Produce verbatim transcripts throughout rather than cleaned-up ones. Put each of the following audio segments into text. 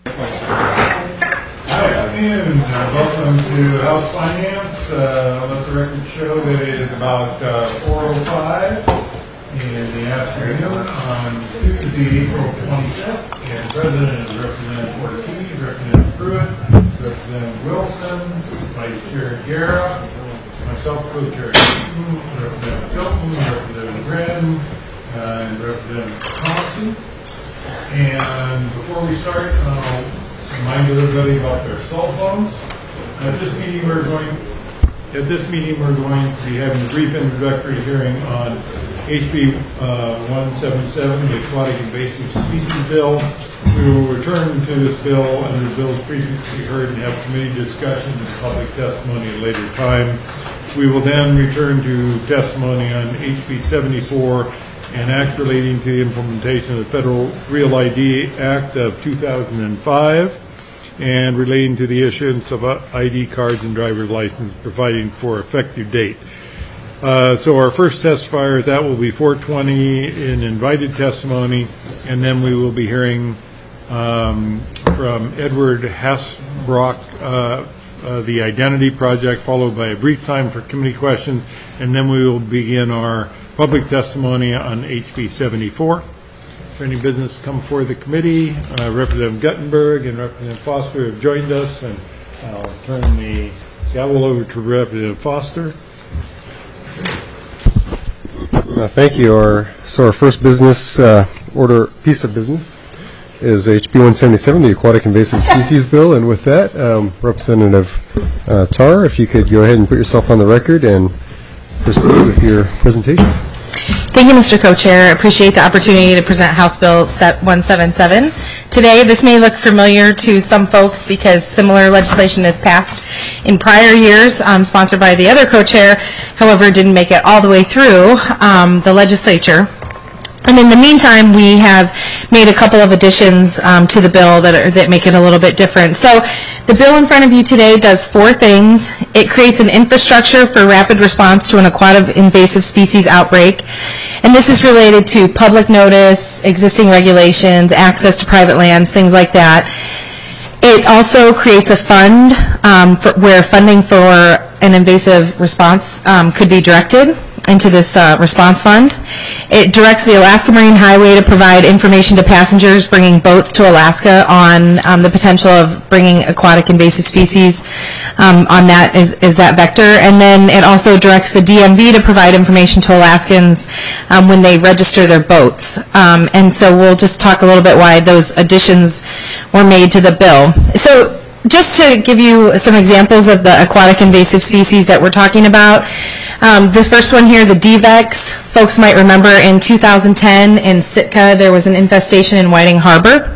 And uh, welcome to House Finance. Uh, let the record show that it is about uh, four oh five in the afternoon on Tuesday, April twenty-fifth. And President is Representative Ortiz, Representative Pruitt, Representative Wilson, Vice Chair Guerra, myself, Co-Chair Keaton, Representative Hilton, Representative Brin, uh, and Representative Thompson. And before we start, uh, remind everybody about their cell phones. At this meeting, we're going. At this meeting, we're going to be having a brief introductory hearing on H B uh, one seventy-seven, the Aquatic Invasive Species Bill. We will return to this bill under the bills previously heard and have committee discussion and public testimony at a later time. We will then return to testimony on H B seventy-four, an act relating to the implementation of the Federal Real I D Act of two thousand five and relating to the issuance of I D cards and driver's license, providing for effective date. Uh, so our first testifier, that will be four twenty in invited testimony, and then we will be hearing um, from Edward Hasbrock, uh, uh, the Identity Project, followed by a brief time for committee questions, and then we will begin our public testimony on H B seventy-four. For any business come before the committee, uh, Representative Guttenberg and Representative Foster have joined us, and I'll turn the gavel over to Representative Foster. Uh, thank you. Our, so our first business uh, order piece of business is H B one seventy-seven, the Aquatic Invasive Species Bill, and with that, um, Representative uh, Tarr, if you could go ahead and put yourself on the record and proceed with your presentation. Thank you, Mister Co-Chair. I appreciate the opportunity to present House Bill one seventy-seven. Today, this may look familiar to some folks because similar legislation has passed in prior years, um, sponsored by the other co-chair, however, didn't make it all the way through um, the legislature. And in the meantime, we have made a couple of additions um, to the bill that, are, that make it a little bit different. So the bill in front of you today does four things. It creates an infrastructure for rapid response to an aquatic invasive species outbreak. And this is related to public notice, existing regulations, access to private lands, things like that. It also creates a fund um, for, where funding for an invasive response um, could be directed into this uh, response fund. It directs the Alaska Marine Highway to provide information to passengers bringing boats to Alaska on um, the potential of bringing aquatic invasive species um, on that is, is that vector. And then it also directs the D M V to provide information to Alaskans um, when they register their boats. Um, and so we'll just talk a little bit why those additions were made to the bill. So just to give you some examples of the aquatic invasive species that we're talking about, um, the first one here, the D VEX, folks might remember in two thousand ten in Sitka there was an infestation in Whiting Harbor.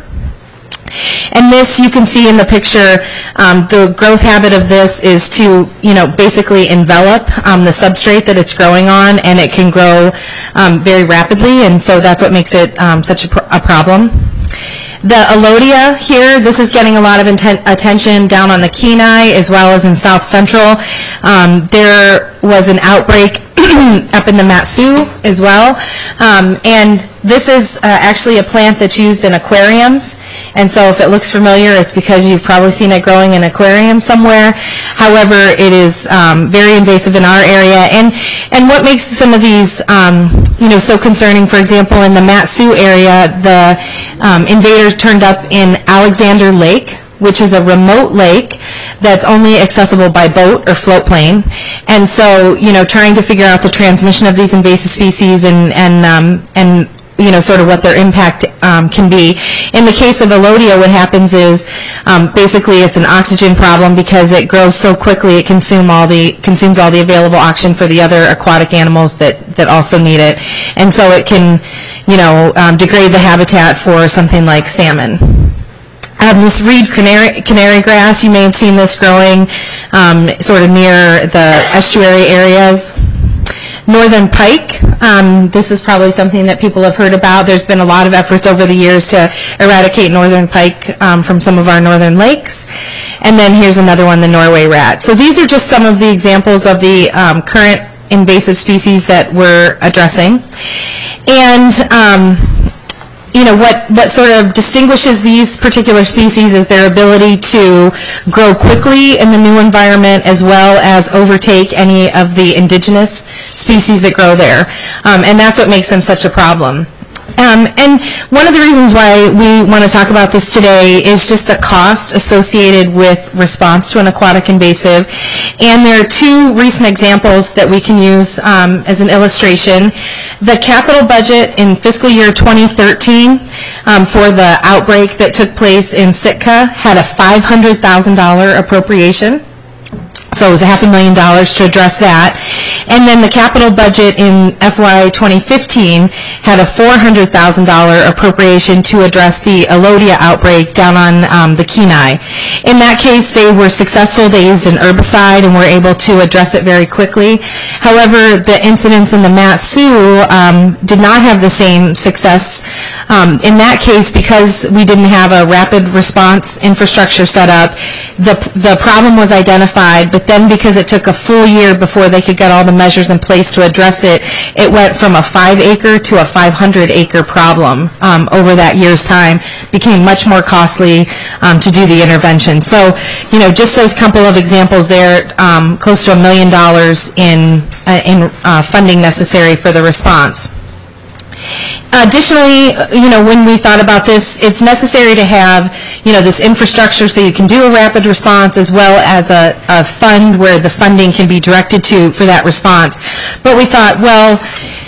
And this, you can see in the picture, um, the growth habit of this is to, you know, basically envelop um, the substrate that it's growing on, and it can grow um, very rapidly, and so that's what makes it um, such a, pr a problem. The Alodia here, this is getting a lot of attention down on the Kenai as well as in South Central. Um, there was an outbreak up in the Mat-Su as well. Um, and this is uh, actually a plant that's used in aquariums. And so if it looks familiar, it's because you've probably seen it growing in an aquarium somewhere. However, it is um, very invasive in our area. And, and what makes some of these um, you know, so concerning, for example, in the Mat-Su area, the um, invader turned up in Alexander Lake, which is a remote lake that's only accessible by boat or float plane. And so, you know, trying to figure out the transmission of these invasive species and, and, um, and you know, sort of what their impact um, can be. In the case of Alodia, what happens is um, basically it's an oxygen problem because it grows so quickly it consume all the, consumes all the available oxygen for the other aquatic animals that, that also need it. And so it can, you know, um, degrade the habitat for something like salmon. Um, this reed canary, canary grass, you may have seen this growing um, sort of near the estuary areas. Northern pike, um, this is probably something that people have heard about. There's been a lot of efforts over the years to eradicate northern pike um, from some of our northern lakes. And then here's another one, the Norway rat. So these are just some of the examples of the um, current invasive species that we're addressing. And um, you know, what, what sort of distinguishes these particular species is their ability to grow quickly in the new environment as well as overtake any of the indigenous species that grow there. Um, and that's what makes them such a problem. Um, and one of the reasons why we want to talk about this today is just the cost associated with response to an aquatic invasive. And there are two recent examples that we can use um, as an illustration. The capital budget in fiscal year twenty thirteen um, for the outbreak that took place in Sitka had a five hundred thousand dollars appropriation. So it was a half a million dollars to address that. And then the capital budget in F Y twenty fifteen had a four hundred thousand dollars appropriation to address the Alodia outbreak down on um, the Kenai. In that case, they were successful. They used an herbicide and were able to address it very quickly. However, the incidents in the Mat-Su um, did not have the same success. Um, in that case, because we didn't have a rapid response infrastructure set up, the, the problem was identified, but then because it took a full year before they could get all the measures in place to address it, it went from a five acre to a five hundred acre problem um, over that year's time. Became much more costly um, to do the intervention. So, you know, just those couple of examples there, um, close to a million dollars in, uh, in uh, funding necessary for the response. Additionally, you know, when we thought about this, it's necessary to have, you know, this infrastructure so you can do a rapid response as well as a, a fund where the funding can be directed to for that response. But we thought, well,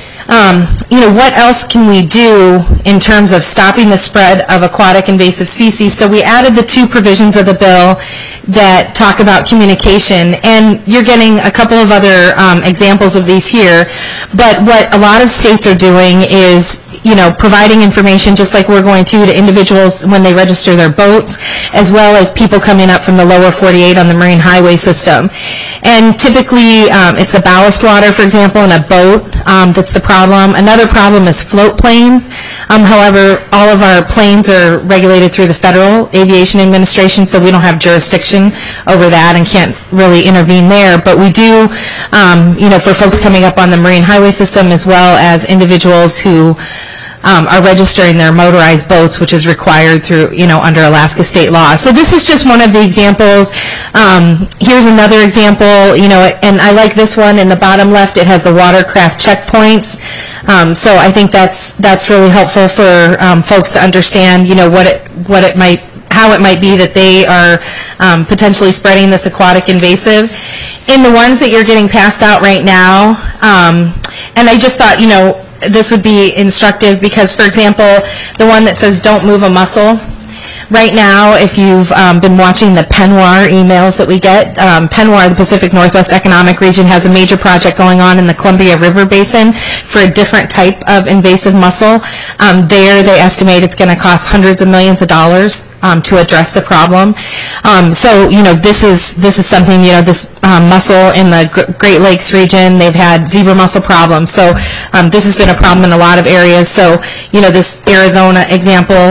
Um, you know, what else can we do in terms of stopping the spread of aquatic invasive species? So we added the two provisions of the bill that talk about communication, and you're getting a couple of other um, examples of these here. But what a lot of states are doing is, you know, providing information just like we're going to to individuals when they register their boats, as well as people coming up from the lower forty-eight on the marine highway system. And typically, um, it's the ballast water, for example, in a boat um, that's the problem. Another problem is float planes. Um, however, all of our planes are regulated through the Federal Aviation Administration, so we don't have jurisdiction over that and can't really intervene there. But we do, um, you know, for folks coming up on the marine highway system, as well as individuals who Um, are registering their motorized boats, which is required through, you know, under Alaska state law. So this is just one of the examples. Um, here's another example, you know, and I like this one in the bottom left. It has the watercraft checkpoints. Um, so I think that's that's really helpful for um, folks to understand, you know, what it what it might how it might be that they are um, potentially spreading this aquatic invasive. In the ones that you're getting passed out right now, um, and I just thought, you know, this would be instructive because, for example, the one that says don't move a mussel, right now, if you've um, been watching the PennWAR emails that we get, um, PennWAR, the Pacific Northwest Economic Region, has a major project going on in the Columbia River Basin for a different type of invasive mussel. Um, there, they estimate it's going to cost hundreds of millions of dollars um, to address the problem. Um, so, you know, this is this is something, you know, this um, mussel in the Great Lakes region, they've had zebra mussel problems. So um, this has been a problem in a lot of areas. So, you know, this Arizona example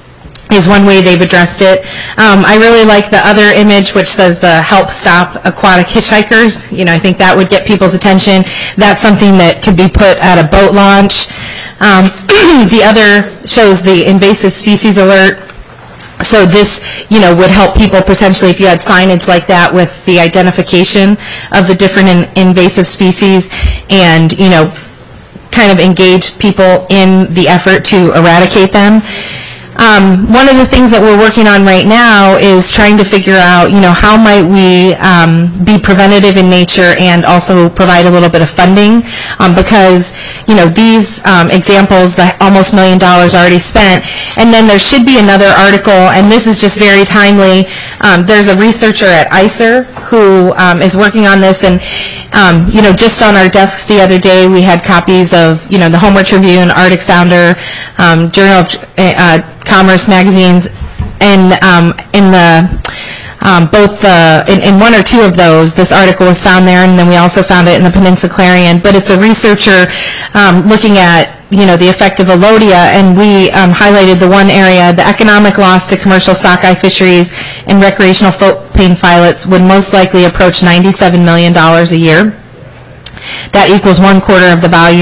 is one way they've addressed it. Um, I really like the other image, which says the help stop aquatic hitchhikers. You know, I think that would get people's attention. That's something that could be put at a boat launch. Um, the other shows the invasive species alert. So this, you know, would help people potentially if you had signage like that with the identification of the different in, invasive species and, you know, kind of engage people in the effort to eradicate them. Um, one of the things that we're working on right now is trying to figure out, you know, how might we um, be preventative in nature and also provide a little bit of funding um, because, you know, these um, examples, the almost million dollars already spent, and then there should be another article, and this is just very timely. Um, there's a researcher at I C E R who um, is working on this, and, um, you know, just on our desks the other day we had copies of, you know, the Homework Tribune, Arctic Sounder, um, Journal of uh, Commerce magazines, and um, in the um, both the in, in one or two of those, this article was found there, and then we also found it in the Peninsula Clarion. But it's a researcher um, looking at, you know, the effect of Alodia, and we um, highlighted the one area: the economic loss to commercial sockeye fisheries and recreational float plane pilots would most likely approach ninety-seven million dollars a year. That equals one quarter of the value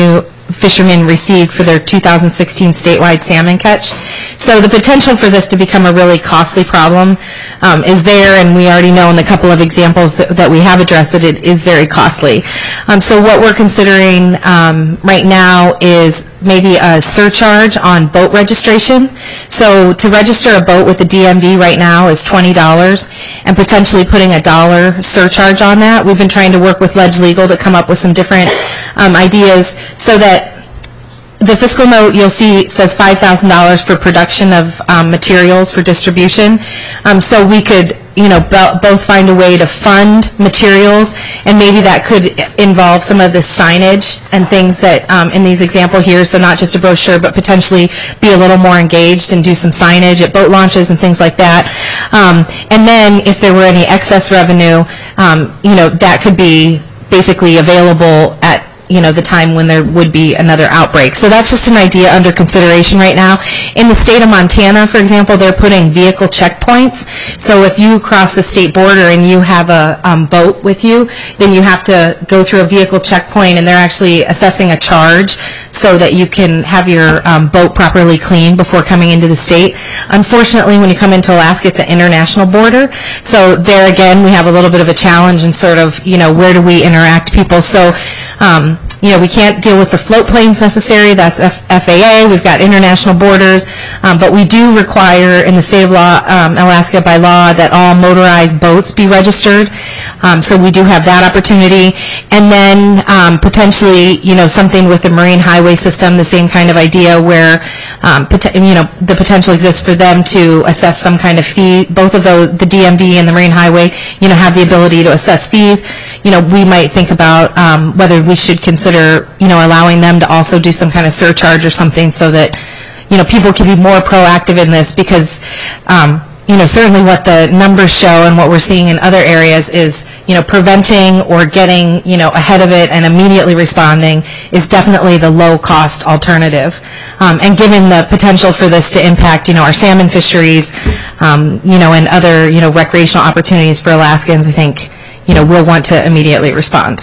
fishermen received for their two thousand sixteen statewide salmon catch. So the potential for this to become a really costly problem um, is there, and we already know in the couple of examples that, that we have addressed that it is very costly. Um, so what we're considering um, right now is maybe a surcharge on boat registration. So to register a boat with the D M V right now is twenty dollars, and potentially putting a dollar surcharge on that. We've been trying to work with Ledge Legal to come up with some different um, ideas so that the fiscal note you'll see says five thousand dollars for production of um, materials for distribution. Um, so we could, you know, bo- both find a way to fund materials, and maybe that could involve some of the signage and things that um, in these example here, so not just a brochure, but potentially be a little more engaged and do some signage at boat launches and things like that. Um, and then if there were any excess revenue, um, you know, that could be basically available at you know, the time when there would be another outbreak. So that's just an idea under consideration right now. In the state of Montana, for example, they're putting vehicle checkpoints. So if you cross the state border and you have a um, boat with you, then you have to go through a vehicle checkpoint, and they're actually assessing a charge so that you can have your um, boat properly cleaned before coming into the state. Unfortunately, when you come into Alaska, it's an international border. So there again, we have a little bit of a challenge in sort of, you know, where do we interact people? So, um, you know, we can't deal with the float planes necessary. That's F A A. We've got international borders. Um, but we do require in the state of law, um, Alaska by law that all motorized boats be registered. Um, so we do have that opportunity. And then um, potentially, you know, something with the marine highway system, the same kind of idea where, um, pot- you know, the potential exists for them to assess some kind of fee. Both of those, the D M V and the marine highway, you know, have the ability to assess fees. You know, we might think about um, whether we should consider Consider, you know, allowing them to also do some kind of surcharge or something so that, you know, people can be more proactive in this because, um, you know, certainly what the numbers show and what we're seeing in other areas is, you know, preventing or getting, you know, ahead of it and immediately responding is definitely the low-cost alternative. Um, and given the potential for this to impact, you know, our salmon fisheries, um, you know, and other, you know, recreational opportunities for Alaskans, I think, you know, we'll want to immediately respond.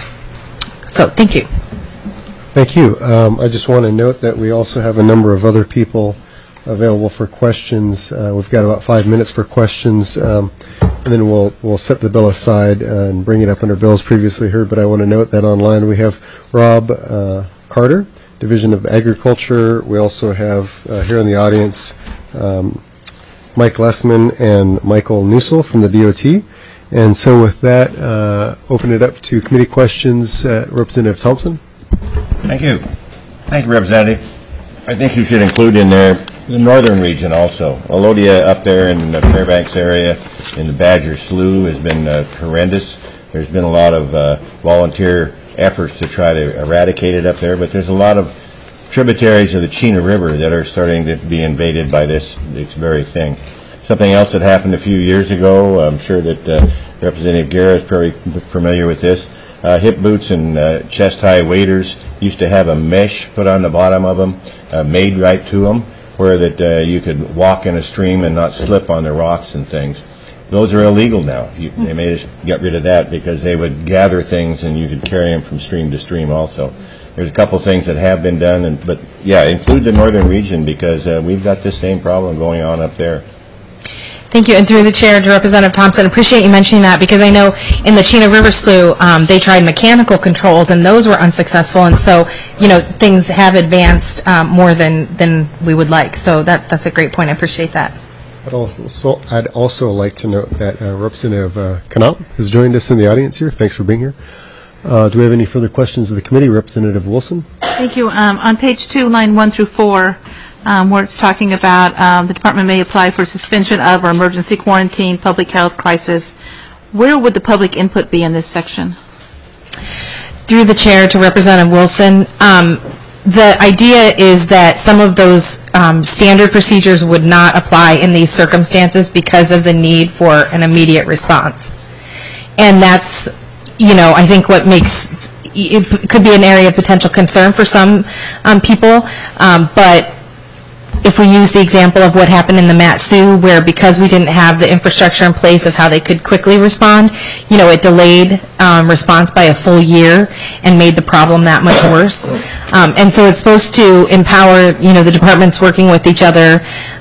So, thank you. Thank you. Um, I just want to note that we also have a number of other people available for questions. Uh, we've got about five minutes for questions, um, and then we'll we'll set the bill aside uh, and bring it up under bills previously heard. But I want to note that online we have Rob uh, Carter, Division of Agriculture. We also have uh, here in the audience um, Mike Lessman and Michael Nussel from the D O T. And so with that, uh, open it up to committee questions. Uh, Representative Thompson. Thank you. Thank you, Representative. I think you should include in there the northern region also. Alodia up there in the Fairbanks area in the Badger Slough has been uh, horrendous. There's been a lot of uh, volunteer efforts to try to eradicate it up there, but there's a lot of tributaries of the Chena River that are starting to be invaded by this, this very thing. Something else that happened a few years ago, I'm sure that uh, Representative Guerra is probably familiar with this. Uh, hip boots and uh, chest-high waders used to have a mesh put on the bottom of them, uh, made right to them, where that uh, you could walk in a stream and not slip on the rocks and things. Those are illegal now. You, they made us get rid of that because they would gather things and you could carry them from stream to stream also. There's a couple things that have been done, and, but yeah, include the northern region because uh, we've got this same problem going on up there. Thank you. And through the chair to Representative Thompson, appreciate you mentioning that because I know in the Chena River Slough, um, they tried mechanical controls and those were unsuccessful. And so, you know, things have advanced um, more than, than we would like. So that, that's a great point. I appreciate that. I'd also, so I'd also like to note that uh, Representative uh, Knopp has joined us in the audience here. Thanks for being here. Uh, do we have any further questions of the committee? Representative Wilson. Thank you. Um, on page two, line one through four, Um, where it's talking about um, the department may apply for suspension of or emergency quarantine, public health crisis. Where would the public input be in this section? Through the chair to Representative Wilson, um, the idea is that some of those um, standard procedures would not apply in these circumstances because of the need for an immediate response. And that's, you know, I think what makes, it could be an area of potential concern for some um, people, um, but if we use the example of what happened in the Mat-Su, where because we didn't have the infrastructure in place of how they could quickly respond, you know, it delayed um, response by a full year and made the problem that much worse. Um, and so it's supposed to empower, you know, the departments working with each other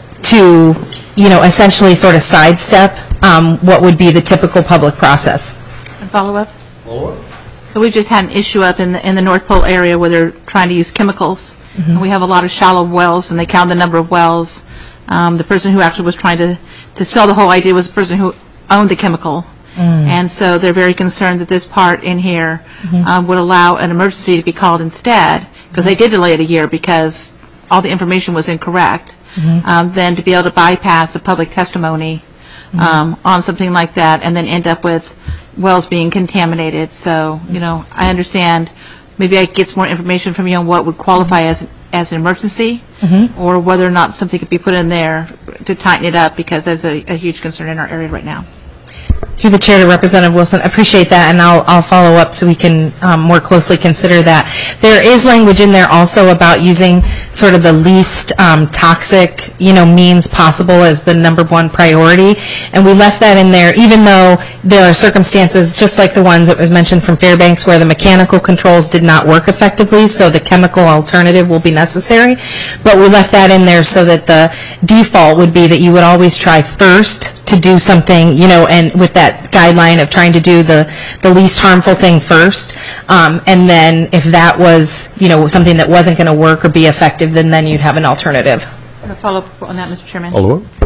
to, you know, essentially sort of sidestep um, what would be the typical public process. And follow up? Follow up. So we just had an issue up in the in the North Pole area where they're trying to use chemicals. Mm-hmm. And we have a lot of shallow wells, and they count the number of wells. Um, the person who actually was trying to, to sell the whole idea was the person who owned the chemical. Mm. And so they're very concerned that this part in here mm-hmm. um, would allow an emergency to be called instead, because they did delay it a year because all the information was incorrect. Mm-hmm. Um, then to be able to bypass a public testimony mm-hmm. um, on something like that and then end up with wells being contaminated. So, you know, I understand maybe I could get some more information from you on what would qualify as as an emergency mm-hmm. or whether or not something could be put in there to tighten it up, because that's a, a huge concern in our area right now. Through the chair to Representative Wilson, I appreciate that, and I'll, I'll follow up so we can um, more closely consider that. There is language in there also about using sort of the least um, toxic, you know, means possible as the number one priority, and we left that in there, even though there are circumstances just like the ones that was mentioned from Fairbanks where the mechanical controls did not work effectively, so the chemical alternative will be necessary. But we left that in there so that the default would be that you would always try first to do something, you know, and with that guideline of trying to do the, the least harmful thing first. Um, and then if that was, you know, something that wasn't going to work or be effective, then then you'd have an alternative. I'm going to follow up on that, Mister Chairman. Follow up.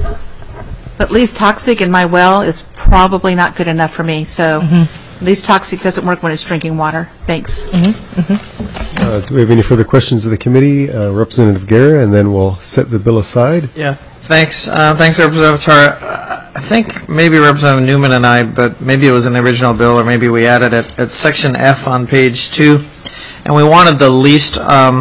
But least toxic in my well is probably not good enough for me. So mm-hmm. least toxic doesn't work when it's drinking water. Thanks. Mm-hmm. Mm-hmm. Uh, do we have any further questions of the committee? Uh, Representative Guerra, and then we'll set the bill aside. Yeah. Thanks. Uh, thanks, Representative Tara. Uh, I think maybe Representative Newman and I, but maybe it was in the original bill, or maybe we added it. It's section F on page two, and we wanted the least um,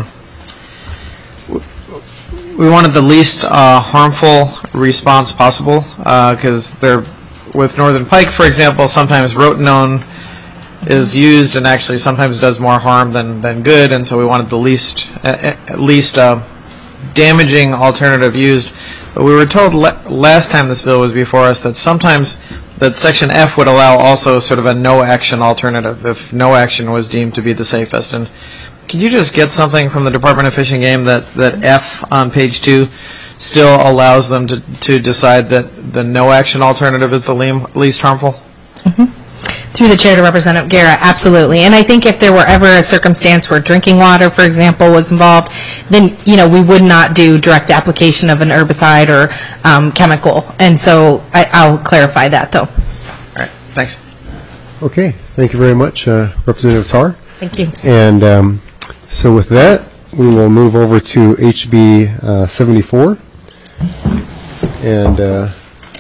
we wanted the least uh, harmful response possible, because uh, they're with Northern Pike, for example. Sometimes rotenone is used and actually sometimes does more harm than than good, and so we wanted the least uh, least uh, damaging alternative used. But we were told le last time this bill was before us that sometimes that section F would allow also sort of a no-action alternative if no action was deemed to be the safest. And can you just get something from the Department of Fish and Game that, that F on page two still allows them to, to decide that the no-action alternative is the least harmful? Mm-hmm. Through the chair to Representative Guerra, absolutely. And I think if there were ever a circumstance where drinking water, for example, was involved, then, you know, we would not do direct application of an herbicide or um, chemical. And so I, I'll clarify that, though. All right. Thanks. Okay. Thank you very much, uh, Representative Tar. Thank you. And um, so with that, we will move over to H B uh, seventy-four. And uh,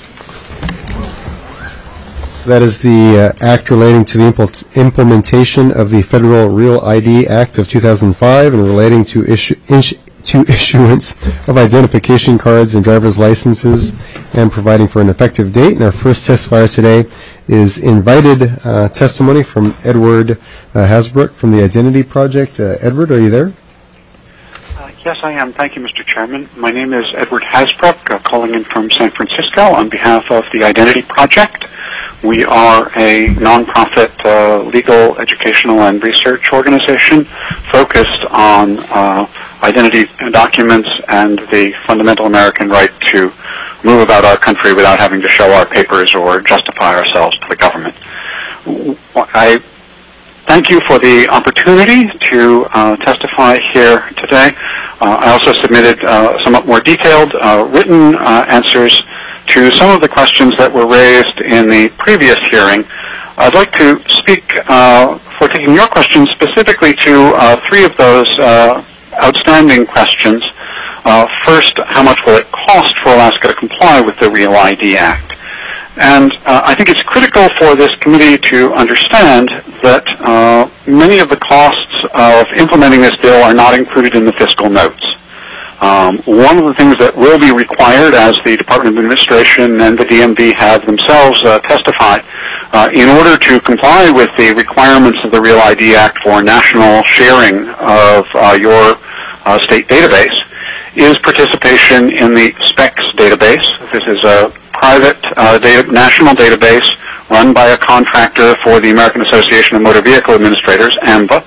that is the uh, act relating to the impl implementation of the Federal Real I D Act of two thousand five and relating to, issue, to issuance of identification cards and driver's licenses and providing for an effective date. And our first testifier today is invited uh, testimony from Edward uh, Hasbrook from the Identity Project. Uh, Edward, are you there? Uh, yes, I am. Thank you, Mister Chairman. My name is Edward Hasbrook, uh, calling in from San Francisco on behalf of the Identity Project. We are a nonprofit uh, legal, educational, and research organization focused on uh, identity documents and the fundamental American right to move about our country without having to show our papers or justify ourselves to the government. I thank you for the opportunity to uh, testify here today. Uh, I also submitted uh, somewhat more detailed uh, written uh, answers to some of the questions that were raised in the previous hearing. I'd like to speak, uh, for taking your questions, specifically to uh, three of those uh, outstanding questions. Uh, first, how much will it cost for Alaska to comply with the Real I D Act? And uh, I think it's critical for this committee to understand that uh, many of the costs of implementing this bill are not included in the fiscal notes. Um, one of the things that will be required, as the Department of Administration and the D M V have themselves uh, testified, uh, in order to comply with the requirements of the Real I D Act for national sharing of uh, your uh, state database, is participation in the SPECS database. This is a private uh, data, national database run by a contractor for the American Association of Motor Vehicle Administrators, AMVA.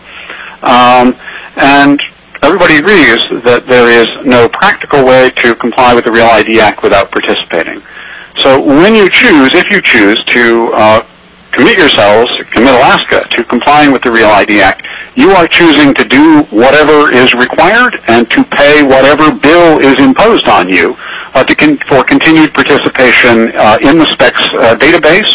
Um, and everybody agrees that there is no practical way to comply with the Real I D Act without participating. So when you choose, if you choose to uh, commit yourselves, commit Alaska to complying with the Real I D Act, you are choosing to do whatever is required and to pay whatever bill is imposed on you uh, to con- for continued participation uh, in the SPECS uh, database.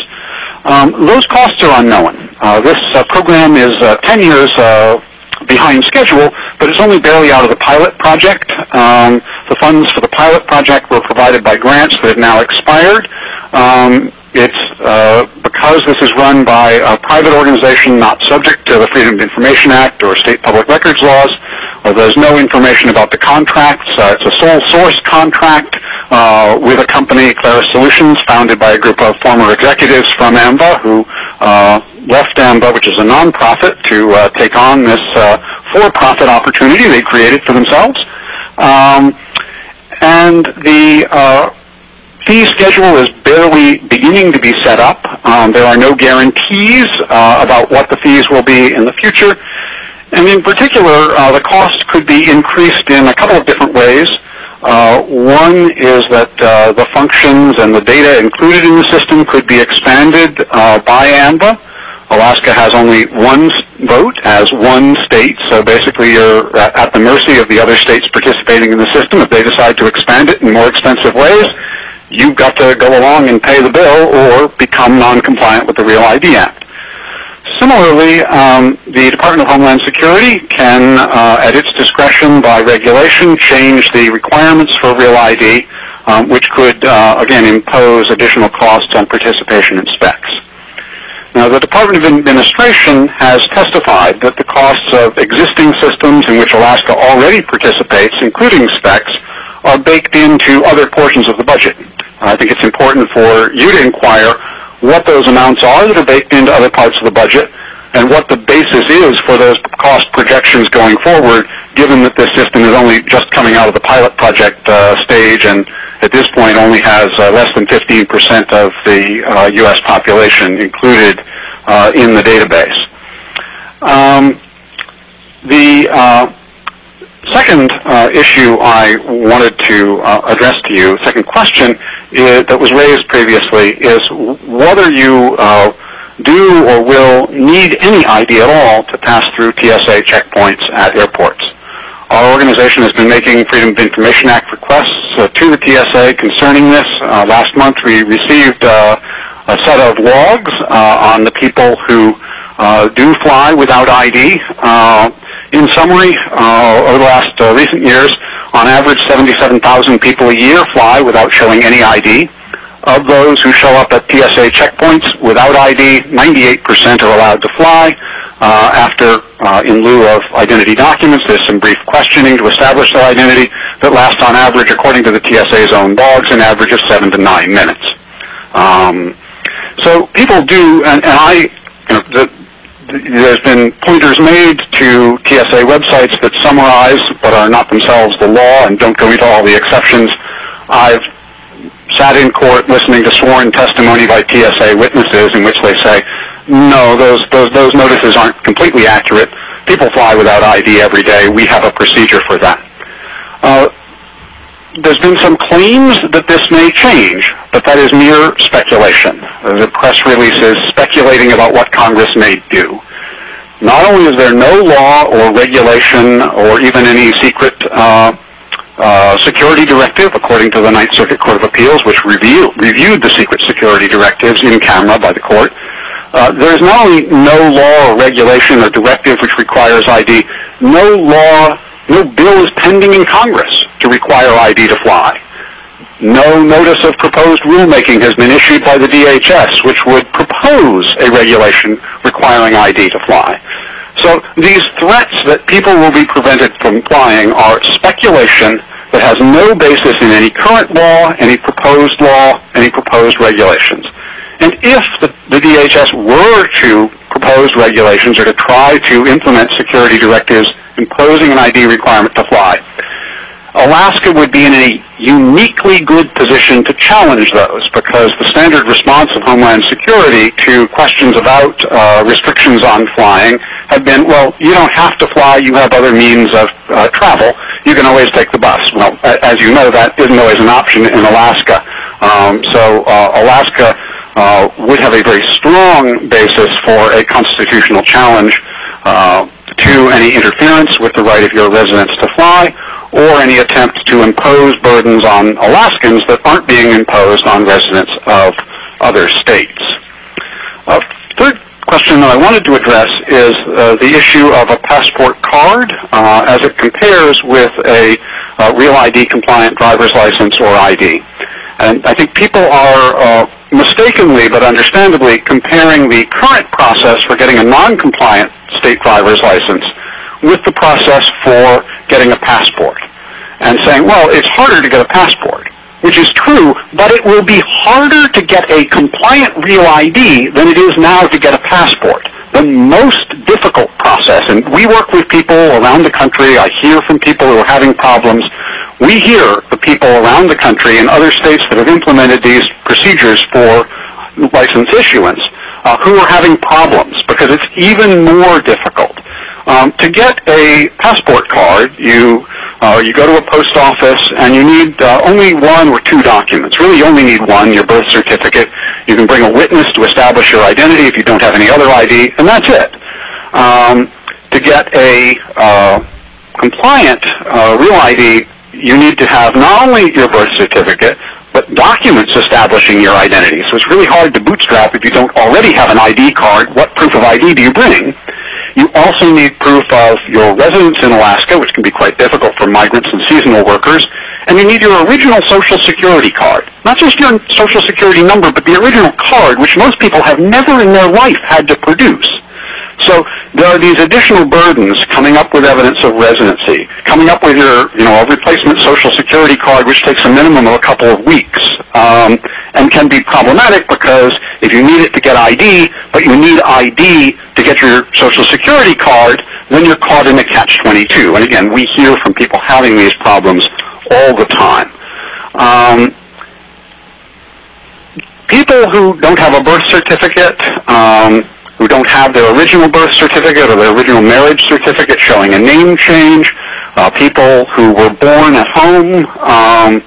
Um, those costs are unknown. Uh, this uh, program is uh, ten years uh, behind schedule, but it's only barely out of the pilot project. Um, the funds for the pilot project were provided by grants that have now expired. Um, it's uh, because this is run by a private organization not subject to the Freedom of Information Act or state public records laws. Uh, there's no information about the contracts. Uh, it's a sole source contract uh, with a company, Claris Solutions, founded by a group of former executives from AMVA who uh, left AMVA, which is a nonprofit, to uh, take on this uh, for-profit opportunity they created for themselves. Um, and the uh, fee schedule is barely beginning to be set up. Um, there are no guarantees uh, about what the fees will be in the future. And in particular, uh, the cost could be increased in a couple of different ways. Uh, one is that uh, the functions and the data included in the system could be expanded uh, by AMVA. Alaska has only one vote as one state, so basically you're at the mercy of the other states participating in the system. If they decide to expand it in more expensive ways, you've got to go along and pay the bill or become non-compliant with the Real I D Act. Similarly, um, the Department of Homeland Security can, uh, at its discretion by regulation, change the requirements for Real I D, um, which could, uh, again, impose additional costs on participation in SPECS. Now, the Department of Administration has testified that the costs of existing systems in which Alaska already participates, including SPECS, are baked into other portions of the budget. I think it's important for you to inquire what those amounts are that are baked into other parts of the budget and what the basis is for those cost projections going forward, given that this system is only just coming out of the pilot project uh, stage and at this point only has uh, less than fifteen percent of the uh, U S population included uh, in the database. Um, the uh, second uh, issue I wanted to uh, address to you, second question is, that was raised previously, is whether you uh, do or will need any I D at all to pass through T S A checkpoints at airports. Our organization has been making Freedom of Information Act requests uh, to the T S A concerning this. Uh, last month we received uh, a set of logs uh, on the people who uh, do fly without I D. Uh, in summary, uh, over the last uh, recent years, on average seventy-seven thousand people a year fly without showing any I D. Of those who show up at T S A checkpoints without I D, ninety-eight percent are allowed to fly. Uh, after, uh, in lieu of identity documents, there's some brief questioning to establish their identity that lasts on average, according to the T S A's own logs, an average of seven to nine minutes. Um, so people do, and, and I, you know, the, the, there's been pointers made to T S A websites that summarize but are not themselves the law and don't go into all the exceptions. I've sat in court listening to sworn testimony by T S A witnesses in which they say, no, those, those, those notices aren't completely accurate. People fly without I D every day. We have a procedure for that. Uh, there's been some claims that this may change, but that is mere speculation. The press releases speculating about what Congress may do. Not only is there no law or regulation or even any secret uh, Uh, security directive, according to the Ninth Circuit Court of Appeals, which review, reviewed the secret security directives in camera by the court. Uh, there is not only no law or regulation or directive which requires I D, no law, no bill is pending in Congress to require I D to fly. No notice of proposed rulemaking has been issued by the D H S, which would propose a regulation requiring I D to fly. So these threats that people will be prevented from flying are speculation that has no basis in any current law, any proposed law, any proposed regulations. And if the, the D H S were to propose regulations or to try to implement security directives imposing an I D requirement to fly, Alaska would be in a uniquely good position to challenge those, because the standard response of Homeland Security to questions about uh, restrictions on flying have been, well, you don't have to fly, you have other means of uh, travel, you can always take the bus. Well, as you know, that isn't always an option in Alaska. Um, so uh, Alaska uh, would have a very strong basis for a constitutional challenge uh, to any interference with the right of your residents to fly, or any attempt to impose burdens on Alaskans that aren't being imposed on residents of other states. Uh, third question that I wanted to address is uh, the issue of a passport card uh, as it compares with a uh, Real I D compliant driver's license or I D. And I think people are uh, mistakenly but understandably comparing the current process for getting a non-compliant state driver's license with the process for getting a passport, and saying, well, it's harder to get a passport, which is true, but it will be harder to get a compliant Real I D than it is now to get a passport. The most difficult process, and we work with people around the country, I hear from people who are having problems, we hear the people around the country in other states that have implemented these procedures for license issuance uh, who are having problems, because it's even more difficult. Um, to get a passport card, you uh, you go to a post office and you need uh, only one or two documents. Really, you only need one, your birth certificate. You can bring a witness to establish your identity if you don't have any other I D, and that's it. Um, to get a uh, compliant uh, Real I D, you need to have not only your birth certificate, but documents establishing your identity. So it's really hard to bootstrap if you don't already have an I D card. What proof of I D do you bring? You also need proof of your residence in Alaska, which can be quite difficult for migrants and seasonal workers. And you need your original Social Security card. Not just your Social Security number, but the original card, which most people have never in their life had to produce. So there are these additional burdens coming up with evidence of residency, coming up with your, you know, a replacement Social Security card, which takes a minimum of a couple of weeks, um, and can be problematic because if you need it to get I D, but you need I D to get your Social Security card, then you're caught in a catch twenty-two. And again, we hear from people having these problems all the time. Um, people who don't have a birth certificate, um, who don't have their original birth certificate or their original marriage certificate showing a name change, uh, people who were born at home, um,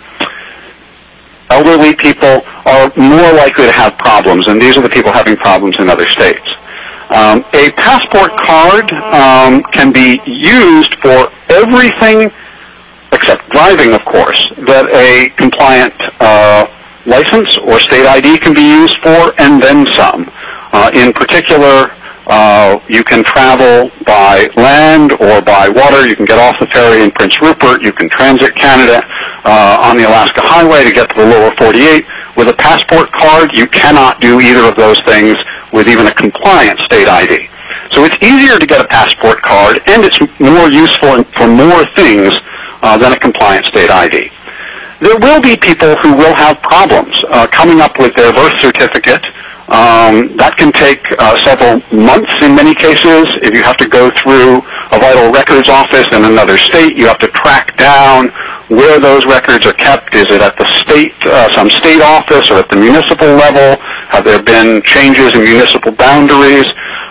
elderly people are more likely to have problems, and these are the people having problems in other states. Um, a passport card um, can be used for everything except driving, of course, that a compliant uh, license or state I D can be used for, and then some. Uh, in particular, uh, you can travel by land or by water. You can get off the ferry in Prince Rupert. You can transit Canada uh, on the Alaska Highway to get to the lower forty-eight. With a passport card, you cannot do either of those things with even a compliant state I D. So it's easier to get a passport card, and it's more useful for more things uh, than a compliant state I D. There will be people who will have problems uh, coming up with their birth certificate. Um, that can take uh, several months in many cases. If you have to go through a vital records office in another state, you have to track down where those records are kept. Is it at the state, uh, some state office, or at the municipal level? Have there been changes in municipal boundaries?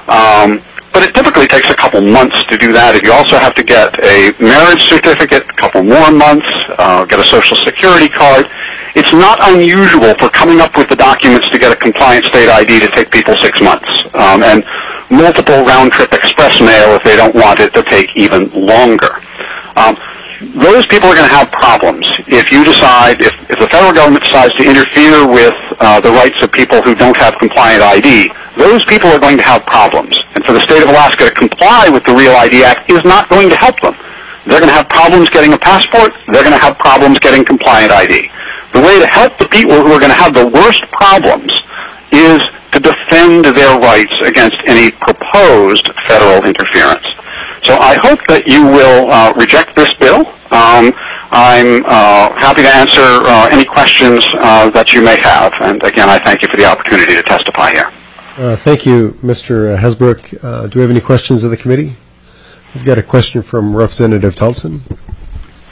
Um, but it typically takes a couple months to do that. If you also have to get a marriage certificate, a couple more months, uh, get a Social Security card. It's not unusual for coming up with the documents to get a compliant state I D to take people six months, um, and multiple round-trip express mail if they don't want it to take even longer. Um, those people are going to have problems. If you decide, if, if the federal government decides to interfere with uh, the rights of people who don't have compliant I D, those people are going to have problems. And for the state of Alaska to comply with the Real I D Act is not going to help them. They're going to have problems getting a passport. They're going to have problems getting compliant I D. The way to help the people who are going to have the worst problems is to defend their rights against any proposed federal interference. So I hope that you will uh, reject this bill. Um, I'm uh, happy to answer uh, any questions uh, that you may have. And again, I thank you for the opportunity to testify here. Uh, thank you, Mister Hasbrook. Uh, do we have any questions of the committee? We've got a question from Representative Thompson.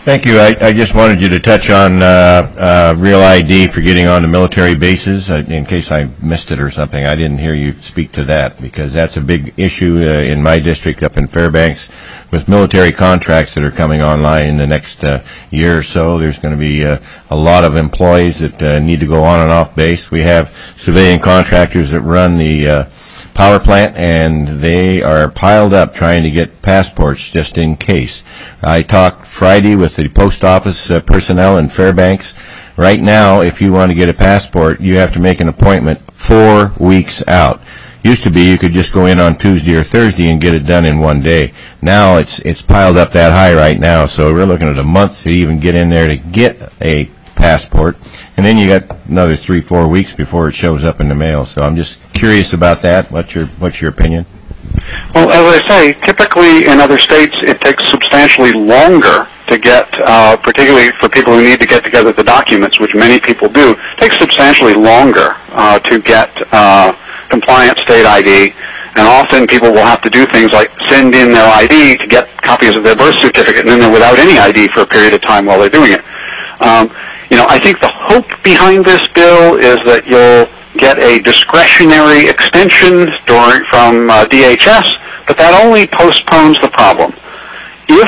Thank you. I, I just wanted you to touch on uh, uh, Real I D for getting on the military bases. Uh, in case I missed it or something, I didn't hear you speak to that, because that's a big issue uh, in my district up in Fairbanks with military contracts that are coming online in the next uh, year or so. There's going to be uh, a lot of employees that uh, need to go on and off base. We have civilian contractors that run the uh, power plant, and they are piled up trying to get passports just in case. I talked Friday with the post office uh, personnel in Fairbanks. Right now, if you want to get a passport, you have to make an appointment four weeks out. Used to be you could just go in on Tuesday or Thursday and get it done in one day. Now it's it's piled up that high right now, so we're looking at a month to even get in there to get a passport, and then you got another three, four weeks before it shows up in the mail. So I'm just curious about that. What's your what's your opinion? Well, as I say, typically in other states it takes substantially longer to get, uh, particularly for people who need to get together the documents, which many people do, it takes substantially longer uh, to get uh, compliant state I D. And often people will have to do things like send in their I D to get copies of their birth certificate, and then they're without any I D for a period of time while they're doing it. Um, You know, I think the hope behind this bill is that you'll get a discretionary extension during, from uh, D H S, but that only postpones the problem. If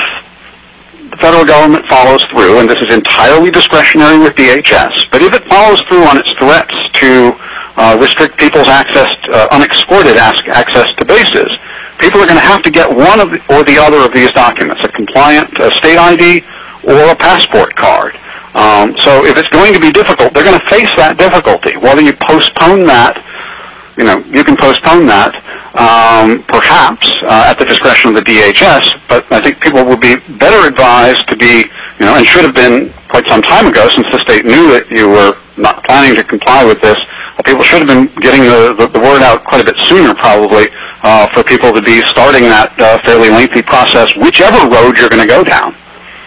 the federal government follows through, and this is entirely discretionary with D H S, but if it follows through on its threats to uh, restrict people's access, to, uh, unescorted access to bases, people are going to have to get one of the, or the other of these documents, a compliant uh, state I D or a passport card. Um, so if it's going to be difficult, they're going to face that difficulty. Whether you postpone that, you know, you can postpone that, um, perhaps uh, at the discretion of the D H S, but I think people will be better advised to be, you know, and should have been quite some time ago, since the state knew that you were not planning to comply with this, uh, people should have been getting the, the, the word out quite a bit sooner, probably, uh, for people to be starting that uh, fairly lengthy process, whichever road you're going to go down.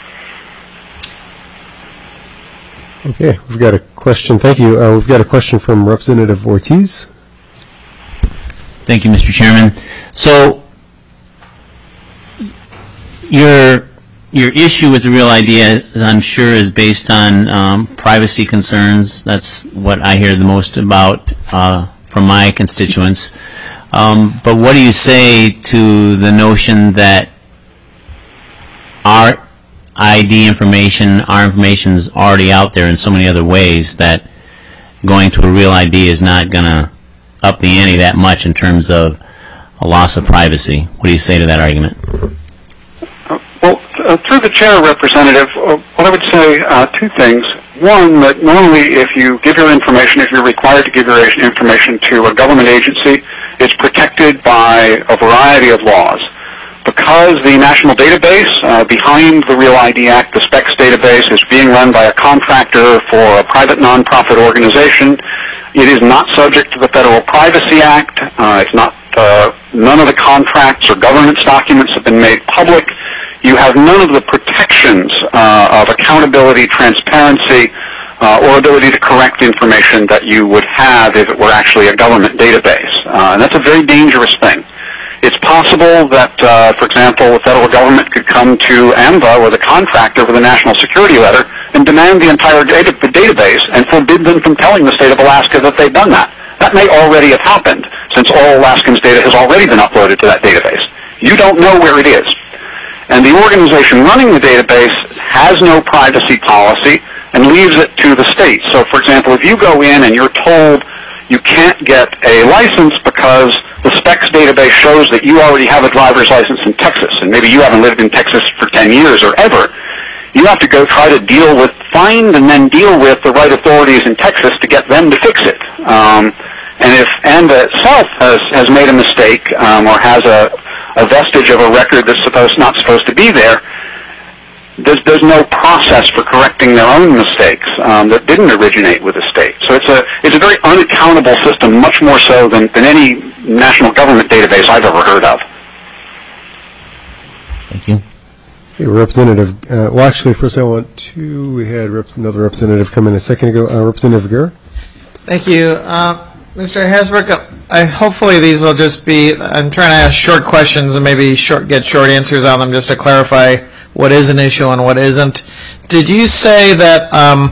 Okay, we've got a question. Thank you. Uh, we've got a question from Representative Ortiz. Thank you, Mister Chairman. So, your your issue with the Real I D, as I'm sure, is based on um, privacy concerns. That's what I hear the most about uh, from my constituents. Um, but what do you say to the notion that our I D information, our information is already out there in so many other ways that going to a Real I D is not going to up the ante that much in terms of a loss of privacy? What do you say to that argument? Uh, well, uh, through the chair, Representative, uh, what I would say, uh, two things. One, that normally if you give your information, if you're required to give your information to a government agency, it's protected by a variety of laws. Because the national database uh, behind the Real I D Act, the SPECS database, is being run by a contractor for a private nonprofit organization, it is not subject to the Federal Privacy Act. Uh, it's not, uh, none of the contracts or governance documents have been made public. You have none of the protections uh, of accountability, transparency, uh, or ability to correct information that you would have if it were actually a government database. Uh, and that's a very dangerous thing. It's possible that, uh, for example, the federal government could come to AMVA or the contractor with a national security letter and demand the entire data, the database and forbid them from telling the state of Alaska that they've done that. That may already have happened, since all Alaskans' data has already been uploaded to that database. You don't know where it is. And the organization running the database has no privacy policy and leaves it to the state. So, for example, if you go in and you're told you can't get a license because the SPECS database shows that you already have a driver's license in Texas, and maybe you haven't lived in Texas for ten years or ever, you have to go try to deal with, find and then deal with the right authorities in Texas to get them to fix it. Um, and if AMVA itself has, has made a mistake um, or has a, a vestige of a record that's supposed not supposed to be there, There's, there's no process for correcting their own mistakes um, that didn't originate with the state. So it's a it's a very unaccountable system, much more so than, than any national government database I've ever heard of. Thank you. Okay, Representative, uh, well, actually, first I want to, we had rep- another representative come in a second ago. Uh, Representative Guerra. Thank you. Uh, Mister Hasbrook, I, hopefully these will just be, I'm trying to ask short questions and maybe short, get short answers on them just to clarify what is an issue and what isn't. Did you say that um,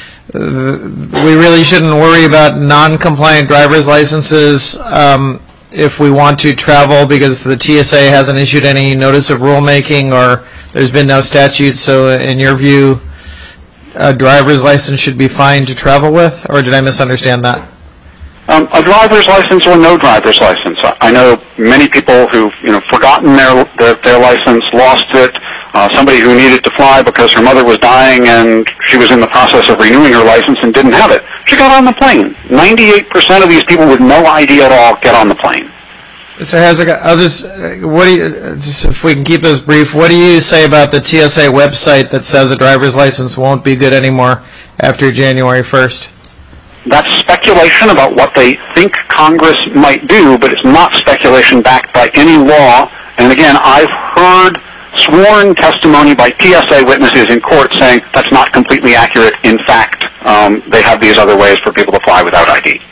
we really shouldn't worry about non-compliant driver's licenses um, if we want to travel because the T S A hasn't issued any notice of rulemaking or there's been no statute, so in your view, a driver's license should be fine to travel with, or did I misunderstand that? Um, a driver's license or no driver's license. I know many people who've you know forgotten their their, their license, lost it. Uh, somebody who needed to fly because her mother was dying and she was in the process of renewing her license and didn't have it. She got on the plane. ninety-eight percent of these people with no I D at all get on the plane. Mister Hasbrook, I'll just, uh, what do you, uh, just if we can keep this brief, what do you say about the T S A website that says a driver's license won't be good anymore after January first? That's speculation about what they think Congress might do, but it's not speculation backed by any law. And again, I've heard sworn testimony by T S A witnesses in court saying that's not completely accurate. In fact, um, they have these other ways for people to fly without I D.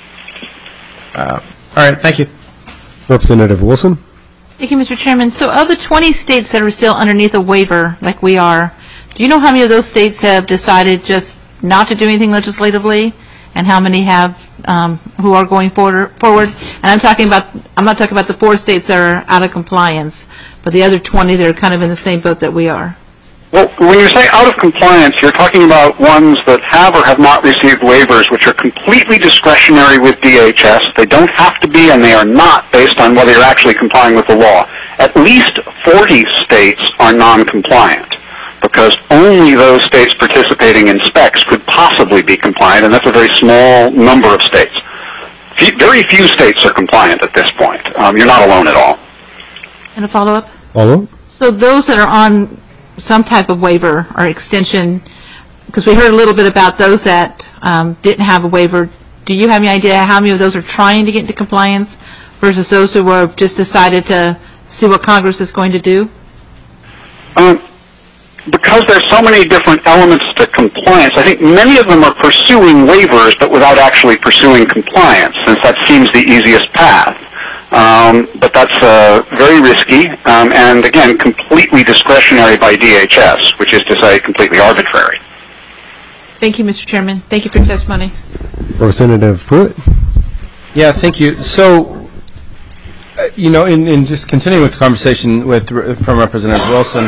Uh, all right, thank you. Representative Wilson. Thank you, Mister Chairman. So of the twenty states that are still underneath a waiver, like we are, do you know how many of those states have decided just not to do anything legislatively, and how many have um, who are going forward? Forward? And I'm talking about, I'm not talking about the four states that are out of compliance, but the other twenty that are kind of in the same boat that we are. Well, when you say out of compliance, you're talking about ones that have or have not received waivers, which are completely discretionary with D H S. They don't have to be, and they are not based on whether you're actually complying with the law. At least forty states are non-compliant, because only those states participating in specs could possibly be compliant, and that's a very small number of states. Few, very few states are compliant at this point. Um, you're not alone at all. And a follow-up? Follow-up? So those that are on some type of waiver or extension, because we heard a little bit about those that um, didn't have a waiver. Do you have any idea how many of those are trying to get into compliance versus those who have just decided to see what Congress is going to do? Um, because there's so many different elements to compliance, I think many of them are pursuing waivers but without actually pursuing compliance, since that seems the easiest path. Um, but that's uh, very risky, um, and again, completely discretionary by D H S, which is to say completely arbitrary. Thank you, Mister Chairman. Thank you for your testimony. Representative Pruitt. Yeah, thank you. So, uh, you know, in, in just continuing with the conversation with from Representative Wilson,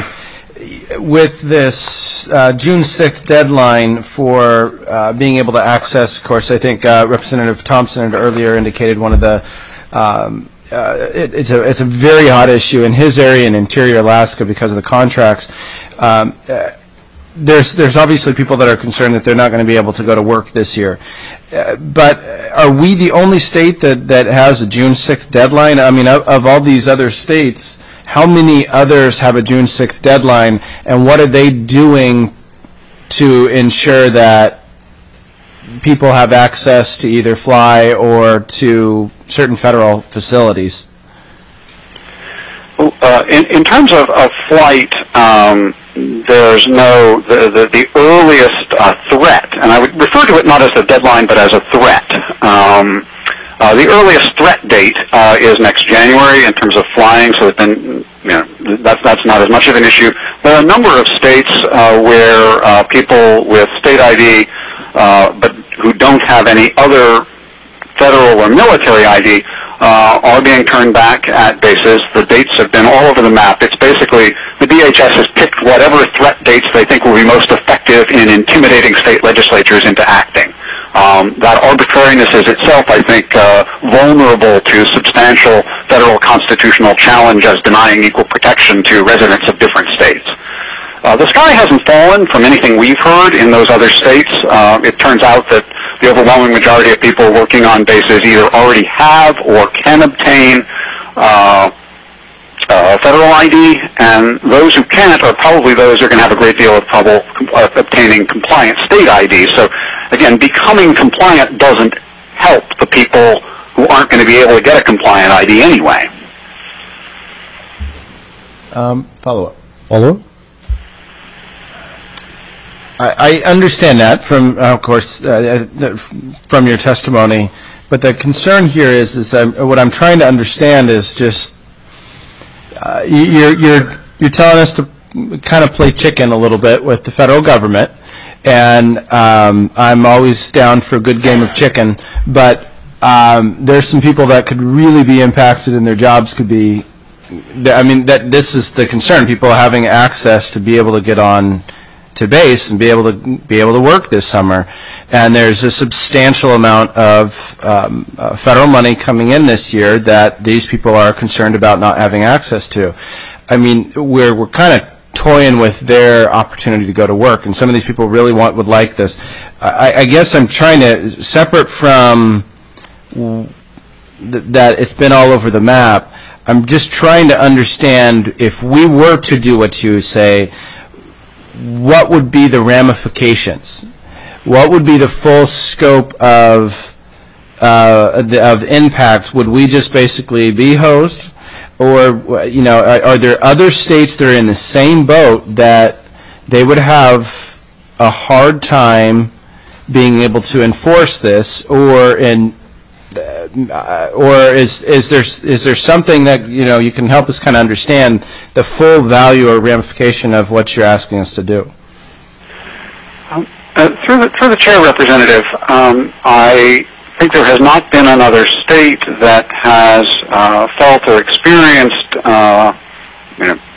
with this uh, June sixth deadline for uh, being able to access, of course, I think uh, Representative Thompson had earlier indicated one of the Um, uh, it, it's a it's a very hot issue in his area in interior Alaska because of the contracts. Um, uh, there's there's obviously people that are concerned that they're not going to be able to go to work this year. Uh, but are we the only state that, that has a June sixth deadline? I mean, of, of all these other states, how many others have a June sixth deadline, and what are they doing to ensure that people have access to either fly or to certain federal facilities? Uh, in, in terms of, of flight, um, there's no, the, the, the earliest uh, threat, and I would refer to it not as a deadline but as a threat. Um, uh, the earliest threat date uh, is next January in terms of flying, so it's been, you know, that's, that's not as much of an issue. There are a number of states uh, where uh, people with state I D uh, but who don't have any other federal or military I D uh, are being turned back at bases. The dates have been all over the map. It's basically the D H S has picked whatever threat dates they think will be most effective in intimidating state legislatures into acting. Um, that arbitrariness is itself, I think, uh, vulnerable to substantial federal constitutional challenge as denying equal protection to residents of different states. Uh, the sky hasn't fallen from anything we've heard in those other states. Uh, it turns out that the overwhelming majority of people working on bases either already have or can obtain uh, uh, federal I D, and those who can't are probably those who are going to have a great deal of trouble uh, obtaining compliant state I D. So, again, becoming compliant doesn't help the people who aren't going to be able to get a compliant I D anyway. Um, follow-up. Follow-up? I, I understand that from, uh, of course, uh, from your testimony, but the concern here is, is I'm, what I'm trying to understand is just uh, you're you're you're telling us to kind of play chicken a little bit with the federal government, and um, I'm always down for a good game of chicken, but um, there's some people that could really be impacted and their jobs could be, I mean, that this is the concern, people having access to be able to get on to base and be able to be able to work this summer. And there's a substantial amount of um, uh, federal money coming in this year that these people are concerned about not having access to. I mean, we're we're kind of toying with their opportunity to go to work, and some of these people really want would like this. I, I guess I'm trying to, separate from th- that it's been all over the map, I'm just trying to understand, if we were to do what you say, what would be the ramifications? What would be the full scope of uh, the, of impact? Would we just basically be hosts? Or, you know, are, are there other states that are in the same boat that they would have a hard time being able to enforce this? Or in, uh, or is is there is there something that, you know, you can help us kind of understand the full value or ramification of what you're asking us to do? Um, uh, through the through the chair, Representative, um, I. I think there has not been another state that has uh, felt or experienced uh, you know,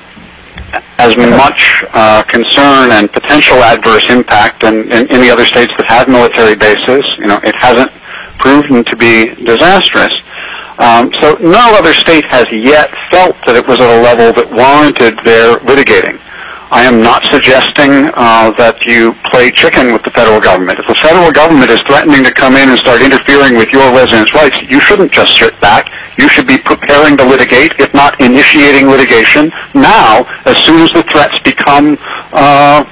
as much uh, concern and potential adverse impact in, in any other states that have military bases. You know, it hasn't proven to be disastrous. Um, so no other state has yet felt that it was at a level that warranted their litigating. I am not suggesting uh, that you play chicken with the federal government. If the federal government is threatening to come in and start interfering with your residents' rights, you shouldn't just sit back. You should be preparing to litigate, if not initiating litigation, now, as soon as the threats become uh,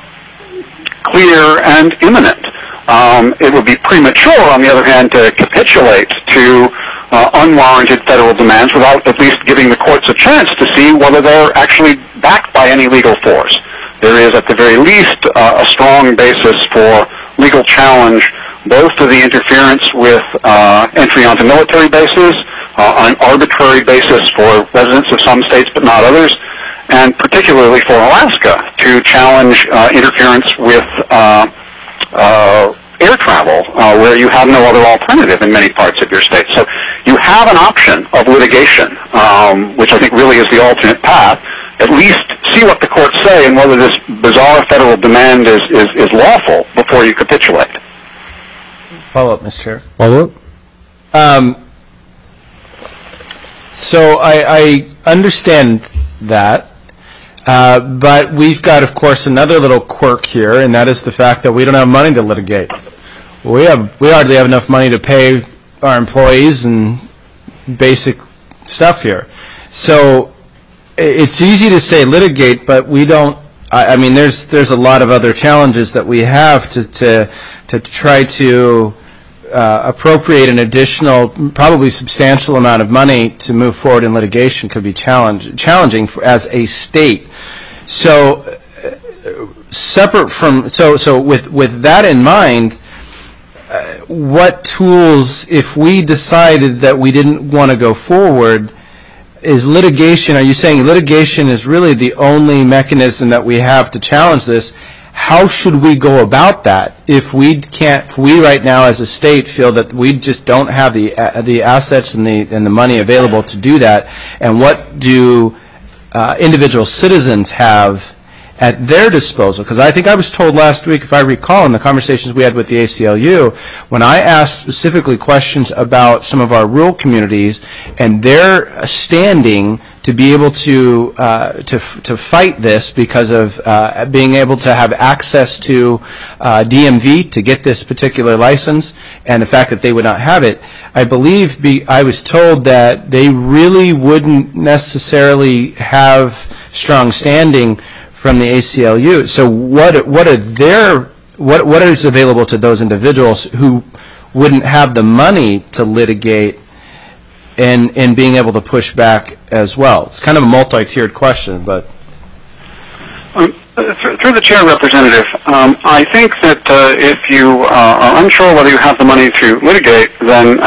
clear and imminent. Um, it would be premature, on the other hand, to capitulate to uh, unwarranted federal demands without at least giving the courts a chance to see whether they're actually backed by any legal force. There is, at the very least, uh, a strong basis for legal challenge, both to the interference with uh, entry onto military bases, uh, on an arbitrary basis for residents of some states but not others, and particularly for Alaska, to challenge uh, interference with uh, uh, air travel, uh, where you have no other alternative in many parts of your state. So you have an option of litigation, um, which I think really is the alternate path. At least see what the courts say and whether this bizarre federal demand is, is, is lawful before you capitulate. Follow up, Mister Chair. Follow up? Um, so I, I understand that, uh, but we've got, of course, another little quirk here, and that is the fact that we don't have money to litigate. We have we hardly have enough money to pay our employees and basic stuff here. So it's easy to say litigate, but we don't. I, I mean, there's there's a lot of other challenges that we have to to to try to uh, appropriate an additional, probably substantial amount of money to move forward in litigation could be challenge, challenging for, as a state. So uh, separate from so so with with that in mind. Uh, what tools, if we decided that we didn't want to go forward, is litigation, are you saying litigation is really the only mechanism that we have to challenge this? How should we go about that if we can't, if we right now as a state feel that we just don't have the uh, the assets and the and the money available to do that? And what do uh, individual citizens have at their disposal? Because I think I was told last week, if I recall, in the conversations we had with the A C L U, when I asked specifically questions about some of our rural communities and their standing to be able to uh, to to fight this because of uh, being able to have access to uh, D M V to get this particular license, and the fact that they would not have it, I believe be, I was told that they really wouldn't necessarily have strong standing from the A C L U. So what what are their what what is available to those individuals who wouldn't have the money to litigate and and being able to push back as well? It's kind of a multi-tiered question, but um, through, through the chair, Representative, um, I think that uh, if you uh, are unsure whether you have the money to litigate, then uh,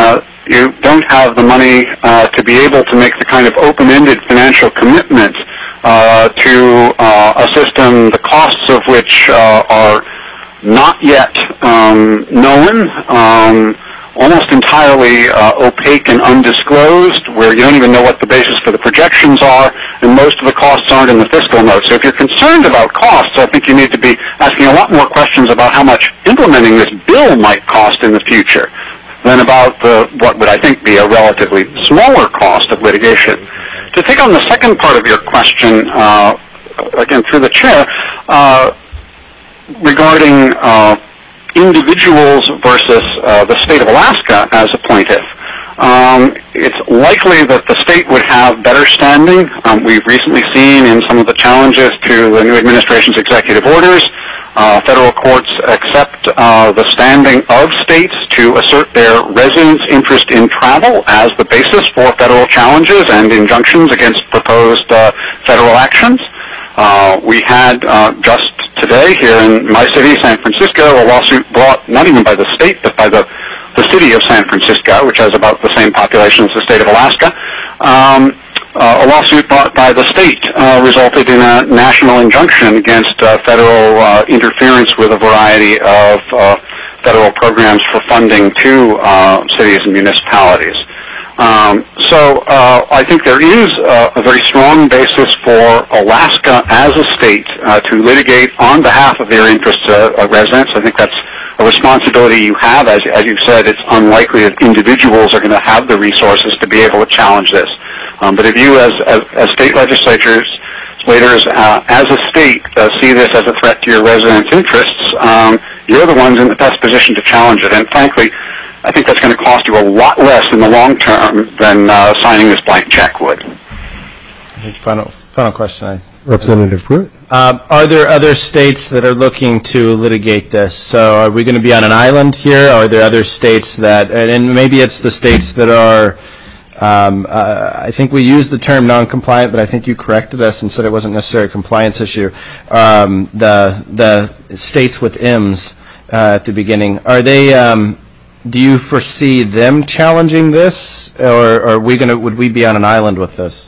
you don't have the money uh, to be able to make the kind of open-ended financial commitment uh, to uh, a system, the costs of which uh, are not yet um, known, um, almost entirely uh, opaque and undisclosed, where you don't even know what the basis for the projections are, and most of the costs aren't in the fiscal note. So if you're concerned about costs, I think you need to be asking a lot more questions about how much implementing this bill might cost in the future than about the, what would I think be a relatively smaller cost of litigation. To take on the second part of your question, uh, again through the chair, uh, regarding uh, individuals versus uh, the state of Alaska as a plaintiff. Um, it's likely that the state would have better standing. Um, we've recently seen in some of the challenges to the new administration's executive orders, uh, federal courts accept uh, the standing of states to assert their residents' interest in travel as the basis for federal challenges and injunctions against proposed uh, federal actions. Uh, we had uh, just today here in my city, San Francisco, a lawsuit brought not even by the state, but by the, the city of San Francisco, which has about the same population as the state of Alaska. Um, uh, a lawsuit brought by the state uh, resulted in a national injunction against uh, federal uh, interference with a variety of uh, federal programs for funding to uh, cities and municipalities. Um, so uh, I think there is uh, a very strong basis for Alaska as a state uh, to litigate on behalf of their interests uh, of residents. I think that's a responsibility you have. As, as you've said, it's unlikely that individuals are going to have the resources to be able to challenge this. Um, but if you as, as, as state legislatures, legislators, uh, as a state, uh, see this as a threat to your residents' interests, um, you're the ones in the best position to challenge it. And frankly, I think that's going to cost you a lot less in the long term than uh, signing this blank check would. Final, final question. I, Representative Pruitt. Um, are there other states that are looking to litigate this? So are we going to be on an island here? Or are there other states that, and maybe it's the states that are, um, uh, I think we used the term non-compliant, but I think you corrected us and said it wasn't necessarily a compliance issue. Um, the, the states with I M S uh, at the beginning, are they... Um, do you foresee them challenging this, or, or are we going to? Would we be on an island with this?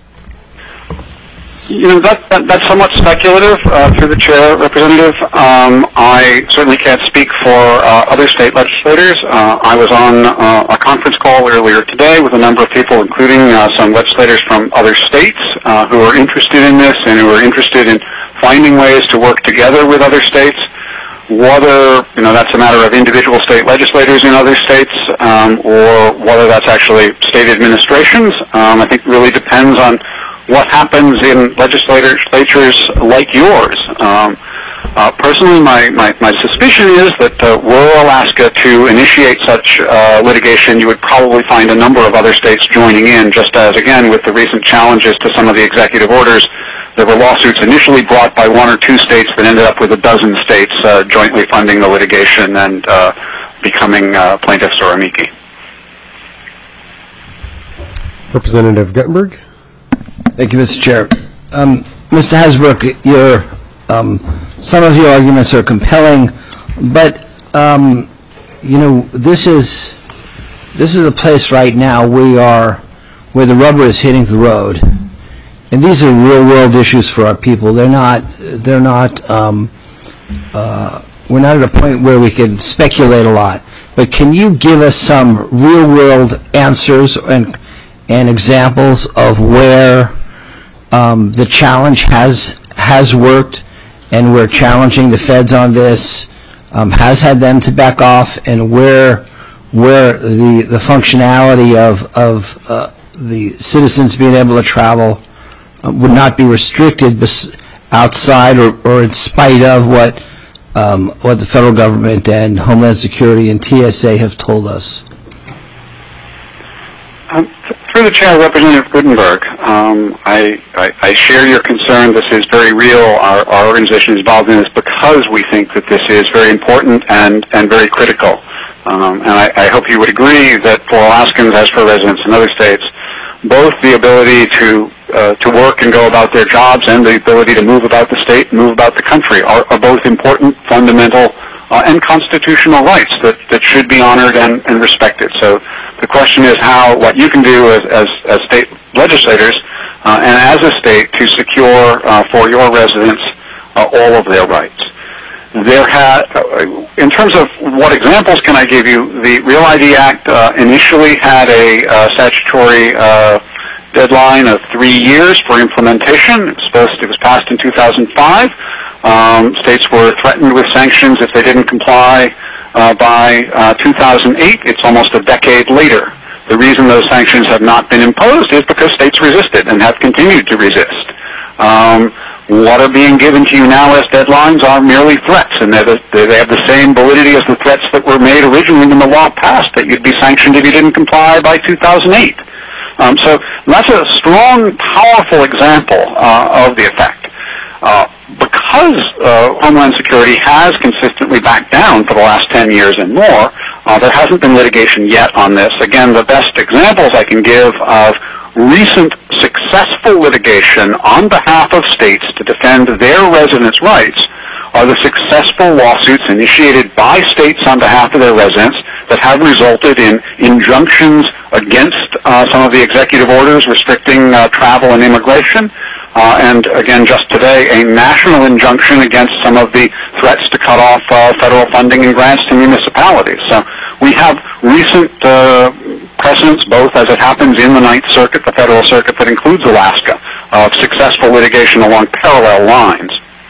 You know, that, that that's somewhat speculative. Uh, through the chair, Representative, um, I certainly can't speak for uh, other state legislators. Uh, I was on uh, a conference call earlier today with a number of people, including uh, some legislators from other states uh, who are interested in this and who are interested in finding ways to work together with other states. Whether, you know, that's a matter of individual state legislators in other states um, or whether that's actually state administrations, um, I think really depends on what happens in legislatures like yours. Um, uh, personally, my, my, my suspicion is that uh, were Alaska to initiate such uh, litigation, you would probably find a number of other states joining in, just as, again, with the recent challenges to some of the executive orders, there were lawsuits initially brought by one or two states that ended up with a dozen states uh, jointly funding the litigation and uh, becoming uh, plaintiffs or amici. Representative Guttenberg. Thank you, Mister Chair. Um, Mister Hasbrook, your, um, some of your arguments are compelling, but um, you know this is this is a place right now we are where the rubber is hitting the road. And these are real-world issues for our people. They're not. They're not. Um, uh, we're not at a point where we can speculate a lot. But can you give us some real-world answers and and examples of where um, the challenge has has worked, and we're challenging the feds on this, um, has had them to back off, and where where the the functionality of of uh, the citizens being able to travel would not be restricted outside or, or in spite of what um, what the federal government and Homeland Security and T S A have told us. Um, through the chair, Representative Gutenberg, um, I, I, I share your concern. This is very real. Our, our organization is involved in this because we think that this is very important and, and very critical. Um, and I, I hope you would agree that for Alaskans, as for residents in other states, both the ability to uh, to work and go about their jobs and the ability to move about the state, move about the country are, are both important, fundamental, uh, and constitutional rights that, that should be honored and, and respected. So The question is how, what you can do as, as, as state legislators uh, and as a state to secure uh, for your residents uh, all of their rights. There had, uh, in terms of what examples can I give you, the Real I D Act uh, initially had a uh, statutory uh, deadline of three years for implementation. It was supposed it was passed in two thousand five. Um, states were threatened with sanctions if they didn't comply uh, by uh, two thousand eight. It's almost a decade later. The reason those sanctions have not been imposed is because states resisted and have continued to resist. Um, what are being given to you now as deadlines are merely threats, and they're the, they have the same validity as the threats that were made originally when the law passed, that you'd be sanctioned if you didn't comply by two thousand eight. Um, so that's a strong, powerful example uh, of the effect. Uh, because uh, Homeland Security has consistently backed down for the last ten years and more, uh, there hasn't been litigation yet on this. Again, the best examples I can give of recent successful litigation on behalf of states to defend their residents' rights are the successful lawsuits initiated by states on behalf of their residents that have resulted in injunctions against uh, some of the executive orders restricting uh, travel and immigration. Uh, and again, just today, a national injunction against some of the threats to cut off uh, federal funding and grants to municipalities. So we have recent uh, precedents, both as it happens in the Ninth Circuit, the federal circuit that includes Alaska, of successful litigation along parallel lines.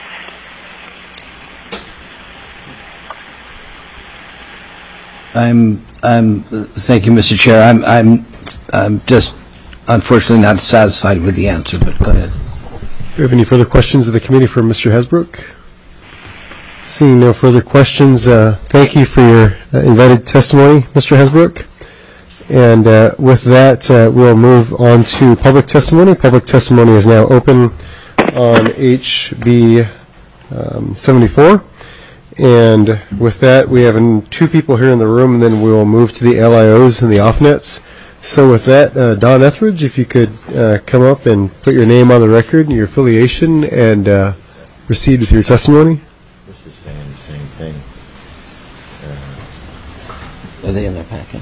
I'm, I'm, thank you, Mister Chair. I'm, I'm, I'm just unfortunately not satisfied with the answer, but go ahead. Do we have any further questions of the committee for Mister Hasbrook? Seeing no further questions, uh, thank you for your uh, invited testimony, Mister Hasbrook. And uh, with that, uh, we'll move on to public testimony. Public testimony is now open on H B um, seventy-four. And with that, we have an, two people here in the room, and then we will move to the L I Os and the off-nets. So with that, uh, Don Etheridge, if you could uh, come up and put your name on the record and your affiliation, and uh, proceed with your testimony. This is saying the same thing. Are they in their packet?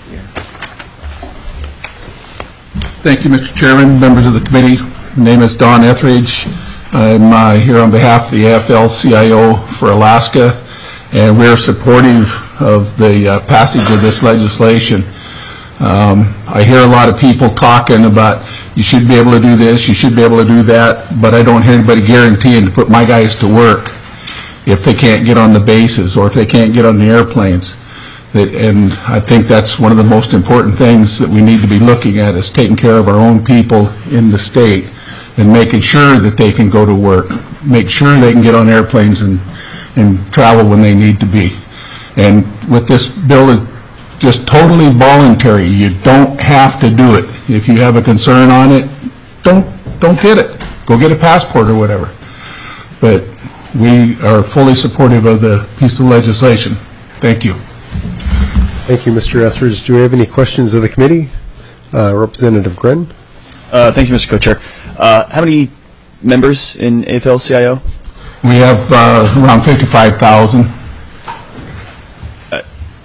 Thank you, Mister Chairman, members of the committee. My name is Don Etheridge. I'm uh, here on behalf of the A F L C I O for Alaska, and we're supportive of the uh, passage of this legislation. Um, I hear a lot of people talking about you should be able to do this, you should be able to do that, but I don't hear anybody guaranteeing to put my guys to work if they can't get on the bases or if they can't get on the airplanes. That, and I think that's one of the most important things that we need to be looking at, is taking care of our own people in the state and making sure that they can go to work, make sure they can get on airplanes and, and travel when they need to be. And with this bill, it's just totally voluntary. You don't have to do it. If you have a concern on it, don't, don't get it. Go get a passport or whatever. But we are fully supportive of the piece of legislation. Thank you. Thank you, Mister Etheridge. Do we have any questions of the committee? Uh, Representative Gren. Uh, thank you, Mister Co-Chair. Uh, how many members in A F L C I O? We have uh, around fifty-five thousand. Uh,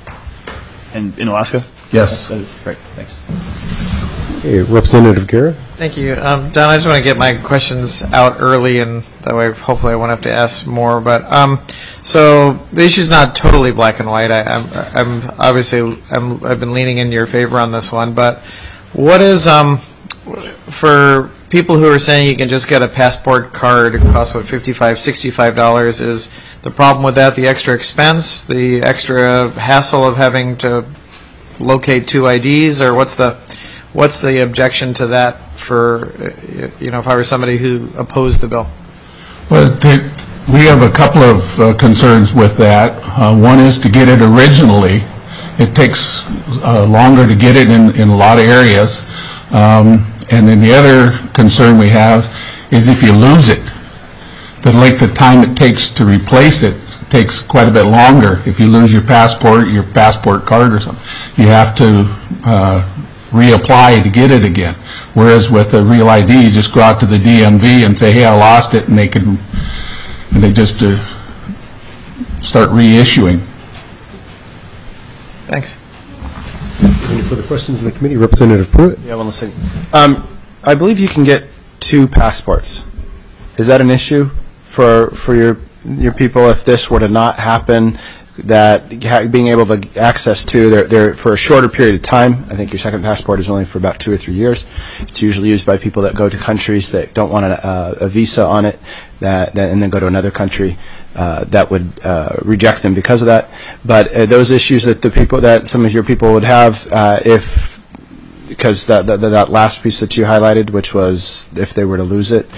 and in Alaska? Yes. That is great. Thanks. Hey, Representative Guerra. Thank you. Um, Don, I just want to get my questions out early, and that way hopefully I won't have to ask more. But um, so the issue is not totally black and white. I, I'm, I'm obviously I'm, I've been leaning in your favor on this one. But what is um, for people who are saying you can just get a passport card, it costs what, fifty-five, sixty-five dollars? Is the problem with that the extra expense, the extra hassle of having to locate two I Ds, or what's the What's the objection to that for, you know, if I were somebody who opposed the bill? Well, we have a couple of uh, concerns with that. Uh, one is to get it originally. It takes uh, longer to get it in, in a lot of areas. Um, and then the other concern we have is if you lose it, the length of time it takes to replace it takes quite a bit longer. If you lose your passport, your passport card or something, you have to uh, reapply to get it again. Whereas with a Real I D, you just go out to the D M V and say, hey, I lost it, and they can, and they just uh, start reissuing. Thanks. Any further questions in the committee? Representative Pruitt? Yeah, one second. Um, I believe you can get two passports. Is that an issue for for your your people if this were to not happen? That ha- being able to access to they're, they're for a shorter period of time. I think your second passport is only for about two or three years. It's usually used by people that go to countries that don't want a, uh, a visa on it, that, that and then go to another country uh, that would uh, reject them because of that. But uh, those issues that the people that some of your people would have uh, if because that, that that last piece that you highlighted, which was if they were to lose it.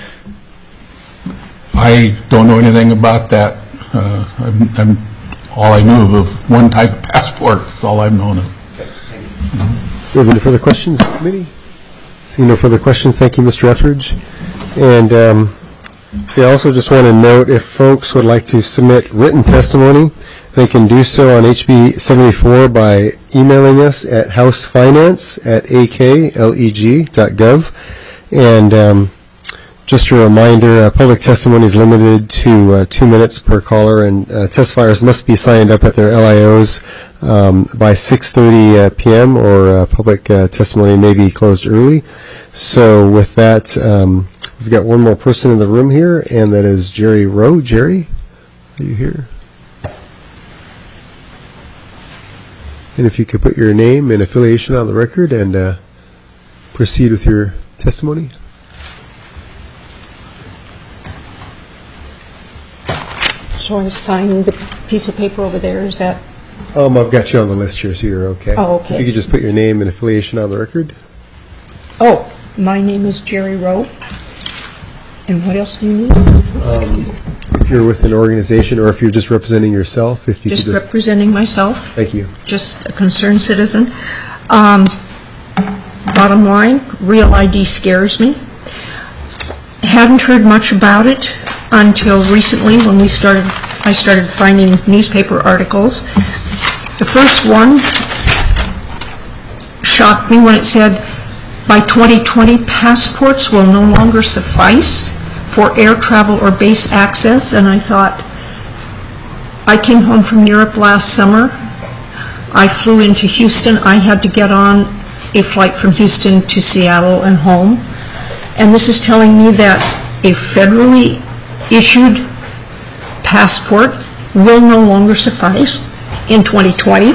I don't know anything about that. Uh, I'm, I'm all I knew of one type of passport. That's all I've known of. Mm-hmm. Do we have any further questions, committee? Seeing no further questions, thank you, Mister Etheridge. And um, see, I also just want to note, if folks would like to submit written testimony, they can do so on H B seventy-four by emailing us at housefinance at a k leg dot gov. And um, just a reminder, uh, public testimony is limited to uh, two minutes per caller, and uh, testifiers must be signed up at their L I Os um, by six thirty uh, p m or uh, public uh, testimony may be closed early. So with that, um, we've got one more person in the room here, and that is Jerry Rowe. Jerry, are you here? And if you could put your name and affiliation on the record and uh, proceed with your testimony. So I sign the piece of paper over there, is that? Um, I've got you on the list here, so you're okay. Oh, okay. If you could just put your name and affiliation on the record. Oh, my name is Jerry Rowe. And what else do you need? Um, if you're with an organization or if you're just representing yourself, if you Just could just... representing myself. Thank you. Just a concerned citizen. Um, bottom line, Real I D scares me. Hadn't heard much about it until recently when we started, I started finding newspaper articles. The first one shocked me when it said, by twenty twenty, passports will no longer suffice for air travel or base access, and I thought, I came home from Europe last summer. I flew into Houston. I had to get on a flight from Houston to Seattle and home. And this is telling me that a federally issued passport will no longer suffice in twenty twenty.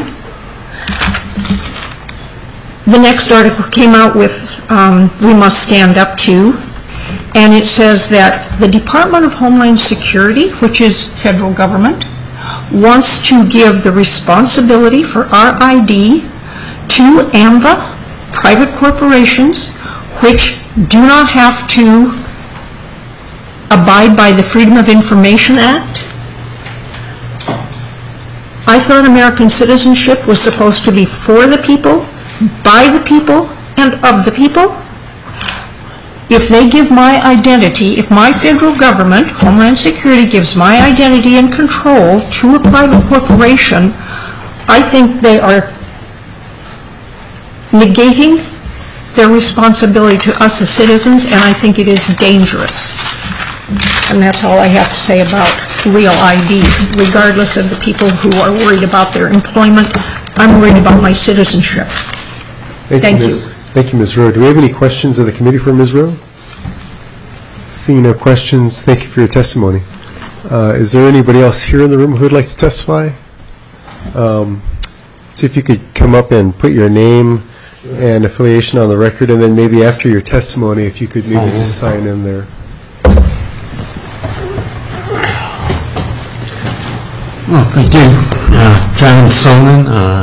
The next article came out with um, We Must Stand Up To, and it says that the Department of Homeland Security, which is federal government, wants to give the responsibility for R I D to AMVA, private corporations, which do not have to abide by the Freedom of Information Act. I thought American citizenship was supposed to be for the people, by the people, and of the people. If they give my identity, if my federal government, Homeland Security, gives my identity and control to a private corporation, I think they are negating their responsibility to us as citizens, and I think it is dangerous. And that's all I have to say about Real I D, regardless of the people who are worried about their employment. I'm worried about my citizenship. Thank, Thank you, you. Miz Thank you, Miz Rowe. Do we have any questions of the committee for Miz Rowe? Seeing no questions, thank you for your testimony. Uh, is there anybody else here in the room who would like to testify? Um, see if you could come up and put your name and affiliation on the record, and then maybe after your testimony, if you could maybe just sign in there. Well, thank you. Uh, Travis Solon, uh,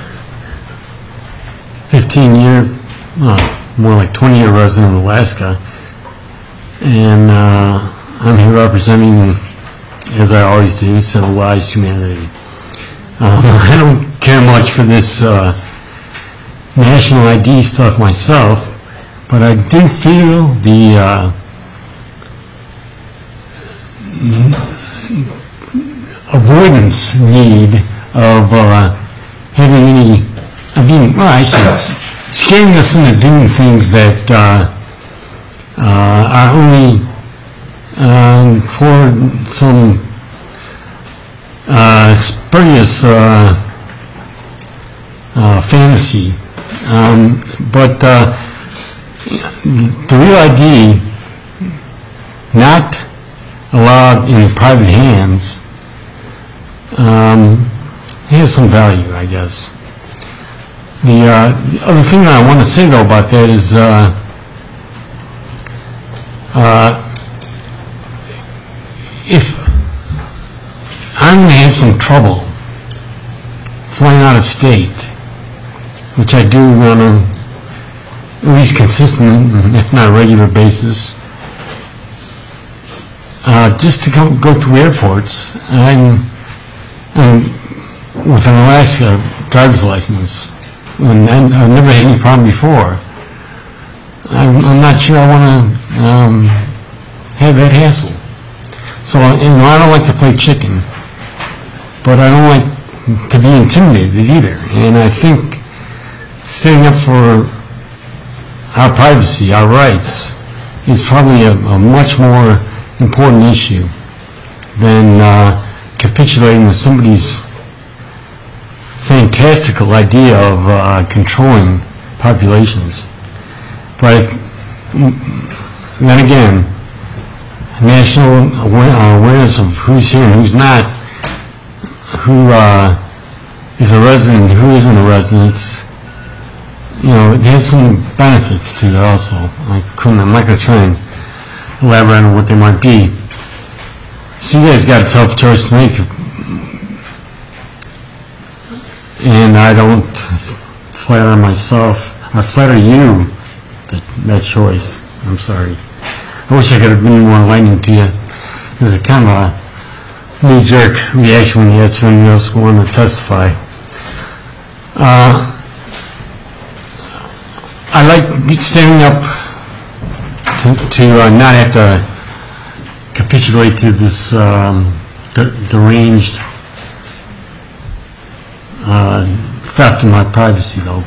fifteen year, uh, more like twenty year resident of Alaska. And uh, I'm here representing, as I always do, civilized humanity. Um, I don't care much for this uh, national I D stuff myself, but I do feel the uh, avoidance need of uh, having any, I mean, well, actually, scaring us into doing things that uh, uh, are only um, for some uh, spurious uh, uh, fantasy Um, But uh, the Real I D, not allowed in private hands, um, has some value, I guess. The, uh, the other thing that I want to say, though, about that is uh, uh, if I'm going to have some trouble flying out of state, which I do on a at least consistent, if not regular basis, uh, just to come, go to airports, I'm, I'm with an Alaska driver's license, and I've never had any problem before. I'm, I'm not sure I want to um, have that hassle. So, you know, I don't like to play chicken, but I don't like to be intimidated either. And I think standing up for our privacy, our rights, is probably a, a much more important issue than uh, capitulating with somebody's fantastical idea of uh, controlling populations. But then again, national awareness of who's here and who's not, who uh, is a resident and who isn't a resident, you know, it has some benefits to it also. I couldn't, I'm not going to try and elaborate on what they might be. So you guys got a tough choice to make, and I don't flatter myself, or flatter you, that, that choice. I'm sorry. I wish I could have been more enlightening to you. There's a kind of a knee-jerk reaction when you ask anyone else who wanted to testify. Uh, I like standing up to, to uh, not have to capitulate to this um, de- deranged uh, theft of my privacy, though.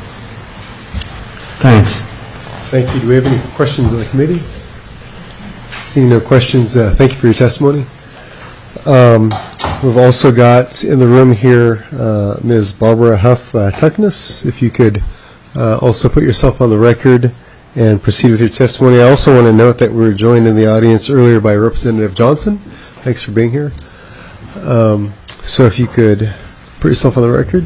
Thanks. Thank you. Do we have any questions of the committee? Seeing no questions, uh, thank you for your testimony. Um, we've also got in the room here uh, Miz Barbara Huff uh, Tuckness. If you could uh, also put yourself on the record and proceed with your testimony. I also want to note that we were joined in the audience earlier by Representative Johnson. Thanks for being here. Um, so if you could put yourself on the record.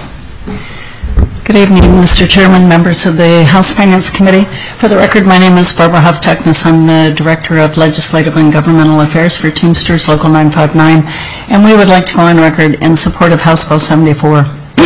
Good evening, Mister Chairman, members of the House Finance Committee. For the record, my name is Barbara Huff Tuckness. I'm the Director of Legislative and Governmental Affairs for Teamsters Local nine five nine, and we would like to go on record in support of House Bill seventy-four.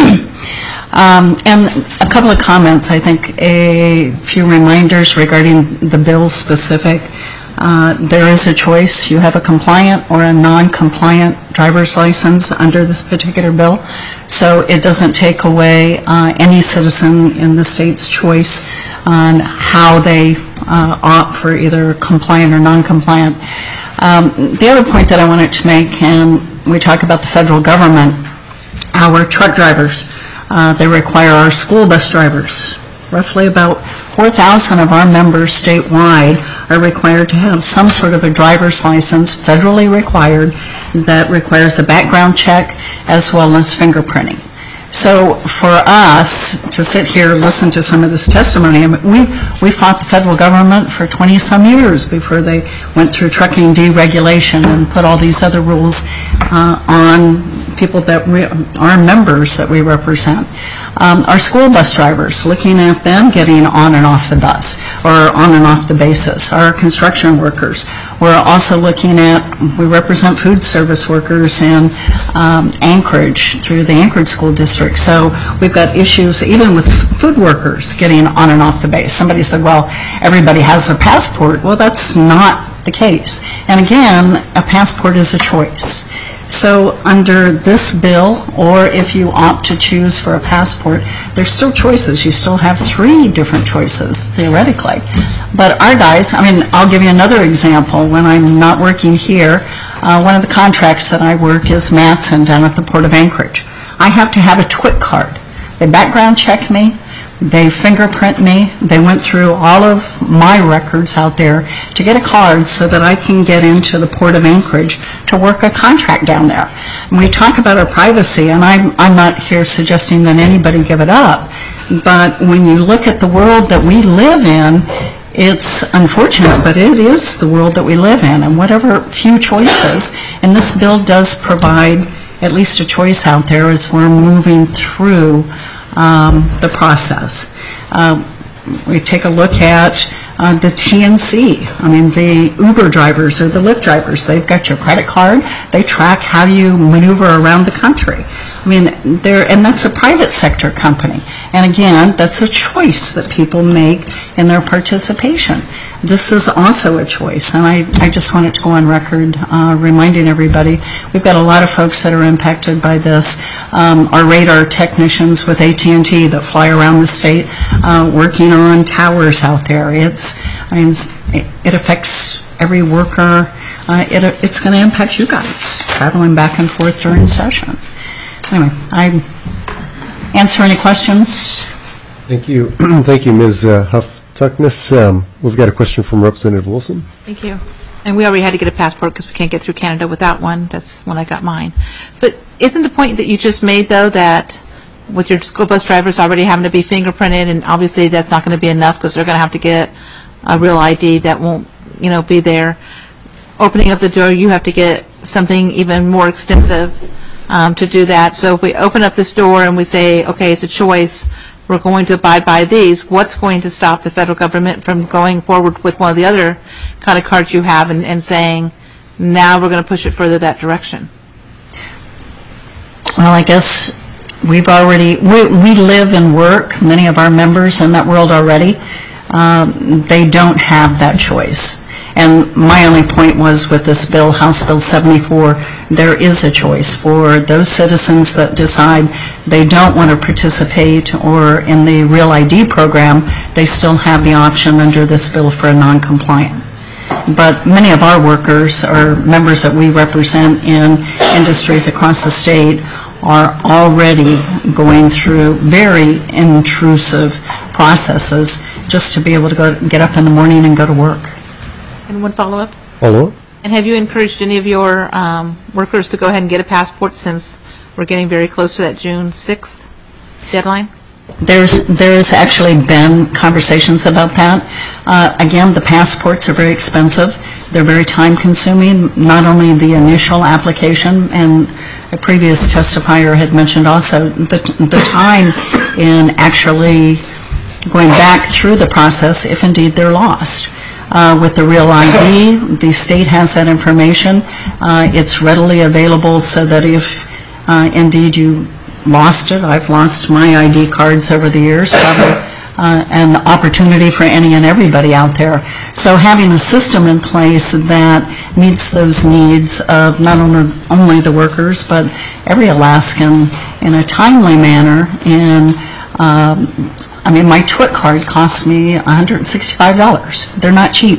um, and a couple of comments, I think a few reminders regarding the bill specific. Uh, there is a choice. You have a compliant or a non-compliant driver's license under this particular bill. So it doesn't take away uh, any citizen in the state's choice on how they uh, opt for either compliant or non-compliant. Um, the other point that I wanted to make, and we talk about the federal government, our truck drivers, uh, they require our school bus drivers. Roughly about four thousand of our members statewide are required to have some sort of a driver's license, federally required, that requires a background check as well as fingerprinting. So for us to sit here and listen to some of this testimony, I mean, we, we fought the federal government for twenty some years before they went through trucking deregulation and put all these other rules uh, on people that re- are members that we represent. Um, our school bus drivers, looking at them getting on and off the bus or on and off the bases. Our construction workers. We're also looking at, we represent food service workers in um, Anchorage through the Anchorage School District. So we've got issues even with food workers getting on and off the base. Somebody said, well, everybody has a passport. Well, that's not the case. And again, a passport is a choice. So under this bill, or if you opt to choose for a passport, there's still choices. You still have three different choices, theoretically. But our guys, I mean, I'll give you another example. When I'm not working here, uh, one of the contracts that I work is Matson down at the Port of Anchorage. I have to have a TWIC card. They background check me. They fingerprint me. They went through all of my records out there to get a card so that I can get into the Port of Anchorage to work a contract down there. And we talk about our privacy, and I'm, I'm not here suggesting that anybody give it up, but when you look at the world that we live in, it's unfortunate, but it is the world that we live in, and whatever few choices, and this bill does provide at least a choice out there as we're moving through um, the process. Uh, we take a look at uh, the T N C. I mean, the Uber drivers or the Lyft drivers, they've got your credit card. They track how you maneuver around the country. I mean, they're, and that's a private sector company. And again, that's a choice that people make in their participation. This is also a choice, and I, I just wanted to go on record uh, reminding everybody, we've got a lot of folks that are impacted by this. Um, our radar technicians with A T and T that fly around the state uh, working on towers out there. It's, I mean, it affects every worker. Uh, it, it's going to impact you guys traveling back and forth during session. Anyway, I answer any questions? Thank you. Thank you, Miz Uh, Huff-Tuckness. Um, we've got a question from Representative Wilson. Thank you. And we already had to get a passport because we can't get through Canada without one. That's when I got mine. But isn't the point that you just made, though, that with your school bus drivers already having to be fingerprinted, and obviously that's not going to be enough because they're going to have to get a real I D that won't, you know, be there. Opening up the door, you have to get something even more extensive um, to do that. So if we open up this door and we say, okay, it's a choice, we're going to abide by these, what's going to stop the federal government from going forward with one of the other kind of cards you have and, and saying, now we're going to push it further that direction? Well, I guess we've already, we, we live and work, many of our members in that world already. Um, they don't have that choice. And my only point was with this bill, House Bill seventy-four, there is a choice for those citizens that decide they don't want to participate or in the Real I D program, they still have the option under this bill for a non-compliant. But many of our workers or members that we represent in industries across the state are already going through very intrusive processes just to be able to go get up in the morning and go to work. And one follow-up? Follow-up? And have you encouraged any of your um, workers to go ahead and get a passport since we're getting very close to that June sixth deadline? There's there's actually been conversations about that. Uh, again, the passports are very expensive. They're very time-consuming, not only the initial application, and a previous testifier had mentioned also the, the time in actually going back through the process if indeed they're lost. Uh, with the Real I D, the state has that information. Uh, it's readily available so that if uh, indeed you lost it, I've lost my I D cards over the years, probably uh, an opportunity for any and everybody out there. So having a system in place that meets those needs of not only, only the workers, but every Alaskan in a timely manner. And um, I mean, my Twit card cost me one hundred sixty-five dollars. They're not cheap.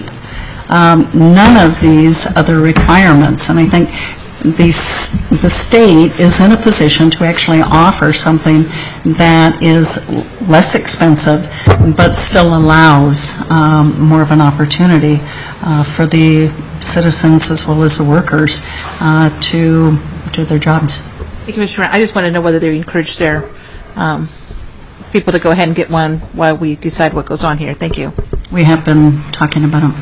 Um, none of these other requirements, and I think the, the state is in a position to actually offer something that is less expensive but still allows um, more of an opportunity uh, for the citizens as well as the workers uh, to do their jobs. Thank you, Mister I just want to know whether they encourage their um, people to go ahead and get one while we decide what goes on here. Thank you. We have been talking about them.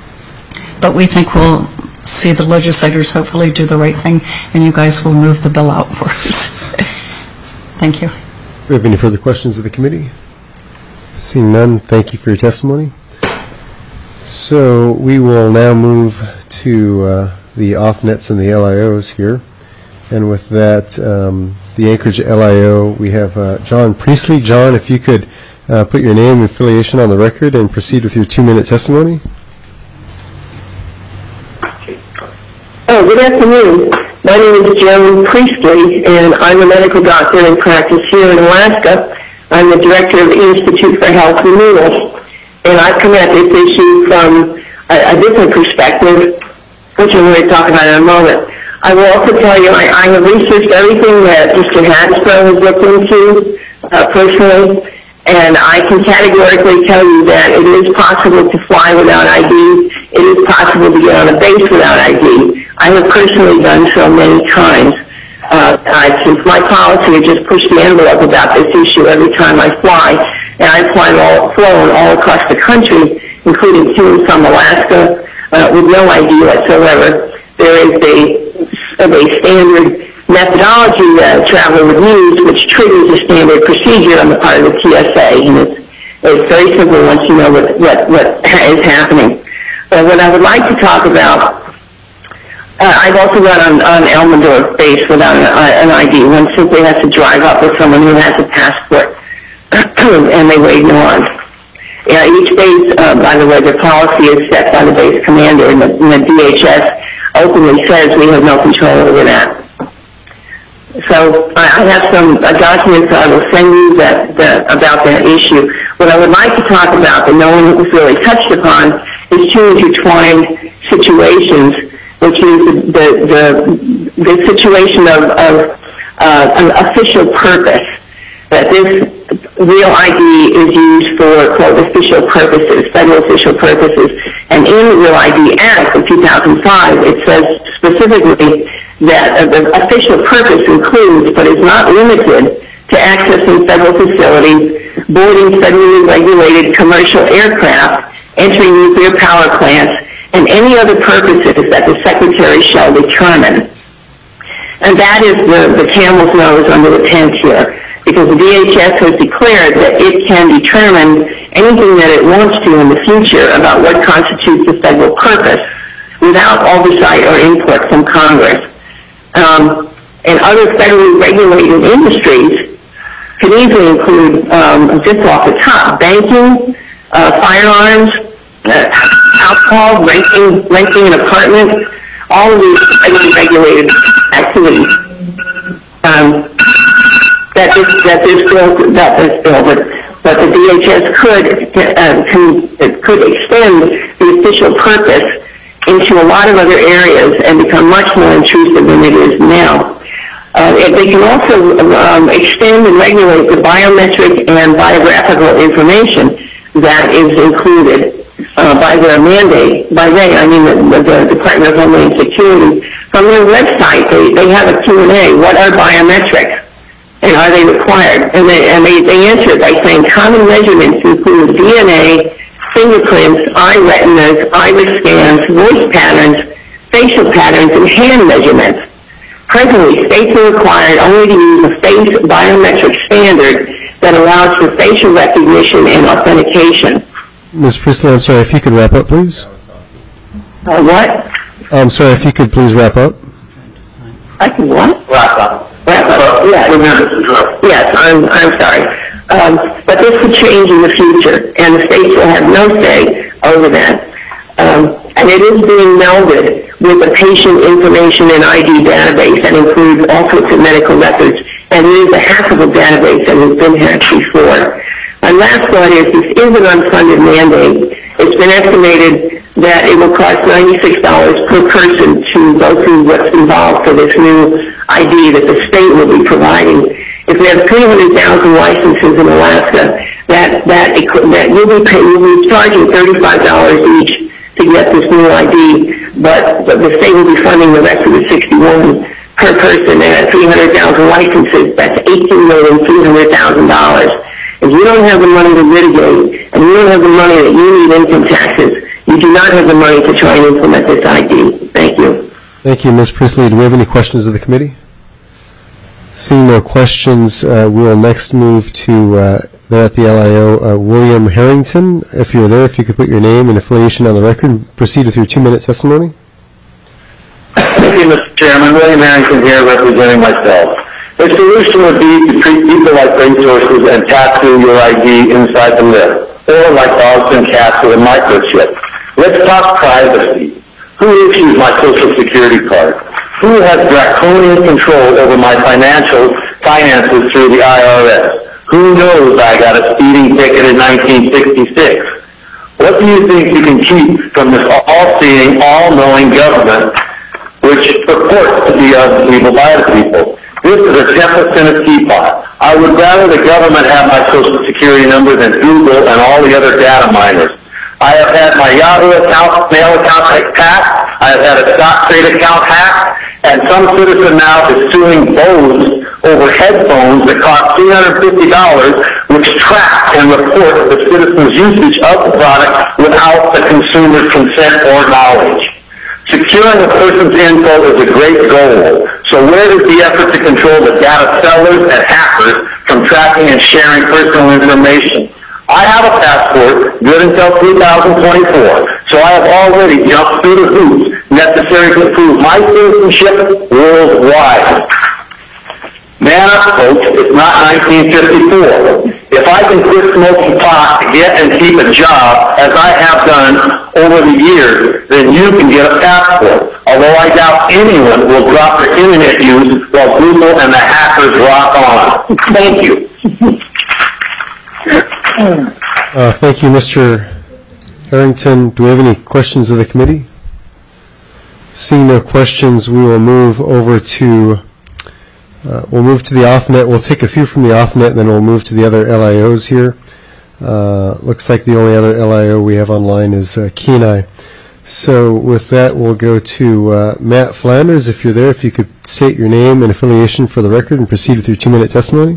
But we think we'll see the legislators hopefully do the right thing, and you guys will move the bill out for us. Thank you. Do we have any further questions of the committee? Seeing none, thank you for your testimony. So we will now move to uh, the off-nets and the L I Os here. And with that, um, the Anchorage L I O, we have uh, John Priestley. John, if you could uh, put your name and affiliation on the record and proceed with your two-minute testimony. Oh, good afternoon. My name is John Priestley, and I'm a medical doctor in practice here in Alaska. I'm the director of the Institute for Health Renewal, and I've come at this issue from a, a different perspective, which I'm going to talk about in a moment. I will also tell you I, I have researched everything that Mister Hasbro has looked into uh, personally, and I can categorically tell you that it is possible to fly without I D. It is possible to get on a base without I D. I have personally done so many times. Uh, I, since my policy is just push the envelope about this issue every time I fly, and I've flown all, flown all across the country, including to and from Alaska, uh, with no I D whatsoever. There is a, a standard methodology that a traveler would use, which triggers a standard procedure on the part of the T S A, and it's, it's very simple once you know what, what, what is happening. But what I would like to talk about, uh, I've also got on, on Elmendorf base without an, uh, an I D. One simply has to drive up with someone who has a passport, and they wave no on. Yeah, each base, uh, by the way, the policy is set by the base commander, and the, and the D H S openly says we have no control over that. So I have some uh, documents I will send you that, that about that issue. What I would like to talk about that no one has really touched upon is two intertwined situations, which is the the, the situation of, of uh, an official purpose. That this real I D is used for, quote, official purposes, federal official purposes. And in the Real I D Act of two thousand five, it says specifically that uh, the official purpose includes, but is not limited to, accessing federal facilities, boarding federally regulated commercial aircraft, entering nuclear power plants, and any other purposes that the Secretary shall determine. And that is the, the camel's nose under the tent here, because the D H S has declared that it can determine anything that it wants to in the future about what constitutes a federal purpose without oversight or input from Congress. Um, and other federally regulated industries can easily include, um, just off the top, banking, uh, firearms, uh, alcohol, renting, renting an apartment, all of these federally regulated activities. Um, that this, that this bill, not this bill, but, but the D H S could, uh, can, could extend the official purpose into a lot of other areas and become much more intrusive than it is now. Uh, they can also um, extend and regulate the biometric and biographical information that is included uh, by their mandate. By they, I mean the, the Department of Homeland Security. From their website, they, they have a Q and A. What are biometrics? And are they required? And they, and they, they answer by saying common measurements include D N A, fingerprints, eye retinas, iris scans, voice patterns, facial patterns, and hand measurements. Presently, states are required only to use a face biometric standard that allows for facial recognition and authentication. Miz Priestley, I'm sorry, if you could wrap up, please. Uh, what? I'm sorry, if you could please wrap up. I can what? Wrap up. Wrap up, yeah. Yes, I'm, I'm sorry. Um, but this could change in the future, and the states will have no say over that. Um, and it is being melded with the patient information and I D database that includes all sorts of medical records, and it is a hackable database that has been hacked before. My last thought is this is an unfunded mandate. It's been estimated that it will cost ninety-six dollars per person to go through what's involved for this new I D that the state will be providing. If we have three hundred thousand licenses in Alaska, that that that you'll be paying, you'll be charging thirty-five dollars each to get this new I D, but the state will be funding the rest of the sixty-one per person. And at three hundred thousand licenses, that's eighteen million three hundred thousand dollars. If you don't have the money to litigate, and you don't have the money that you need income taxes, you do not have the money to try and implement this I D. Thank you. Thank you, Miz Priestley. Do we have any questions of the committee? Seeing no questions, uh, we will next move to, uh, there at the L I O, uh, William Harrington. If you're there, if you could put your name and affiliation on the record, proceed with your two-minute testimony. Thank you, Mister Chairman. William Harrington here representing myself. The solution would be to treat people like racehorses and tattoo your I D inside the lip, or like dogs and cats with a microchip. Let's talk privacy. Who issues my Social Security card? Who has draconian control over my financial finances through the I R S? Who knows I got a speeding ticket in nineteen sixty-six? What do you think you can keep from this all-seeing, all-knowing government, which purports to be of the people by the people? This is a tempest in a teapot. I would rather the government have my Social Security number than Google and all the other data miners. I have had my Yahoo account, mail account hacked. I have had a stock trade account hacked. And some citizen now is suing Bose over headphones that cost three hundred fifty dollars, which track and report the citizen's usage of the product without the consumer's consent or knowledge. Securing a person's info is a great goal. So where is the effort to control the data sellers and hackers from tracking and sharing personal information? I have a passport, good until two thousand twenty-four, so I have already jumped through the hoops necessary to prove my citizenship worldwide. Man up, folks, it's not nineteen fifty-four. If I can quit smoking pot to get and keep a job, as I have done over the years, then you can get a passport. Although I doubt anyone will drop their internet use while Google and the hackers rock on. Thank you. Uh, thank you, Mister Harrington. Do we have any questions of the committee? Seeing no questions, we will move over to uh, we'll move to the off-net. We'll take a few from the off-net, and then we'll move to the other L I Os here. Uh, looks like the only other L I O we have online is uh, Kenai. So with that, we'll go to uh, Matt Flanders. If you're there, if you could state your name and affiliation for the record and proceed with your two-minute testimony.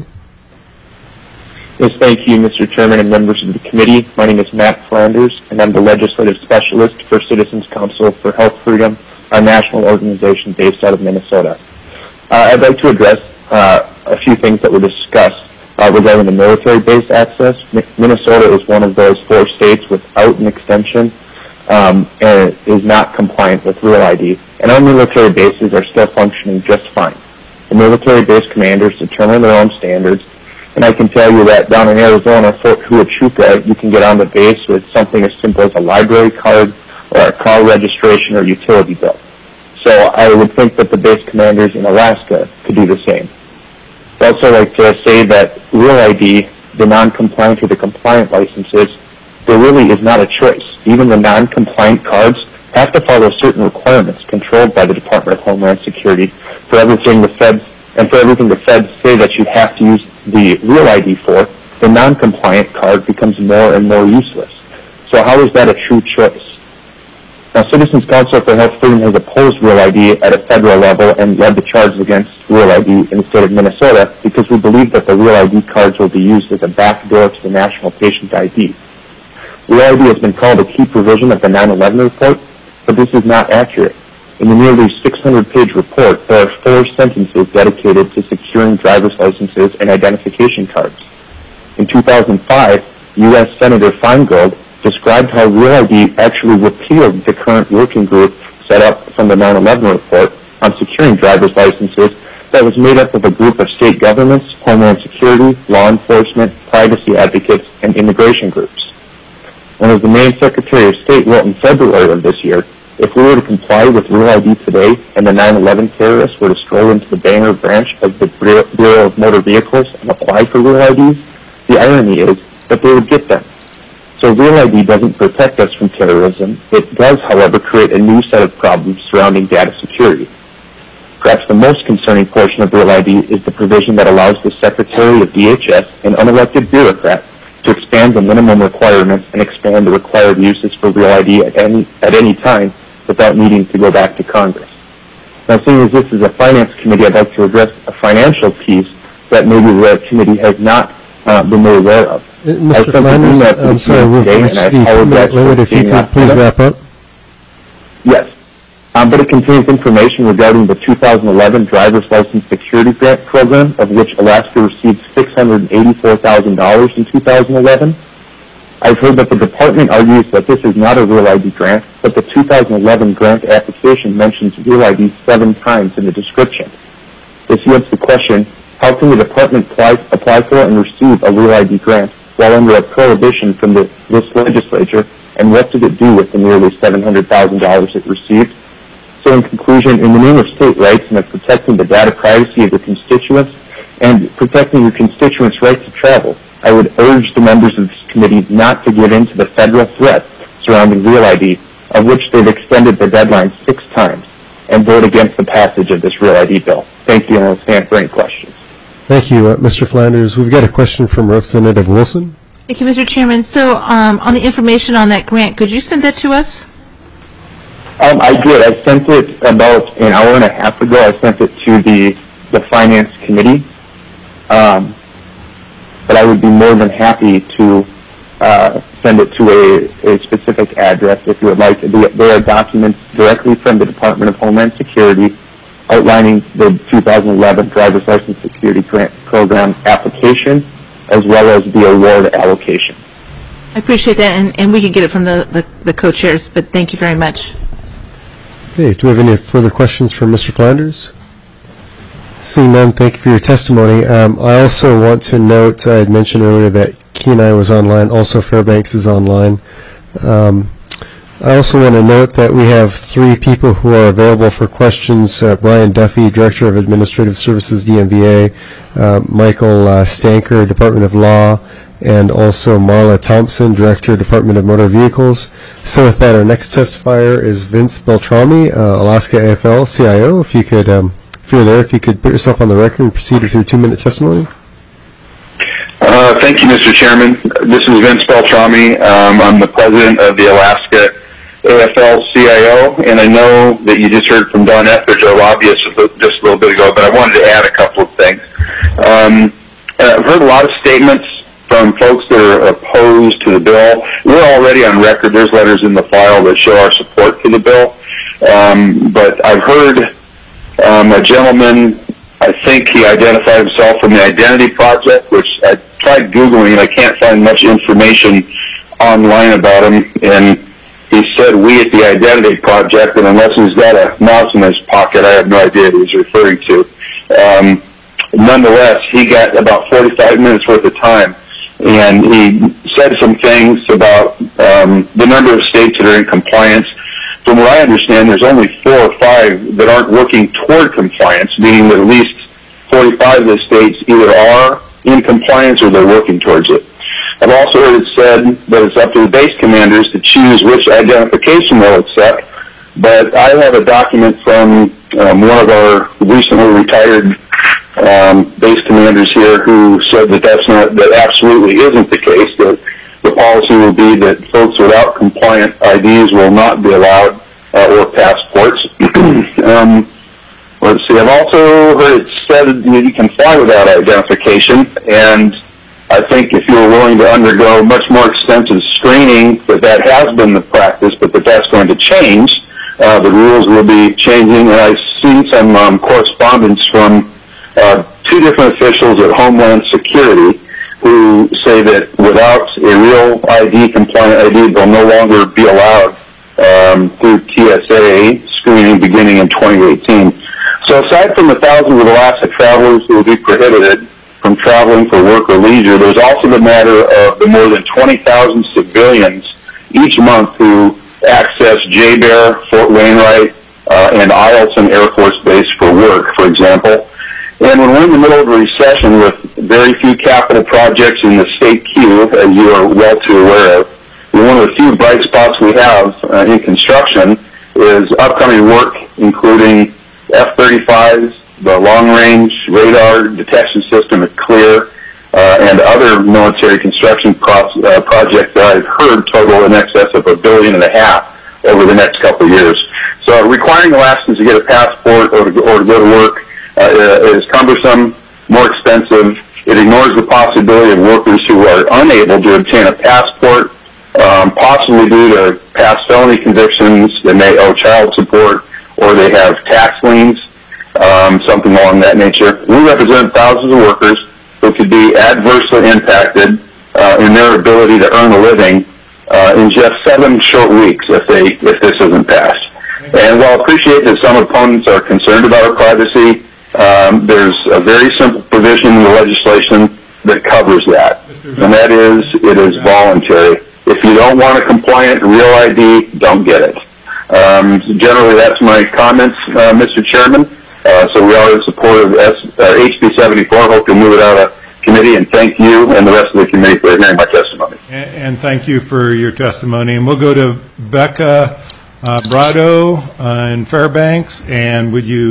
Yes, thank you, Mister Chairman and members of the committee. My name is Matt Flanders, and I'm the Legislative Specialist for Citizens Council for Health Freedom, a national organization based out of Minnesota. Uh, I'd like to address uh, a few things that were discussed uh, regarding the military-based access. Mi- Minnesota is one of those four states without an extension um, and is not compliant with Real I D, and our military bases are still functioning just fine. The military-based commanders determine their own standards. And I can tell you that down in Arizona, Fort Huachuca, you can get on the base with something as simple as a library card or a car registration or utility bill. So I would think that the base commanders in Alaska could do the same. I'd also like to say that Real I D, the non-compliant or the compliant licenses, there really is not a choice. Even the non-compliant cards have to follow certain requirements controlled by the Department of Homeland Security for everything the feds and for everything the feds say that you have to use the Real I D for. The non-compliant card becomes more and more useless. So how is that a true choice? Now, Citizens Council for Health Freedom has opposed Real I D at a federal level and led the charges against Real I D in the state of Minnesota because we believe that the Real I D cards will be used as a backdoor to the National Patient I D. Real I D has been called a key provision of the nine eleven report, but this is not accurate. In the nearly six hundred page report, there are four sentences dedicated to securing driver's licenses and identification cards. In two thousand five, U S Senator Feingold described how Real I D actually repealed the current working group set up from the nine eleven report on securing driver's licenses that was made up of a group of state governments, Homeland Security, law enforcement, privacy advocates, and immigration groups. And as the Maine Secretary of State wrote in February of this year, if we were to comply with Real I D today and the nine eleven terrorists were to stroll into the Bangor branch of the Bureau of Motor Vehicles and apply for Real I Ds, the irony is that they would get them. So Real I D doesn't protect us from terrorism. It does, however, create a new set of problems surrounding data security. Perhaps the most concerning portion of Real I D is the provision that allows the Secretary of D H S, an unelected bureaucrat, to expand the minimum requirements and expand the required uses for Real I D at any at any time without needing to go back to Congress. Now, seeing as this is a Finance Committee, I'd like to address a financial piece that maybe the committee has not uh, been made aware of. Mister Flanders, I'm sorry, we've reached the two-minute limit. If you could please wrap up. Yes. Um, but it contains information regarding the two thousand eleven Driver's License Security Grant Program, of which Alaska received six hundred eighty-four thousand dollars in two thousand eleven. I've heard that the department argues that this is not a Real I D grant, but the two thousand eleven grant application mentions Real I D seven times in the description. This yields the question, how can the department apply, apply for and receive a Real I D grant while under a prohibition from the, this legislature, and what did it do with the nearly seven hundred thousand dollars it received? So in conclusion, in the name of state rights and of protecting the data privacy of your constituents and protecting your constituents' right to travel, I would urge the members of this committee not to give in to the federal threat surrounding Real I D, of which they've extended the deadline six times, and vote against the passage of this Real I D bill. Thank you, and I'll stand for any questions. Thank you, uh, Mister Flanders. We've got a question from Representative Wilson. Thank you, Mister Chairman. So um, on the information on that grant, could you send that to us? Um, I did. I sent it about an hour and a half ago. I sent it to the, the Finance Committee. Um, but I would be more than happy to uh, send it to a, a specific address if you would like. There are documents directly from the Department of Homeland Security outlining the two thousand eleven Driver's License Security Grant Program application as well as the award allocation. I appreciate that, and, and we can get it from the, the, the co-chairs, but thank you very much. Okay, do we have any further questions for Mister Flanders? Seeing none, thank you for your testimony. Um, I also want to note, I had mentioned earlier that Kenai was online, also Fairbanks is online. Um, I also want to note that we have three people who are available for questions. Uh, Brian Duffy, Director of Administrative Services, D M V A, uh, Michael uh, Stanker, Department of Law, and also Marla Thompson, Director, Department of Motor Vehicles. So with that, our next testifier is Vince Beltrami, uh, Alaska A F L C I O. If you could, um, if you're there, if you could put yourself on the record and proceed with your two-minute testimony. Uh, thank you, Mister Chairman. This is Vince Beltrami. Um, I'm the president of the Alaska A F L C I O, and I know that you just heard from Don Etheridge, our lobbyist, just a little bit ago, but I wanted to add a couple of things. Um, I've heard a lot of statements from folks that are opposed to the bill. We're already on record. There's letters in the file that show our support for the bill. Um, but I've heard um, a gentleman, I think he identified himself from the Identity Project, which I tried Googling and I can't find much information online about him. And he said, we at the Identity Project, and unless he's got a mouse in his pocket, I have no idea what he's referring to. Um, nonetheless, he got about forty-five minutes worth of time. And he said some things about um, the number of states that are in compliance. From what I understand, there's only four or five that aren't working toward compliance, meaning that at least forty-five of the states either are in compliance or they're working towards it. I've also heard it said that it's up to the base commanders to choose which identification they'll accept, but I have a document from um, one of our recently retired Um, base commanders here who said that that's not, that absolutely isn't the case, that the policy will be that folks without compliant I Ds will not be allowed, uh, or passports. um, let's see, I've also heard it said that you can fly without identification, and I think if you were willing to undergo much more extensive screening, that that has been the practice, but that that's going to change. Uh, the rules will be changing, and I've seen some um, correspondence from Uh, two different officials at Homeland Security who say that without a real I D, compliant I D, they'll no longer be allowed um, through T S A screening beginning in twenty eighteen. So aside from the thousands of Alaska travelers who will be prohibited from traveling for work or leisure, there's also the matter of the more than twenty thousand civilians each month who access J Bear, Fort Wainwright, uh, and Eielson Air Force Base for work, for example. And when we're in the middle of a recession with very few capital projects in the state queue, as you are well too aware of, one of the few bright spots we have uh, in construction is upcoming work, including F thirty-fives, the long-range radar detection system at Clear, uh, and other military construction pro- uh, projects that I've heard total in excess of a billion and a half over the next couple of years. So requiring Alaskans to get a passport or to, or to go to work Uh, is cumbersome, more expensive. It ignores the possibility of workers who are unable to obtain a passport, um, possibly due to past felony convictions, they may owe child support, or they have tax liens, um, something along that nature. We represent thousands of workers who could be adversely impacted uh, in their ability to earn a living uh, in just seven short weeks if they if this isn't passed. And while I appreciate that some opponents are concerned about our privacy, Um, there's a very simple provision in the legislation that covers that, and that is it is voluntary. If you don't want a compliant real I D, don't get it. Um, generally, that's my comments, uh, Mister Chairman. Uh, so we are in support of S, uh, H B seventy-four. Hope to move it out of committee, and thank you and the rest of the committee for hearing my testimony. And, and thank you for your testimony. And we'll go to Becca uh, Brado uh, in Fairbanks, and would you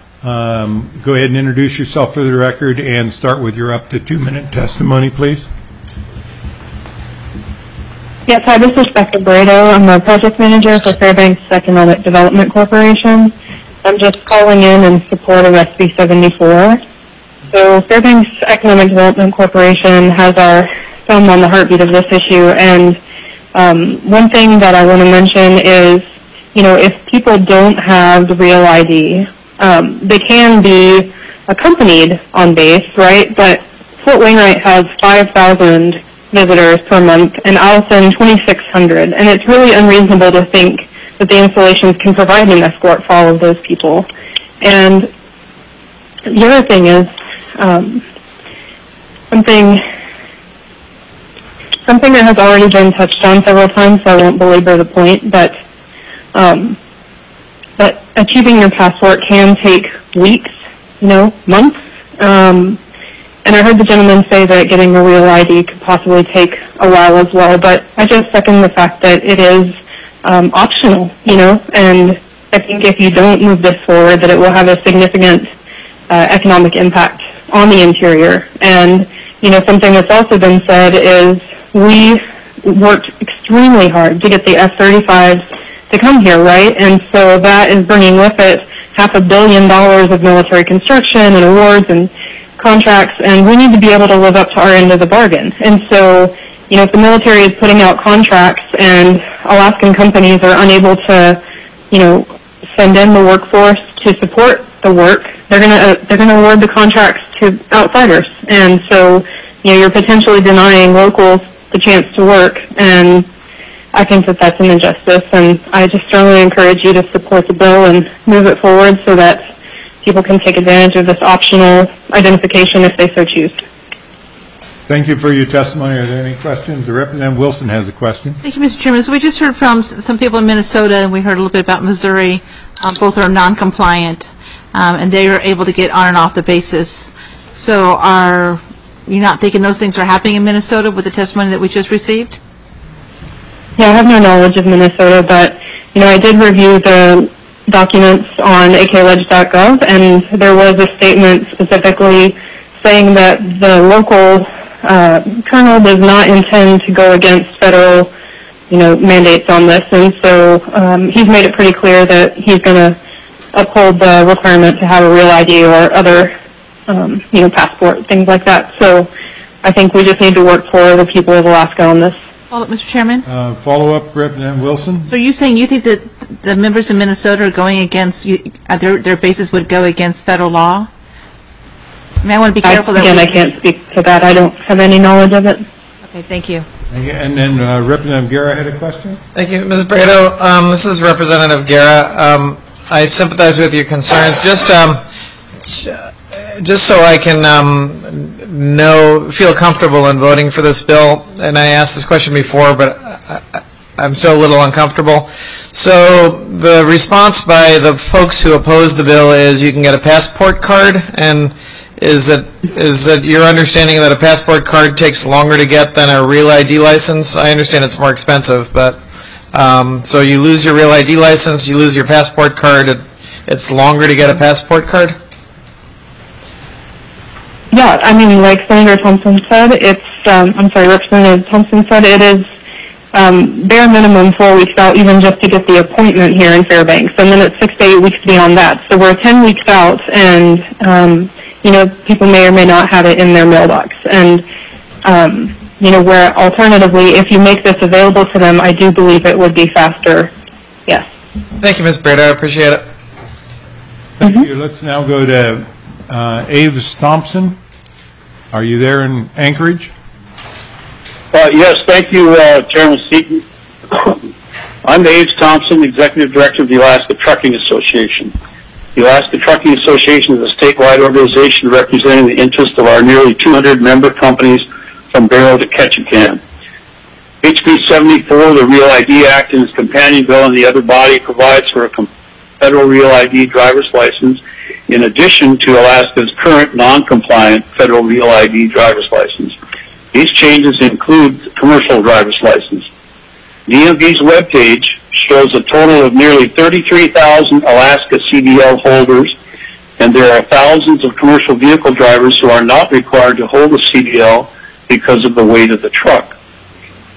Um, go ahead and introduce yourself for the record and start with your up to two minute testimony, please. Yes, hi, this is Becca Brado. I'm a project manager for Fairbanks Economic Development Corporation. I'm just calling in in support of S B seventy-four. So Fairbanks Economic Development Corporation has our thumb on the heartbeat of this issue, and um, one thing that I want to mention is, you know, if people don't have the real I D, um, they can be accompanied on base, right? But Fort Wainwright has five thousand visitors per month, and Allison twenty-six hundred, and it's really unreasonable to think that the installations can provide an escort for all of those people. And the other thing is um, something something that has already been touched on several times, so I won't belabor the point, but um, but achieving your passport can take weeks, you know, months. Um, And I heard the gentleman say that getting a real I D could possibly take a while as well, but I just second the fact that it is um, optional, you know, and I think if you don't move this forward, that it will have a significant uh, economic impact on the interior. And, you know, something that's also been said is we worked extremely hard to get the F thirty-fives to come here, right? And so that is bringing with it half a billion dollars of military construction and awards and contracts, and we need to be able to live up to our end of the bargain. And so, you know, if the military is putting out contracts and Alaskan companies are unable to, you know, send in the workforce to support the work, they're going to uh, they're going to award the contracts to outsiders. And so, you know, you're potentially denying locals the chance to work, and I think that that's an injustice. And I just strongly encourage you to support the bill and move it forward so that people can take advantage of this optional identification if they so choose. Thank you for your testimony. Are there any questions? Representative Wilson has a question. Thank you, Mister Chairman. So we just heard from s- some people in Minnesota, and we heard a little bit about Missouri. Um, both are non-compliant, um, and they are able to get on and off the basis. So are you not thinking those things are happening in Minnesota with the testimony that we just received? Yeah, I have no knowledge of Minnesota, but, you know, I did review the documents on A K ledge dot gov, and there was a statement specifically saying that the local uh, colonel does not intend to go against federal, you know, mandates on this, and so um, he's made it pretty clear that he's going to uphold the requirement to have a real I D or other, um, you know, passport, things like that. So I think we just need to work for the people of Alaska on this. Follow up, Mister Chairman. Uh, follow-up, Representative Wilson. So are you saying you think that the members in Minnesota are going against, you, uh, their, their bases would go against federal law? I mean, I want to be careful I, that again, we... I can't speak to that. I don't have any knowledge of it. Okay, thank you. And then uh, Representative Guerra had a question. Thank you, Miz Brado. Um, this is Representative Guerra. Um, I sympathize with your concerns. Just, um, just so I can um, know, feel comfortable in voting for this bill, and I asked this question before, but I, I, I'm still a little uncomfortable. So the response by the folks who oppose the bill is you can get a passport card, and is it is it your understanding that a passport card takes longer to get than a real I D license? I understand it's more expensive, but um, so you lose your real I D license, you lose your passport card, it, it's longer to get a passport card? Yeah, I mean, like Senator Thompson said, it's, um, I'm sorry, Representative Thompson said, it is um, bare minimum four weeks out even just to get the appointment here in Fairbanks, and then it's six to eight weeks beyond that. So we're ten weeks out, and, um, you know, people may or may not have it in their mailbox. And, um, you know, where alternatively, if you make this available to them, I do believe it would be faster. Yes. Thank you, Miz Brado. I appreciate it. Thank mm-hmm. you. Let's now go to uh, Aves Thompson. Are you there in Anchorage? Uh, yes, thank you, uh, Chairman Seaton. I'm Aves Thompson, Executive Director of the Alaska Trucking Association. The Alaska Trucking Association is a statewide organization representing the interests of our nearly two hundred member companies from Barrow to Ketchikan. H B seventy-four, the Real I D Act, and its companion bill in the other body provides for a federal Real I D driver's license in addition to Alaska's current non-compliant federal Real I D driver's license. These changes include commercial driver's license. D M V's webpage shows a total of nearly thirty-three thousand Alaska C D L holders, and there are thousands of commercial vehicle drivers who are not required to hold a C D L because of the weight of the truck.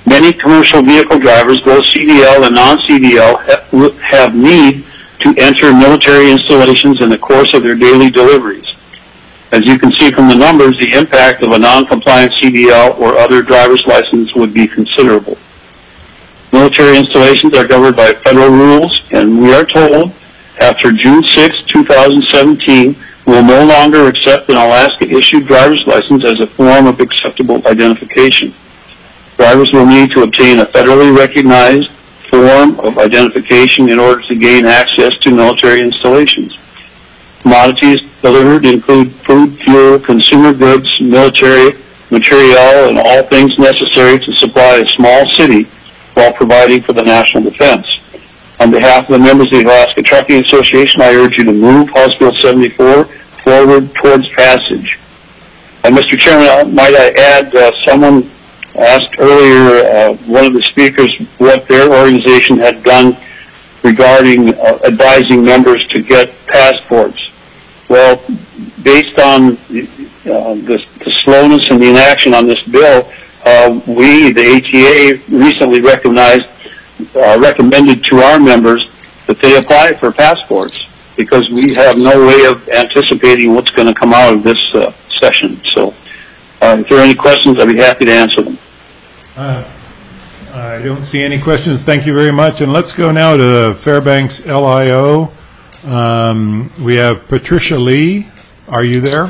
Many commercial vehicle drivers, both C D L and non-C D L, have need to enter military installations in the course of their daily deliveries. As you can see from the numbers, the impact of a non-compliant C D L or other driver's license would be considerable. Military installations are governed by federal rules, and we are told after June sixth, two thousand seventeen, we'll no longer accept an Alaska-issued driver's license as a form of acceptable identification. Drivers will need to obtain a federally recognized form of identification in order to gain access to military installations. Commodities delivered include food, fuel, consumer goods, military material, and all things necessary to supply a small city while providing for the national defense. On behalf of the members of the Alaska Trucking Association, I urge you to move House Bill seventy-four forward towards passage. And Mister Chairman, might I add, uh, someone asked earlier, uh, one of the speakers, what their organization had done regarding uh, advising members to get passports. Well, based on uh, the, the slowness and the inaction on this bill, uh, we, the A T A, recently recognized, uh, recommended to our members that they apply for passports because we have no way of anticipating what's going to come out of this uh, session. So uh, if there are any questions, I'd be happy to answer them. Uh, I don't see any questions. Thank you very much. And let's go now to Fairbanks L I O. Um, we have Patricia Lee. Are you there?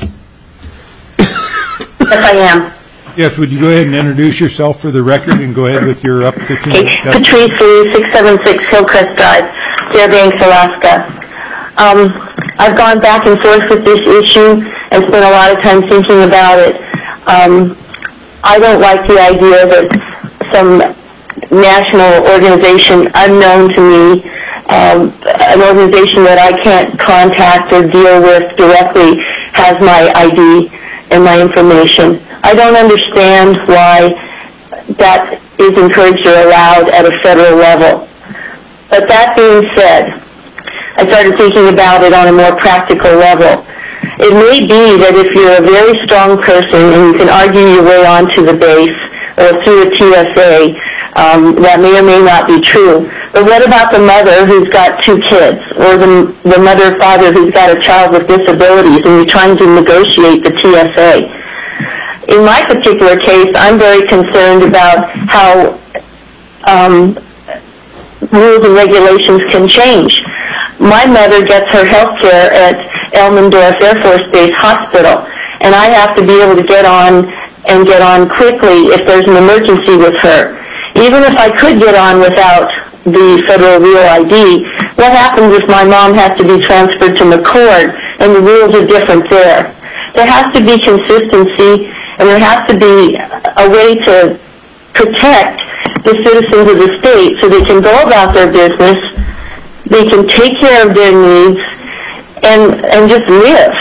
Yes, I am. Yes, would you go ahead and introduce yourself for the record and go ahead with your up to two Okay. Patrice Lee, six seven six Hillcrest Drive, Fairbanks, Alaska. Um, I've gone back and forth with this issue and spent a lot of time thinking about it. Um, I don't like the idea that some national organization unknown to me, um, an organization that I can't contact or deal with directly, has my I D and my information. I don't understand why that is encouraged or allowed at a federal level. But that being said, I started thinking about it on a more practical level. It may be that if you're a very strong person and you can argue your way onto the base or through a T S A, um, that may or may not be true. But what about the mother who's got two kids, or the, the mother or father who's got a child with disabilities and you're trying to negotiate the T S A? In my particular case, I'm very concerned about how um, rules and regulations can change. My mother gets her health care at Elmendorf Air Force Base Hospital, and I have to be able to get on and get on quickly if there's an emergency with her. Even if I could get on without the federal real I D, what happens if my mom has to be transferred to McCord and the rules are different there? There has to be consistency, and there has to be a way to protect the citizens of the state so they can go about their business, they can take care of their needs, and and just live.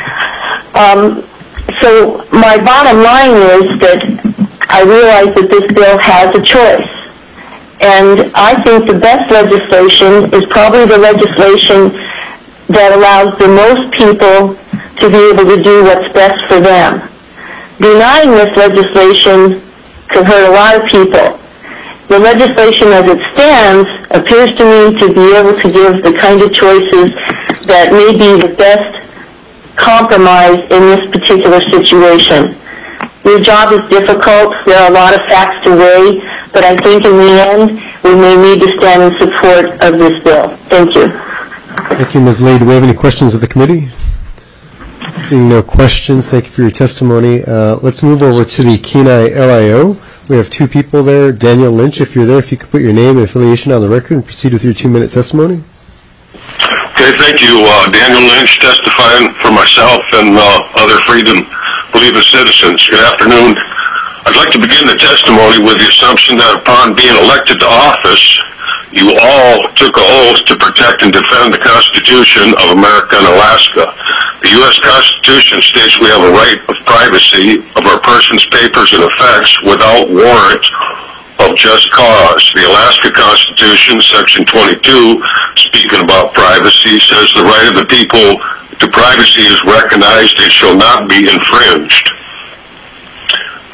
Um, so my bottom line is that I realize that this bill has a choice. And I think the best legislation is probably the legislation that allows the most people to be able to do what's best for them. Denying this legislation could hurt a lot of people. The legislation as it stands appears to me to be able to give the kind of choices that may be the best compromise in this particular situation. Your job is difficult. There are a lot of facts to weigh, but I think in the end we may need to stand in support of this bill. Thank you. Thank you, Miz Lee. Do we have any questions of the committee? Seeing no questions, thank you for your testimony. Uh, let's move over to the Kenai L I O. We have two people there. Daniel Lynch, if you're there, if you could put your name and affiliation on the record and proceed with your two-minute testimony. Okay, thank you. Uh, Daniel Lynch, testifying for myself and uh, other Freedom Believing citizens. Good afternoon. I'd like to begin the testimony with the assumption that upon being elected to office, you all took an oath to protect and defend the Constitution of America and Alaska. The U S Constitution states we have a right of privacy of our persons, papers, and effects without warrant of just cause. The Alaska Constitution, Section twenty-two, speaking about privacy, says the right of the people to privacy is recognized and shall not be infringed.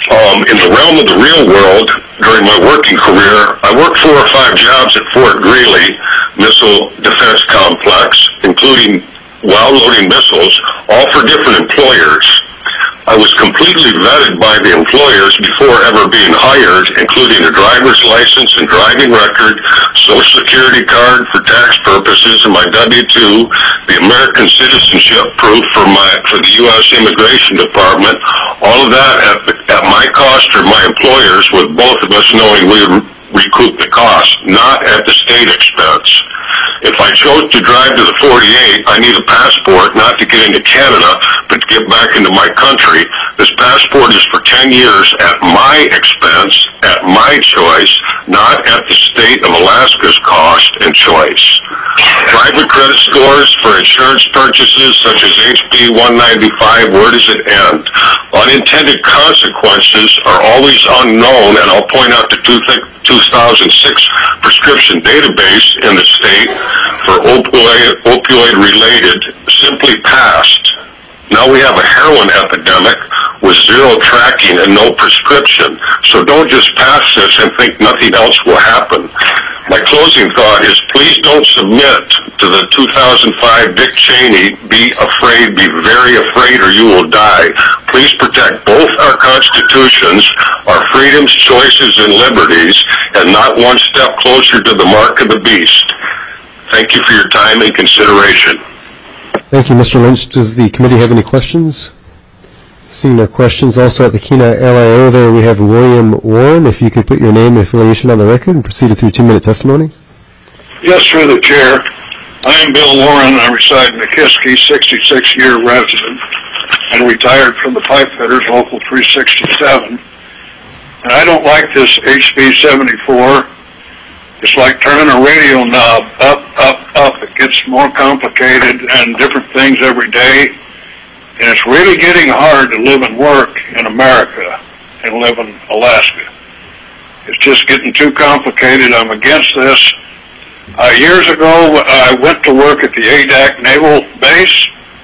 Um, in the realm of the real world, during my working career, I worked four or five jobs at Fort Greely Missile Defense Complex, including while loading missiles, all for different employers. I was completely vetted by the employers before ever being hired, including a driver's license and driving record, Social Security card for tax purposes, and my W two, the American citizenship proof for my for the U S Immigration Department. All of that at, at my cost or my employers, with both of us knowing we would recoup the cost, not at the state expense. If I chose to drive to the forty-eight, I need a passport, not to get into Canada, but to get back into my country. This passport is for ten years at my expense, at my choice, not at the state of Alaska's cost and choice. Private credit scores for insurance purchases such as H B one ninety-five, where does it end? Unintended consequences are always unknown, and I'll point out the two things. two thousand six prescription database in the state for opioid, opioid-related simply passed. Now we have a heroin epidemic with zero tracking and no prescription. So don't just pass this and think nothing else will happen. My closing thought is, please don't submit to the two thousand five Dick Cheney, be afraid, be very afraid, or you will die. Please protect both our constitutions, our freedoms, choices, and liberties, and not one step closer to the mark of the beast. Thank you for your time and consideration. Thank you, Mister Lynch. Does the committee have any questions? Seeing no questions, also at the Kenai L I O there we have William Warren. If you could put your name and affiliation on the record and proceed with your two-minute testimony. Yes, through the chair. I am Bill Warren. I reside in Nikiski, sixty-six year resident, and retired from the pipe fitters, Local three sixty-seven. And I don't like this H B seventy-four. It's like turning a radio knob up, up, up. It gets more complicated and different things every day. And it's really getting hard to live and work in America and live in Alaska. It's just getting too complicated. I'm against this. Uh, years ago, I went to work at the A D A C Naval Base,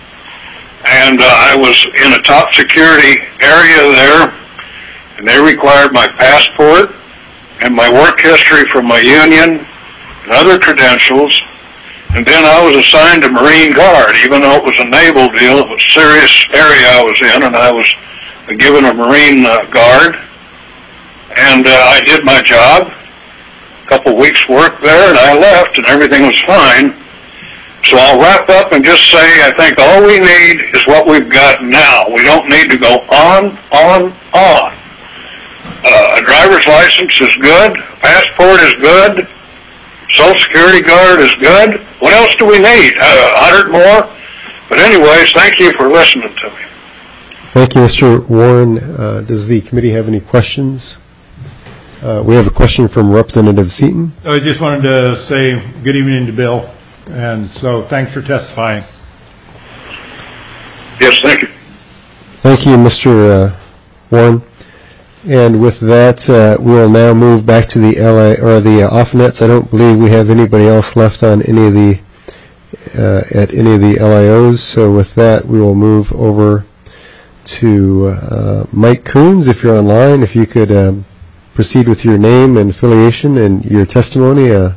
and uh, I was in a top security area there, and they required my passport and my work history from my union and other credentials. And then I was assigned a Marine Guard, even though it was a naval deal. It was a serious area I was in, and I was given a Marine uh, Guard. And uh, I did my job, a couple weeks work there, and I left, and everything was fine. So I'll wrap up and just say I think all we need is what we've got now. We don't need to go on, on, on. Uh, a driver's license is good, a passport is good, Social Security card is good. What else do we need? Uh, a hundred more? But anyways, thank you for listening to me. Thank you, Mister Warren. Uh, does the committee have any questions? Uh, we have a question from Representative Seaton. I just wanted to say good evening to Bill, and so thanks for testifying. Yes, thank you. Thank you, Mister Uh, Warren. And with that, uh, we'll now move back to the L A or the uh, off-nets. I don't believe we have anybody else left on any of the uh, at any of the L I Os. So with that, we will move over to uh, Mike Coons. If you're online, if you could um, proceed with your name and affiliation and your testimony. Uh,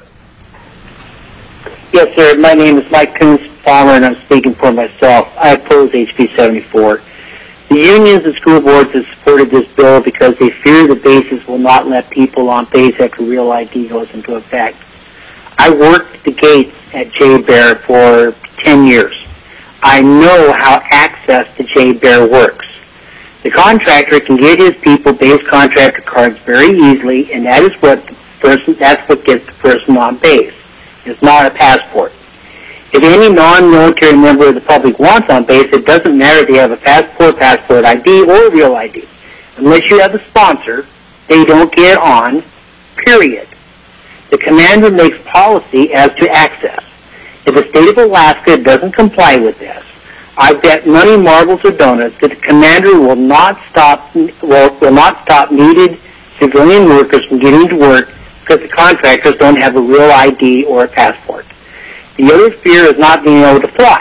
Yes, sir. My name is Mike Coons, farmer, and I'm speaking for myself. I oppose H B seventy-four. The unions and school boards have supported this bill because they fear the bases will not let people on base after Real I D goes into effect. I worked the gates at J Bear for ten years. I know how access to J Bear works. The contractor can get his people base contractor cards very easily, and that is what the person, that's what gets the person on base. It's not a passport. If any non-military member of the public wants on base, it doesn't matter if they have a passport, passport I D, or Real I D. Unless you have a sponsor, they don't get on, period. The commander makes policy as to access. If the state of Alaska doesn't comply with this, I bet money, marbles, or donuts that the commander will not stop will, will not stop needed civilian workers from getting to work because the contractors don't have a Real I D or a passport. The other fear is not being able to fly.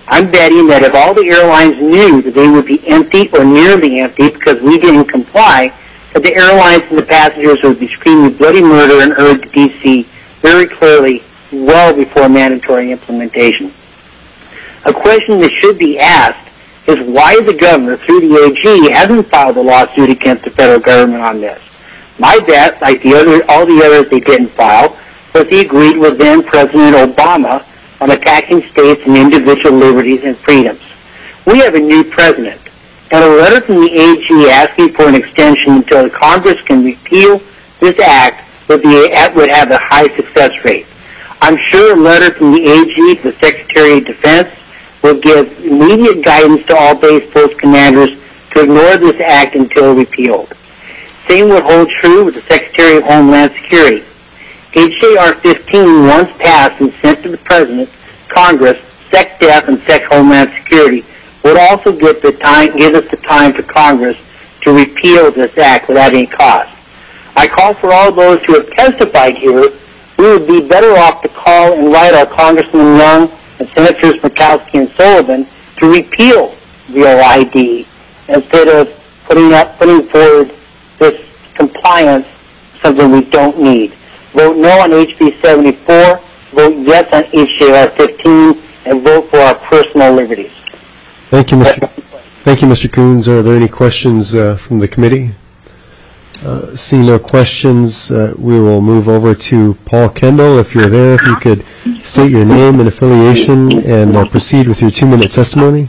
I'm betting that if all the airlines knew that they would be empty or nearly empty because we didn't comply, that the airlines and the passengers would be screaming bloody murder and urged D C very clearly well before mandatory implementation. A question that should be asked is why the governor, through the A G, hasn't filed a lawsuit against the federal government on this. My bet, like the other, all the others they didn't file, was he agreed with then President Obama on attacking states and individual liberties and freedoms. We have a new president, and a letter from the A G asking for an extension until the Congress can repeal this act would, be, would have a high success rate. I'm sure a letter from the A G to the Secretary of Defense will give immediate guidance to all base post commanders to ignore this act until repealed. Same would hold true with the Secretary of Homeland Security. H J R fifteen, once passed and sent to the President, Congress, SecDef, and Sec Homeland Security, would also give, the time, give us the time for Congress to repeal this act without any cost. I call for all those who have testified here, we would be better off to call and write our Congressman Young and Senators Murkowski and Sullivan to repeal Real I D instead of putting up, putting forward this compliance, something we don't need. Vote no on H B seventy-four, vote yes on H J R fifteen, and vote for our personal liberties. Thank you, Mister Thank you, Mister Coons. Are there any questions uh, from the committee? Uh, seeing no questions, uh, we will move over to Paul Kendall. If you're there, if you could state your name and affiliation and uh, proceed with your two-minute testimony.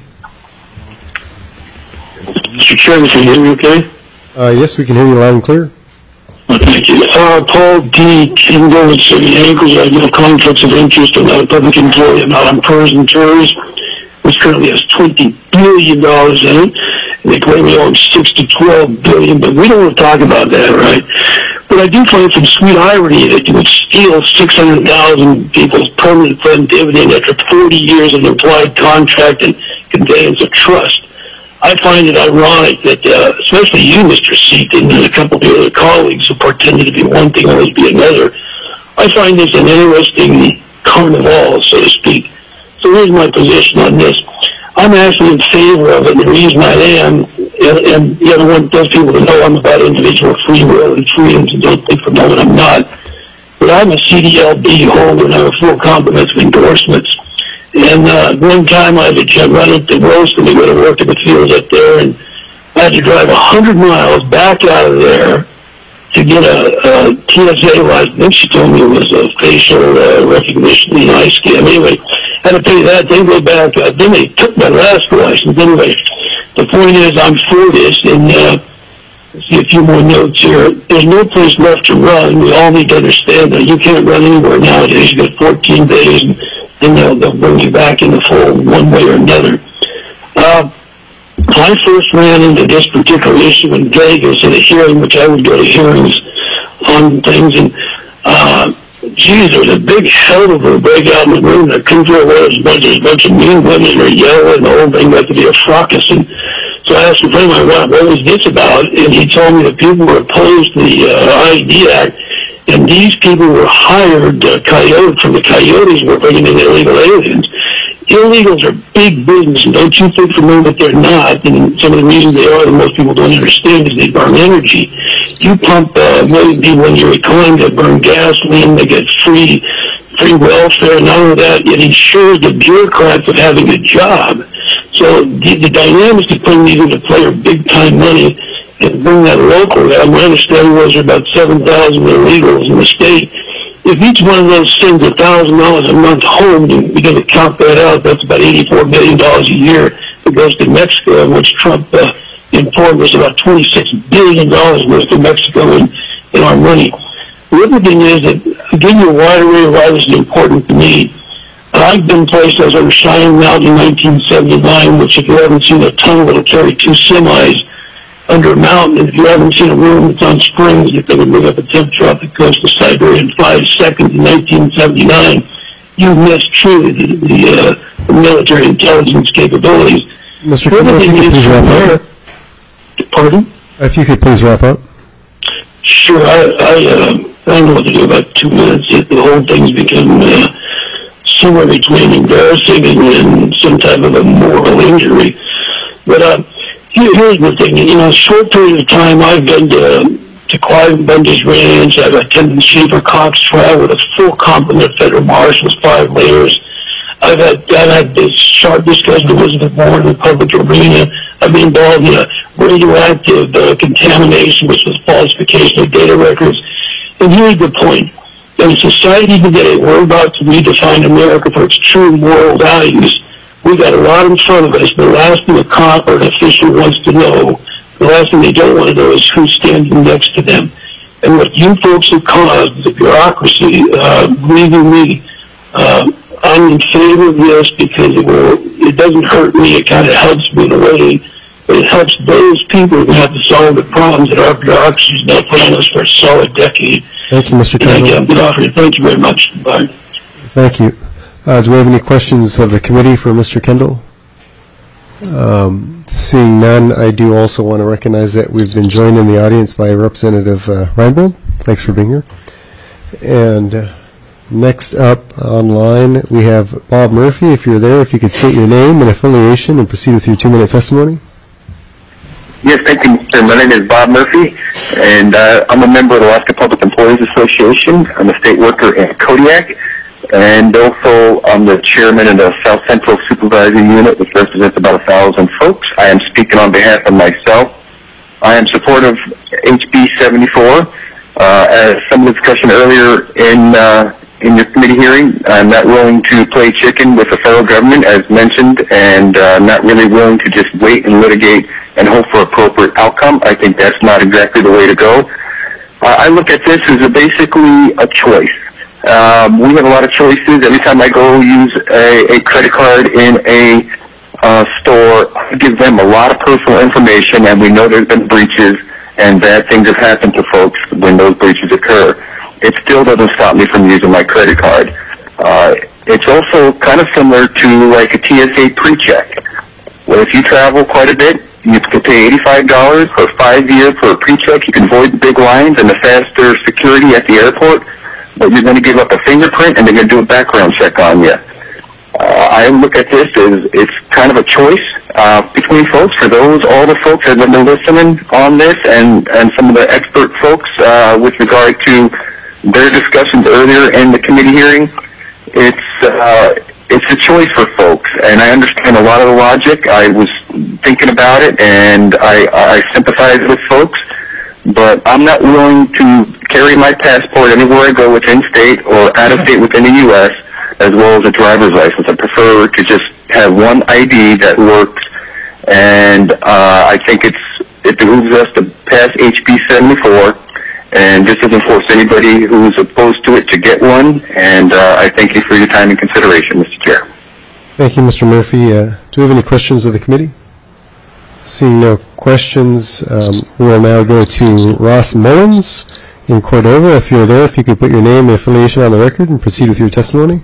Mister Chairman, can you hear me okay? Uh, yes, we can hear you loud and clear. Thank you. Uh, Paul D. Kendall at City Anchors. I have no conflicts of interest. I'm not a public employee. I'm not on P E R S and T E R S, which currently has twenty billion dollars in it. And they claim we own six to twelve billion dollars, but we don't want to talk about that, right? But I do find some sweet irony that you would steal six hundred thousand people's permanent fund dividend after forty years of implied contract and conveyance of trust. I find it ironic that, uh, especially you, Mister Seaton, and a couple of your other colleagues who pretended to be one thing always be another, I find this an interesting carnival, so to speak. So here's my position on this. I'm actually in favor of it, and the reason I am, and, and the other one, those people that know I'm about individual free will and freedoms and don't think for a moment I'm not, but I'm a C D L B holder and I have a full complement of endorsements. And uh, one time I had to run into Wilson to go to work in the fields up there, and I had to drive one hundred miles back out of there to get a, a T S A license. She told me it was a facial uh, recognition and eye scan. Anyway, I had to pay that, then go back. Uh, then they took my last license. Anyway, the point is I'm for this, and uh, let's see a few more notes here. There's no place left to run. We all need to understand that you can't run anywhere nowadays. You got fourteen days, and then they'll, they'll bring you back in the fold one way or another. Uh, I first ran into this particular issue in Vegas at a hearing, which I would go to hearings on things, and uh, geez, there was a big hell of a breakout in the room. I couldn't figure out what it was. There's a bunch of mean women that are yelling, and the whole thing got to be a fracas. And so I asked a friend of mine, what, what was this about? And he told me that people were opposed to the uh, I D Act, and these people were hired, uh, coyote, from the coyotes were bringing in illegal aliens. Illegals are big business, and don't you think for a moment they're not, and some of the reasons they are that most people don't understand is they burn energy. You pump uh, a million people in your economy that burn gasoline, they get free free welfare, and not only that, it ensures the bureaucrats of having a job. So the, the dynamics of putting these into play are big-time money, and bring that local. My understanding was there are about seven thousand illegals in the state. If each one of those sends one thousand dollars a month home, and we begin to count that out, that's about eighty-four billion dollars a year that goes to Mexico, which Trump uh, informed us about twenty-six billion dollars worth to Mexico in, in our money. The other thing is that, I'll give you a wide array of why this is important to me. I've been placed as on Cheyenne Mountain in nineteen seventy-nine, which if you haven't seen a tunnel, it'll carry two semis under a mountain, and if you haven't seen a room that's on springs that they would move up a temperature off the coast of Siberia in five seconds in nineteen seventy-nine, you missed truly the, the, uh, the military intelligence capabilities. Mister Kendall, if you could please wrap up. Pardon? If you could please wrap up. Sure, I, I, uh, I don't know what to do about two minutes. It, the whole thing's become uh, so somewhere between embarrassing and, and some type of a moral injury. But uh, here, here's the thing, you know, a short period of time I've been to, to Clive Bundy's Ranch, I've attended Shaver Cox trial with a full complement of federal marshals, five layers. I've had, I've had this sharp discussion with Elizabeth Warren in the public arena. I've been involved in a radioactive uh, contamination, which was falsification of data records. And here's the point. In a society today, we're about to redefine America for its true moral values. We got a lot in front of us. The last thing a cop or an official wants to know, the last thing they don't want to know is who's standing next to them. And what you folks have caused is a bureaucracy, uh, believe me, uh, I'm in favor of this because it will, it doesn't hurt me, it kind of helps me in a way, but it helps those people who have to solve the problems that our bureaucracy has now put on us for a solid decade. Thank you, Mister Kendall. Thank you very much. Bye. Thank you. Uh, do we have any questions of the committee for Mister Kendall? Um, seeing none, I do also want to recognize that we've been joined in the audience by Representative uh, Reinbold. Thanks for being here. And uh, next up online, we have Bob Murphy. If you're there, if you could state your name and affiliation and proceed with your two-minute testimony. Yes, thank you, sir. My name is Bob Murphy, and uh, I'm a member of the Alaska Public Employees Association. I'm a state worker in Kodiak, and also I'm the chairman of the South Central Supervisory Unit, which represents about a thousand folks. I am speaking on behalf of myself. I am supportive of H B seventy-four. Uh, as some discussion earlier in uh, in your committee hearing, I'm not willing to play chicken with the federal government, as mentioned, and uh, not really willing to just wait and litigate and hope for appropriate outcome. I think that's not exactly the way to go. Uh, I look at this as a basically a choice. Um, we have a lot of choices. Every time I go use a, a credit card in a uh, store, I give them a lot of personal information, and we know there's been breaches and bad things have happened to folks when those breaches occur. It still doesn't stop me from using my credit card. Uh, it's also kind of similar to like a T S A pre-check. Well, if you travel quite a bit, you can pay eighty-five dollars for five years for a pre-check. You can avoid the big lines and the faster security at the airport, but you're going to give up a fingerprint and they're going to do a background check on you. Uh, I look at this as it's kind of a choice uh, between folks. For those, all the folks that have been listening on this and, and some of the expert folks uh, with regard to their discussions earlier in the committee hearing, it's uh, it's a choice for folks, and I understand a lot of the logic. I was thinking about it, and I, I sympathize with folks, but I'm not willing to carry my passport anywhere I go within state or out of state within the U S, as well as a driver's license. I prefer to just have one I D that works, and uh, I think it's it behooves us to pass H B seventy-four, and this doesn't force anybody who's opposed to it to get one, and uh, I thank you for your time and consideration, Mister Chair. Thank you, Mister Murphy. Uh, do we have any questions of the committee? Seeing no questions, um, we will now go to Ross Mullins in Cordova. If you're there, if you could put your name and affiliation on the record and proceed with your testimony.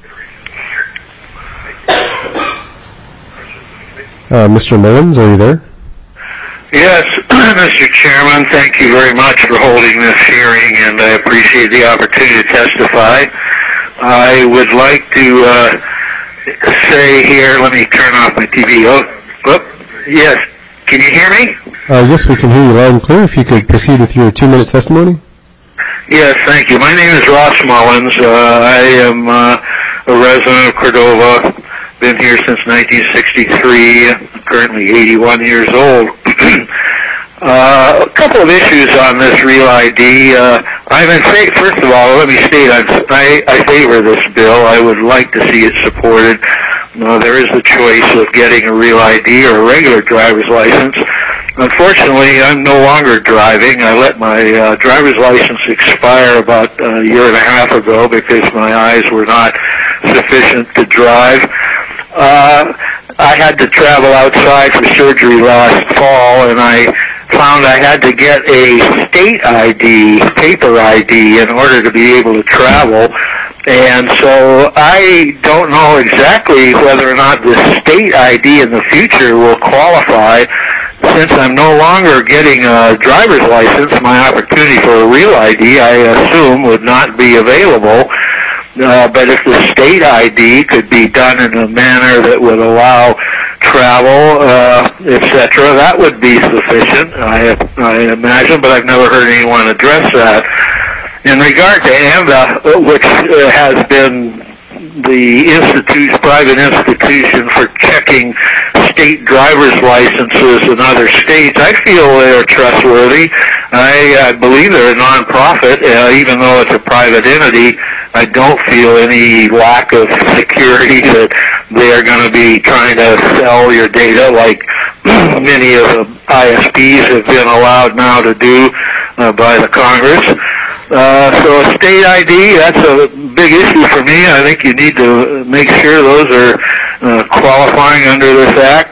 Uh, Mister Mullins, are you there? Yes, Mister Chairman, thank you very much for holding this hearing, and I appreciate the opportunity to testify. I would like to uh, say here, let me turn off my T V. Oh, oh, yes, can you hear me? Uh, yes, we can hear you loud and clear. If you could proceed with your two-minute testimony. Yes, thank you. My name is Ross Mullins. Uh, I am uh, a resident of Cordova. Been here since nineteen sixty-three. I'm currently eighty-one years old. uh, a couple of issues on this Real I D. Uh, I'm in favor. First of all, let me state I'm, I, I favor this bill. I would like to see it supported. Uh, there is the choice of getting a Real I D or a regular driver's license. Unfortunately, I'm no longer driving. I let my uh, driver's license expire about a year and a half ago because my eyes were not sufficient to drive. Uh, I had to travel outside for surgery last fall, and I found I had to get a state I D, paper I D, in order to be able to travel. And so I don't know exactly whether or not the state I D in the future will qualify. Since I'm no longer getting a driver's license, my opportunity for a Real I D, I assume, would not be available. Uh, but if the state I D could be done in a manner that would allow travel, uh, et cetera, that would be sufficient, I, I imagine, but I've never heard anyone address that. In regard to AMDA, which uh, has been the institution, private institution for checking state driver's licenses in other states, I feel they're trustworthy. I, I believe they're a nonprofit, uh, even though it's a private entity. I don't feel any lack of security that they're going to be trying to sell your data like many of the I S Ps have been allowed now to do uh, by the Congress. Uh, so a state I D, that's a big issue for me. I think you need to make sure those are uh, qualifying under this act.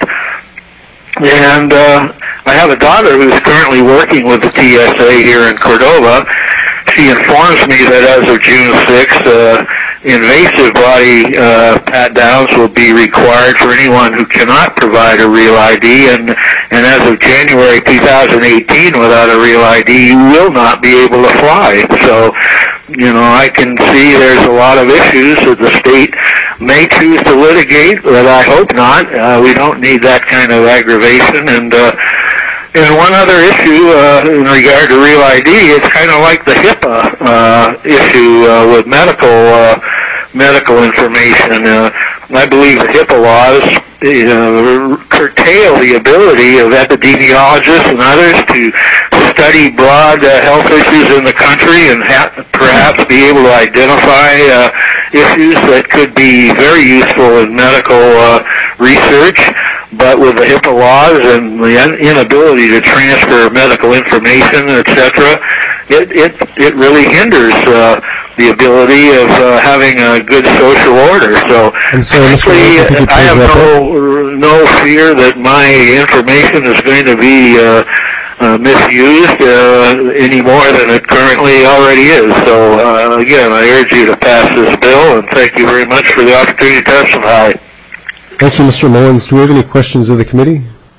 And uh, I have a daughter who's currently working with the T S A here in Cordova. She informs me that as of June sixth, uh, invasive body uh, pat-downs will be required for anyone who cannot provide a real I D, and, and as of January two thousand eighteen, without a real I D, you will not be able to fly. So, you know, I can see there's a lot of issues that the state may choose to litigate, but I hope not. Uh, we don't need that kind of aggravation, and uh, And one other issue uh, in regard to Real I D, it's kind of like the HIPAA uh, issue uh, with medical uh, medical information. Uh, I believe the HIPAA laws uh, curtail the ability of epidemiologists and others to study broad uh, health issues in the country and ha- perhaps be able to identify uh, issues that could be very useful in medical uh, research. But with the HIPAA laws and the inability to transfer medical information, et cetera, it it it really hinders uh, the ability of uh, having a good social order. So, so frankly, I have no no fear that my information is going to be uh, uh, misused uh, any more than it currently already is. So, uh, again, I urge you to pass this bill, and thank you very much for the opportunity to testify. Thank you, Mister Mullins. Do we have any questions of the committee?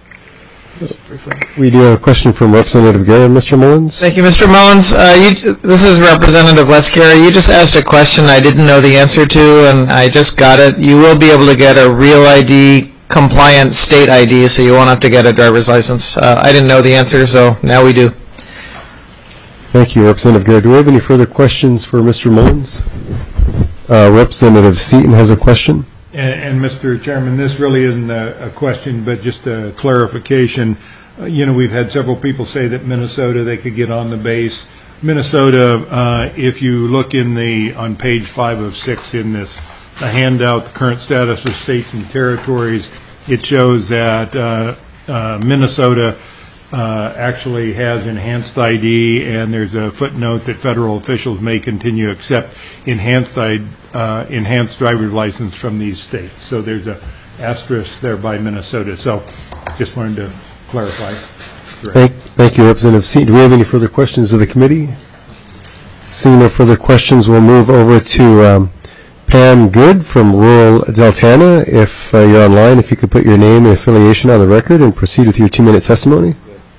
We do have a question from Representative Guerin. Mister Mullins? Thank you, Mister Mullins. Uh, you, this is Representative Les Carey. You just asked a question I didn't know the answer to, and I just got it. You will be able to get a Real I D compliant state I D, so you won't have to get a driver's license. Uh, I didn't know the answer, so now we do. Thank you, Representative Guerin. Do we have any further questions for Mister Mullins? Uh, Representative Seaton has a question. And, and Mister Chairman, this really isn't a, a question, but just a clarification. Uh, you know, we've had several people say that Minnesota, they could get on the base. Minnesota, uh, if you look in the, on page five of six in this the handout, the current status of states and territories, it shows that uh, uh, Minnesota uh, actually has enhanced I D, and there's a footnote that federal officials may continue to accept enhanced I D. Uh, enhanced driver's license from these states. So there's a asterisk there by Minnesota. So just wanted to clarify. Thank, thank you, Representative Seaton. Do we have any further questions of the committee? Seeing no further questions, we'll move over to um, Pam Good from rural Deltana. If uh, you're online, if you could put your name and affiliation on the record and proceed with your two-minute testimony.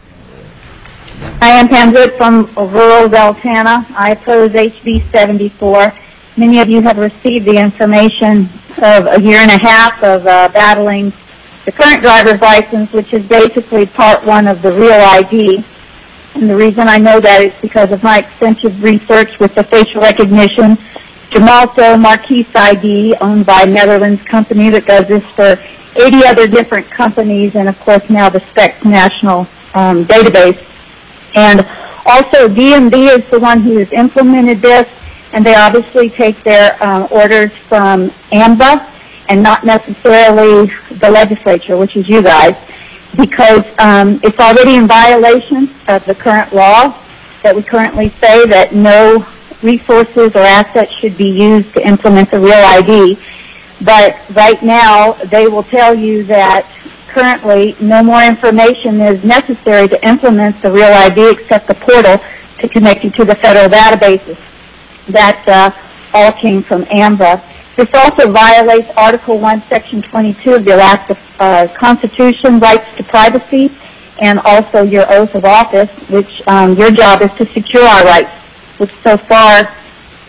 I am Pam Good from rural Deltana. I oppose H B seventy-four. Many of you have received the information of a year and a half of uh, battling the current driver's license, which is basically part one of the Real I D. And the reason I know that is because of my extensive research with the facial recognition, Gemalto Marquise I D, owned by Netherlands company that does this for eighty other different companies, and of course now the SPECS National um, Database. And also D M V is the one who has implemented this, and they obviously take their uh, orders from AMBA and not necessarily the legislature, which is you guys, because um, it's already in violation of the current law that we currently say that no resources or assets should be used to implement the Real I D. But right now, they will tell you that currently no more information is necessary to implement the Real I D except the portal to connect you to the federal databases. That uh, all came from AMBA. This also violates Article one, Section twenty-two of the Alaska uh, Constitution, rights to privacy, and also your oath of office, which um, your job is to secure our rights, which so far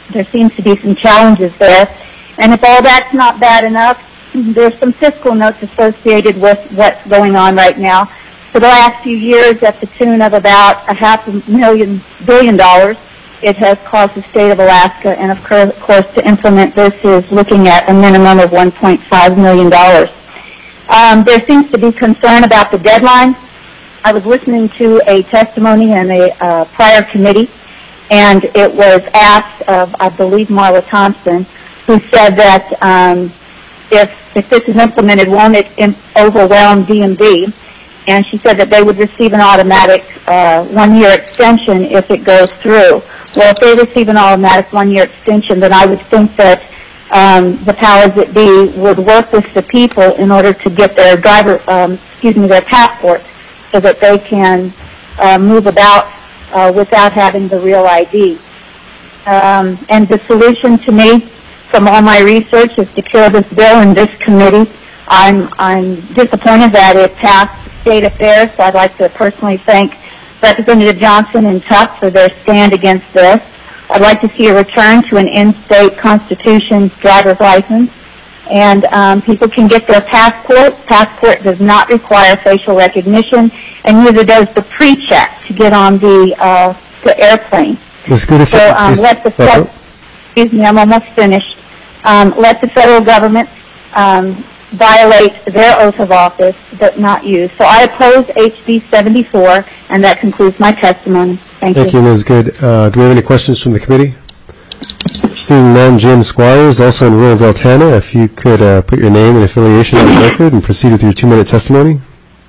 there seems to be some challenges there. And if all that's not bad enough, there's some fiscal notes associated with what's going on right now. For the last few years, at the tune of about a half a million billion dollars, it has caused the state of Alaska, and of course to implement this is looking at a minimum of one point five million dollars. Um, there seems to be concern about the deadline. I was listening to a testimony in a uh, prior committee, and it was asked of, I believe, Marla Thompson, who said that um, if if this is implemented, won't it in- overwhelm D M V? And she said that they would receive an automatic uh, one-year extension if it goes through. Well, if they receive an automatic one-year extension, then I would think that um, the powers that be would work with the people in order to get their driver, um, excuse me, their passports, so that they can uh, move about uh, without having the real I D. Um, and the solution to me, from all my research, is to cure this bill in this committee. I'm I'm disappointed that it passed State Affairs, so I'd like to personally thank Representative Johnson and Tuck for their stand against this. I'd like to see a return to an in-state Constitution driver's license, and um, people can get their passport. Passport does not require facial recognition, and neither does the pre-check to get on the uh, the airplane. It's good if so you, um, let the fed- excuse me, I'm almost finished. Um, let the federal government um, violate their oath of office, but not you. So I oppose H B seventy-four, and that concludes my testimony. Thank, Thank you, Miz Good. Uh, do we have any questions from the committee? Seeing none, Jim Squires, also in rural Deltana, if you could uh, put your name and affiliation on the record and proceed with your two-minute testimony.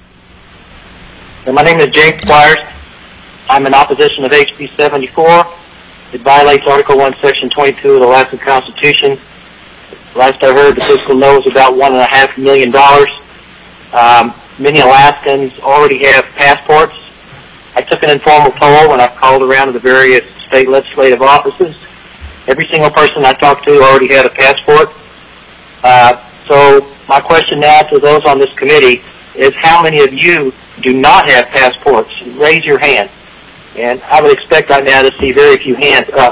My name is James Squires. I'm in opposition of H B seventy-four. It violates Article one, Section twenty-two of the Alaska Constitution. Last I heard, the fiscal note was about one and a half million dollars. Um, many Alaskans already have passports. I took an informal poll when I called around to the various state legislative offices. Every single person I talked to already had a passport. Uh, so my question now to those on this committee is, how many of you do not have passports? Raise your hand. And I would expect right now to see very few hands up.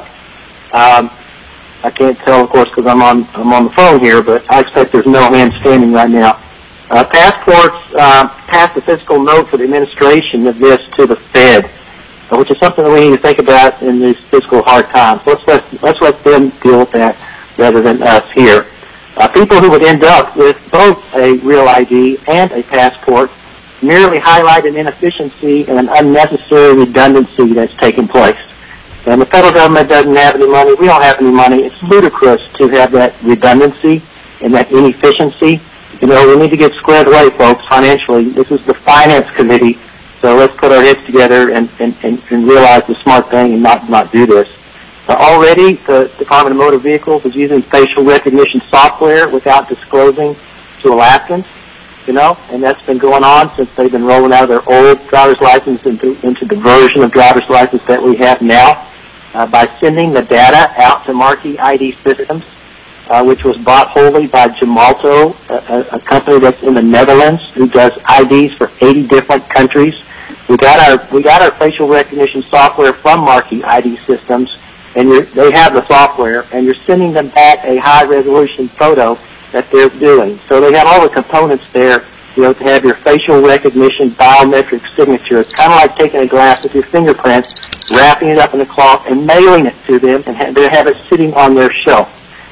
Um, I can't tell, of course, because I'm on I'm on the phone here, but I expect there's no hands standing right now. Uh, passports uh, pass the fiscal note for the administration of this to the Fed, uh, which is something that we need to think about in these fiscal hard times. Let's let let's let them deal with that rather than us here. Uh, people who would end up with both a real I D and a passport merely highlight an inefficiency and an unnecessary redundancy that's taking place. And the federal government doesn't have any money. We don't have any money. It's ludicrous to have that redundancy and that inefficiency. You know, we need to get squared away, folks, financially. This is the Finance Committee, so let's put our heads together and, and, and, and realize the smart thing and not, not do this. Uh, already, the Department of Motor Vehicles is using facial recognition software without disclosing to Alaskans, you know, and that's been going on since they've been rolling out of their old driver's license into, into the version of driver's license that we have now. Uh, by sending the data out to Marquee I D Systems, uh, which was bought wholly by Gemalto, a, a, a company that's in the Netherlands who does I Ds for eighty different countries. We got our we got our facial recognition software from Marquee I D Systems, and you're, they have the software, and you're sending them back a high-resolution photo that they're doing. So they have all the components there, you know, to have your facial recognition biometric signature. It's kind of like taking a glass with your fingerprints, wrapping it up in a cloth, and mailing it to them, and ha- they have it sitting on their shelf.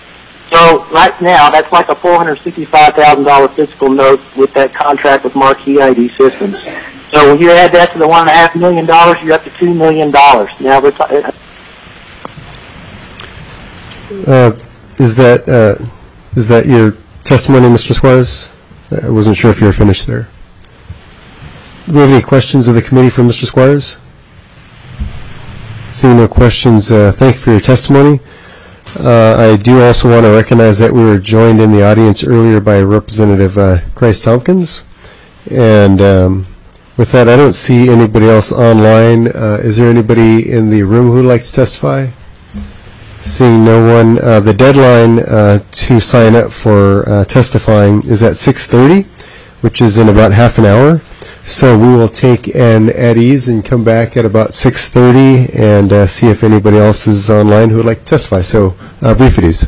So right now, that's like a four hundred sixty-five thousand dollars fiscal note with that contract with Marquee I D Systems. So when you add that to the one point five million dollars, you're up to two million dollars. Now, we're ta- Uh, is that uh, is that your testimony, Mister Squires? I wasn't sure if you were finished there. Do we have any questions of the committee from Mister Squires? Seeing no questions, uh, thank you for your testimony. Uh, I do also want to recognize that we were joined in the audience earlier by Representative uh, Christ Tompkins. And um, with that, I don't see anybody else online. Uh, is there anybody in the room who would like to testify? Seeing no one, uh, the deadline uh, to sign up for uh, testifying is at six thirty. which is in about half an hour. So we will take an at ease and come back at about six thirty and uh, see if anybody else is online who would like to testify. So uh, brief at ease.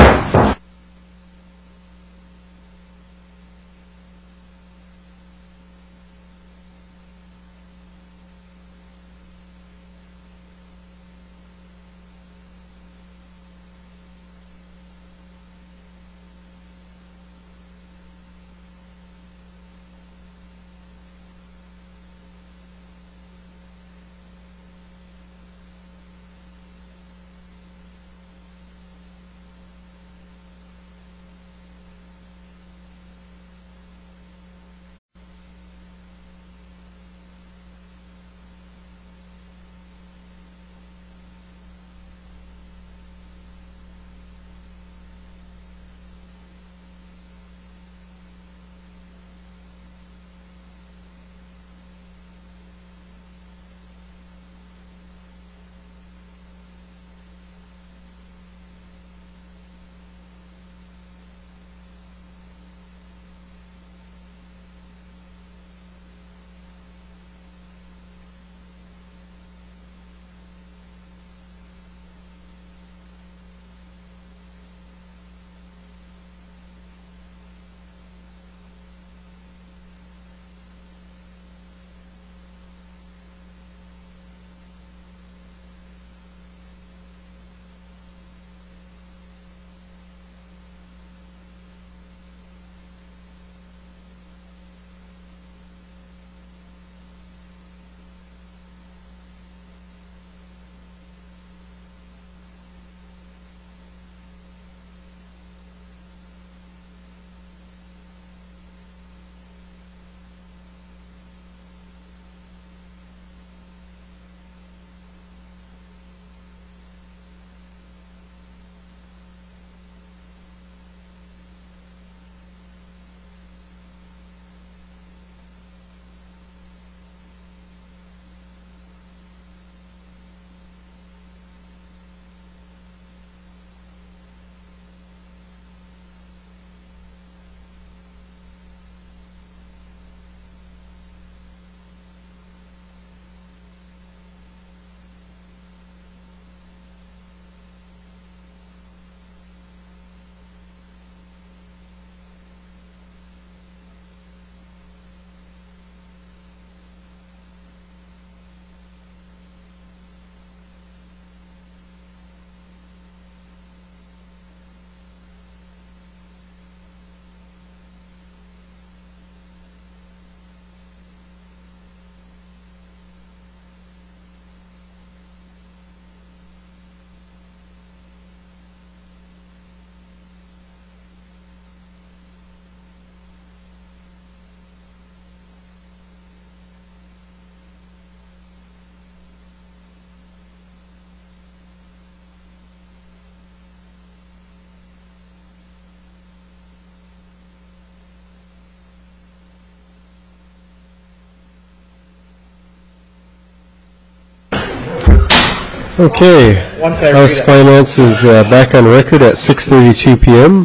Okay, House Finance is uh, back on record at six thirty-two p m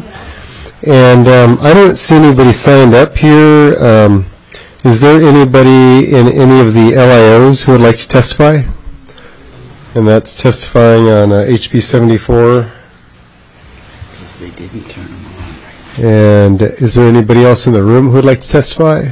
And um, I don't see anybody signed up here. Um, is there anybody in any of the L I Os who would like to testify? And that's testifying on uh, H B seventy-four. They didn't turn them on. And is there anybody else in the room who would like to testify?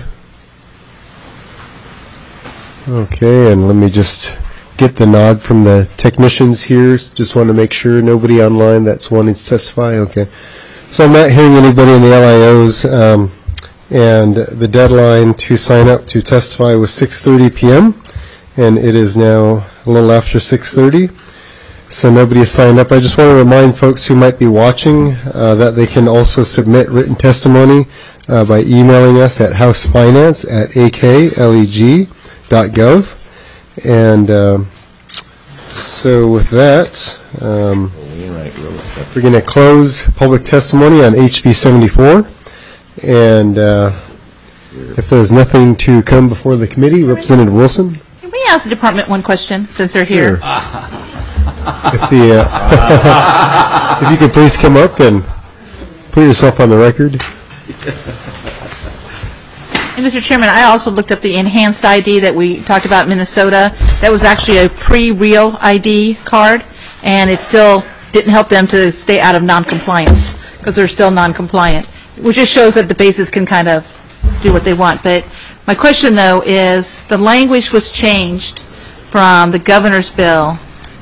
Okay, and let me just get the nod from the technicians here. Just want to make sure nobody online that's wanting to testify. Okay. So I'm not hearing anybody in the L I Os, um, and the deadline to sign up to testify was six thirty p m, and it is now a little after six thirty. So nobody has signed up. I just want to remind folks who might be watching uh, that they can also submit written testimony uh, by emailing us at housefinance at a k leg dot gov. And um, so with that, um, we're going to close public testimony on H B seventy-four. And uh, if there's nothing to come before the committee, Representative Wilson? Can we ask the department one question since they're here? Sure. If, the, uh, if you could please come up and put yourself on the record. And Mister Chairman, I also looked up the enhanced I D that we talked about in Minnesota. That was actually a pre-real I D card, and it still didn't help them to stay out of non-compliance because they're still non-compliant, which just shows that the bases can kind of do what they want. But my question, though, is the language was changed from the governor's bill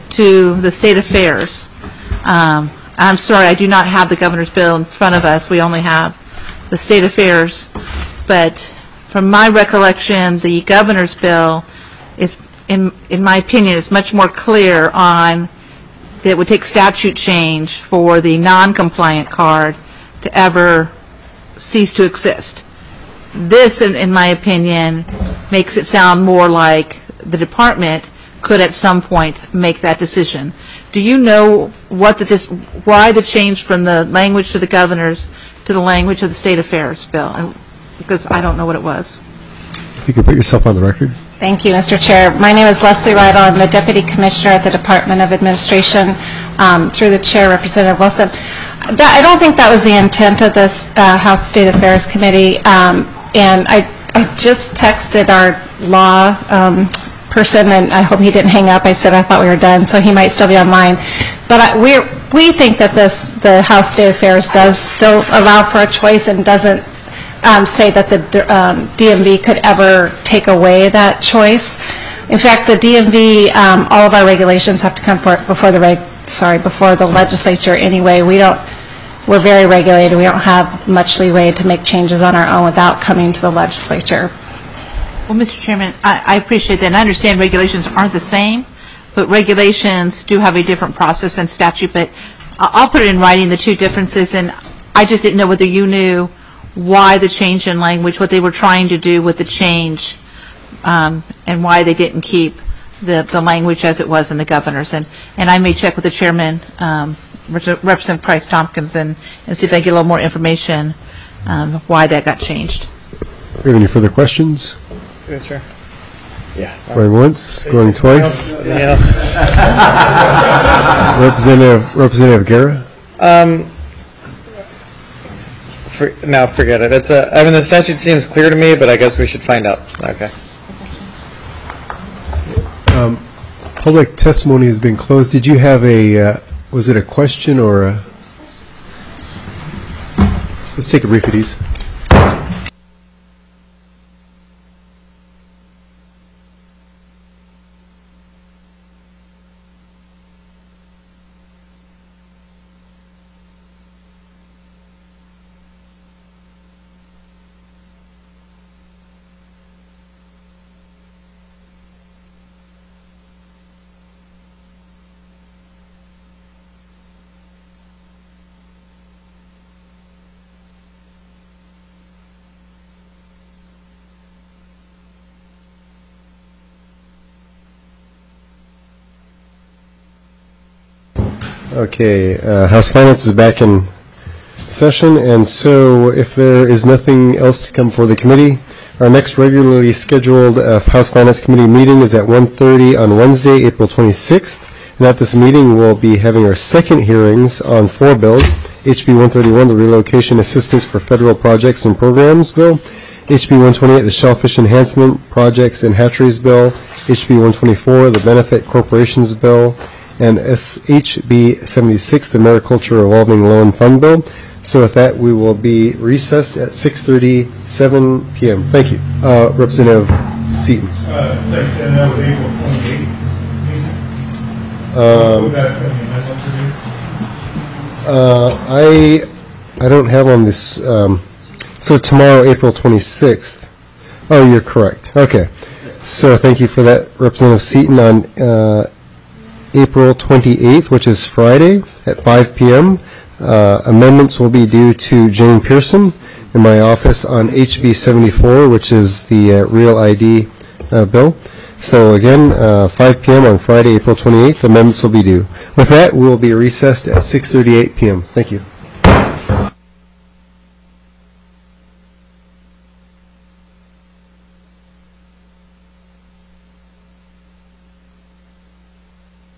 to the state affairs. Um, I'm sorry, I do not have the governor's bill in front of us. We only have the state affairs. But from my recollection, the governor's bill is, in, in my opinion, is much more clear on that it would take statute change for the non-compliant card to ever cease to exist. This, in, in my opinion, makes it sound more like the department could at some point make that decision. Do you know what the dis- why the change from the language to the governor's to the language of the state affairs bill? And, because I don't know what it was. If you could put yourself on the record. Thank you, Mister Chair. My name is Leslie Rydell. I'm the Deputy Commissioner at the Department of Administration. Um, through the Chair, Representative Wilson. That, I don't think that was the intent of this uh, House State Affairs Committee. Um, and I, I just texted our law um, person, and I hope he didn't hang up. I said I thought we were done, so he might still be online. But I, we're, we think that this, the House State Affairs does still allow for a choice and doesn't um, say that the um, D M V could ever take away that choice. In fact, the D M V, um, all of our regulations have to come for, before the reg, sorry, before the legislature anyway. We don't, we're very regulated. We don't have much leeway to make changes on our own without coming to the legislature. Well, Mister Chairman, I, I appreciate that. And I understand regulations aren't the same, but regulations do have a different process than statute. But I'll put it in writing, the two differences, and I just didn't know whether you knew why the change in language, what they were trying to do with the change, um, and why they didn't keep the, the language as it was in the governor's. And, and I may check with the chairman, um, Representative Price Tompkins, and, and see if I get a little more information um, why that got changed. Do you have any further questions? Yes, sir. Yeah. Going once, going twice. Yeah. Representative Representative Guerra. Um, for, now forget it. It's a. I mean, the statute seems clear to me, but I guess we should find out. Okay. Um, public testimony has been closed. Did you have a? Uh, was it a question or a? Let's take a brief at ease. Okay, uh, House Finance is back in session, and so if there is nothing else to come before the committee, our next regularly scheduled uh, House Finance Committee meeting is at one thirty on Wednesday, April twenty-sixth, and at this meeting we'll be having our second hearings on four bills: H B one thirty-one, the Relocation Assistance for Federal Projects and Programs Bill; H B one twenty-eight, the Shellfish Enhancement Projects and Hatcheries Bill; H B one twenty-four, the Benefit Corporations Bill; and H B seventy-six, the Mariculture Revolving Loan Fund Bill. So with that, we will be recessed at six thirty-seven p.m. Thank you. Uh, Representative Seaton. Uh, like, uh, that was April twenty-eighth. Um, Would that have been the uh, I I don't have on this. Um, so tomorrow, April twenty-sixth. Oh, you're correct. Okay. So thank you for that, Representative Seaton. On uh, April twenty-eighth, which is Friday at five p.m., uh, amendments will be due to Jane Pearson in my office on H B seventy-four, which is the uh, Real I D uh, bill. So again, uh, five p.m. on Friday, April twenty-eighth, amendments will be due. With that, we will be recessed at six thirty-eight p.m. Thank you.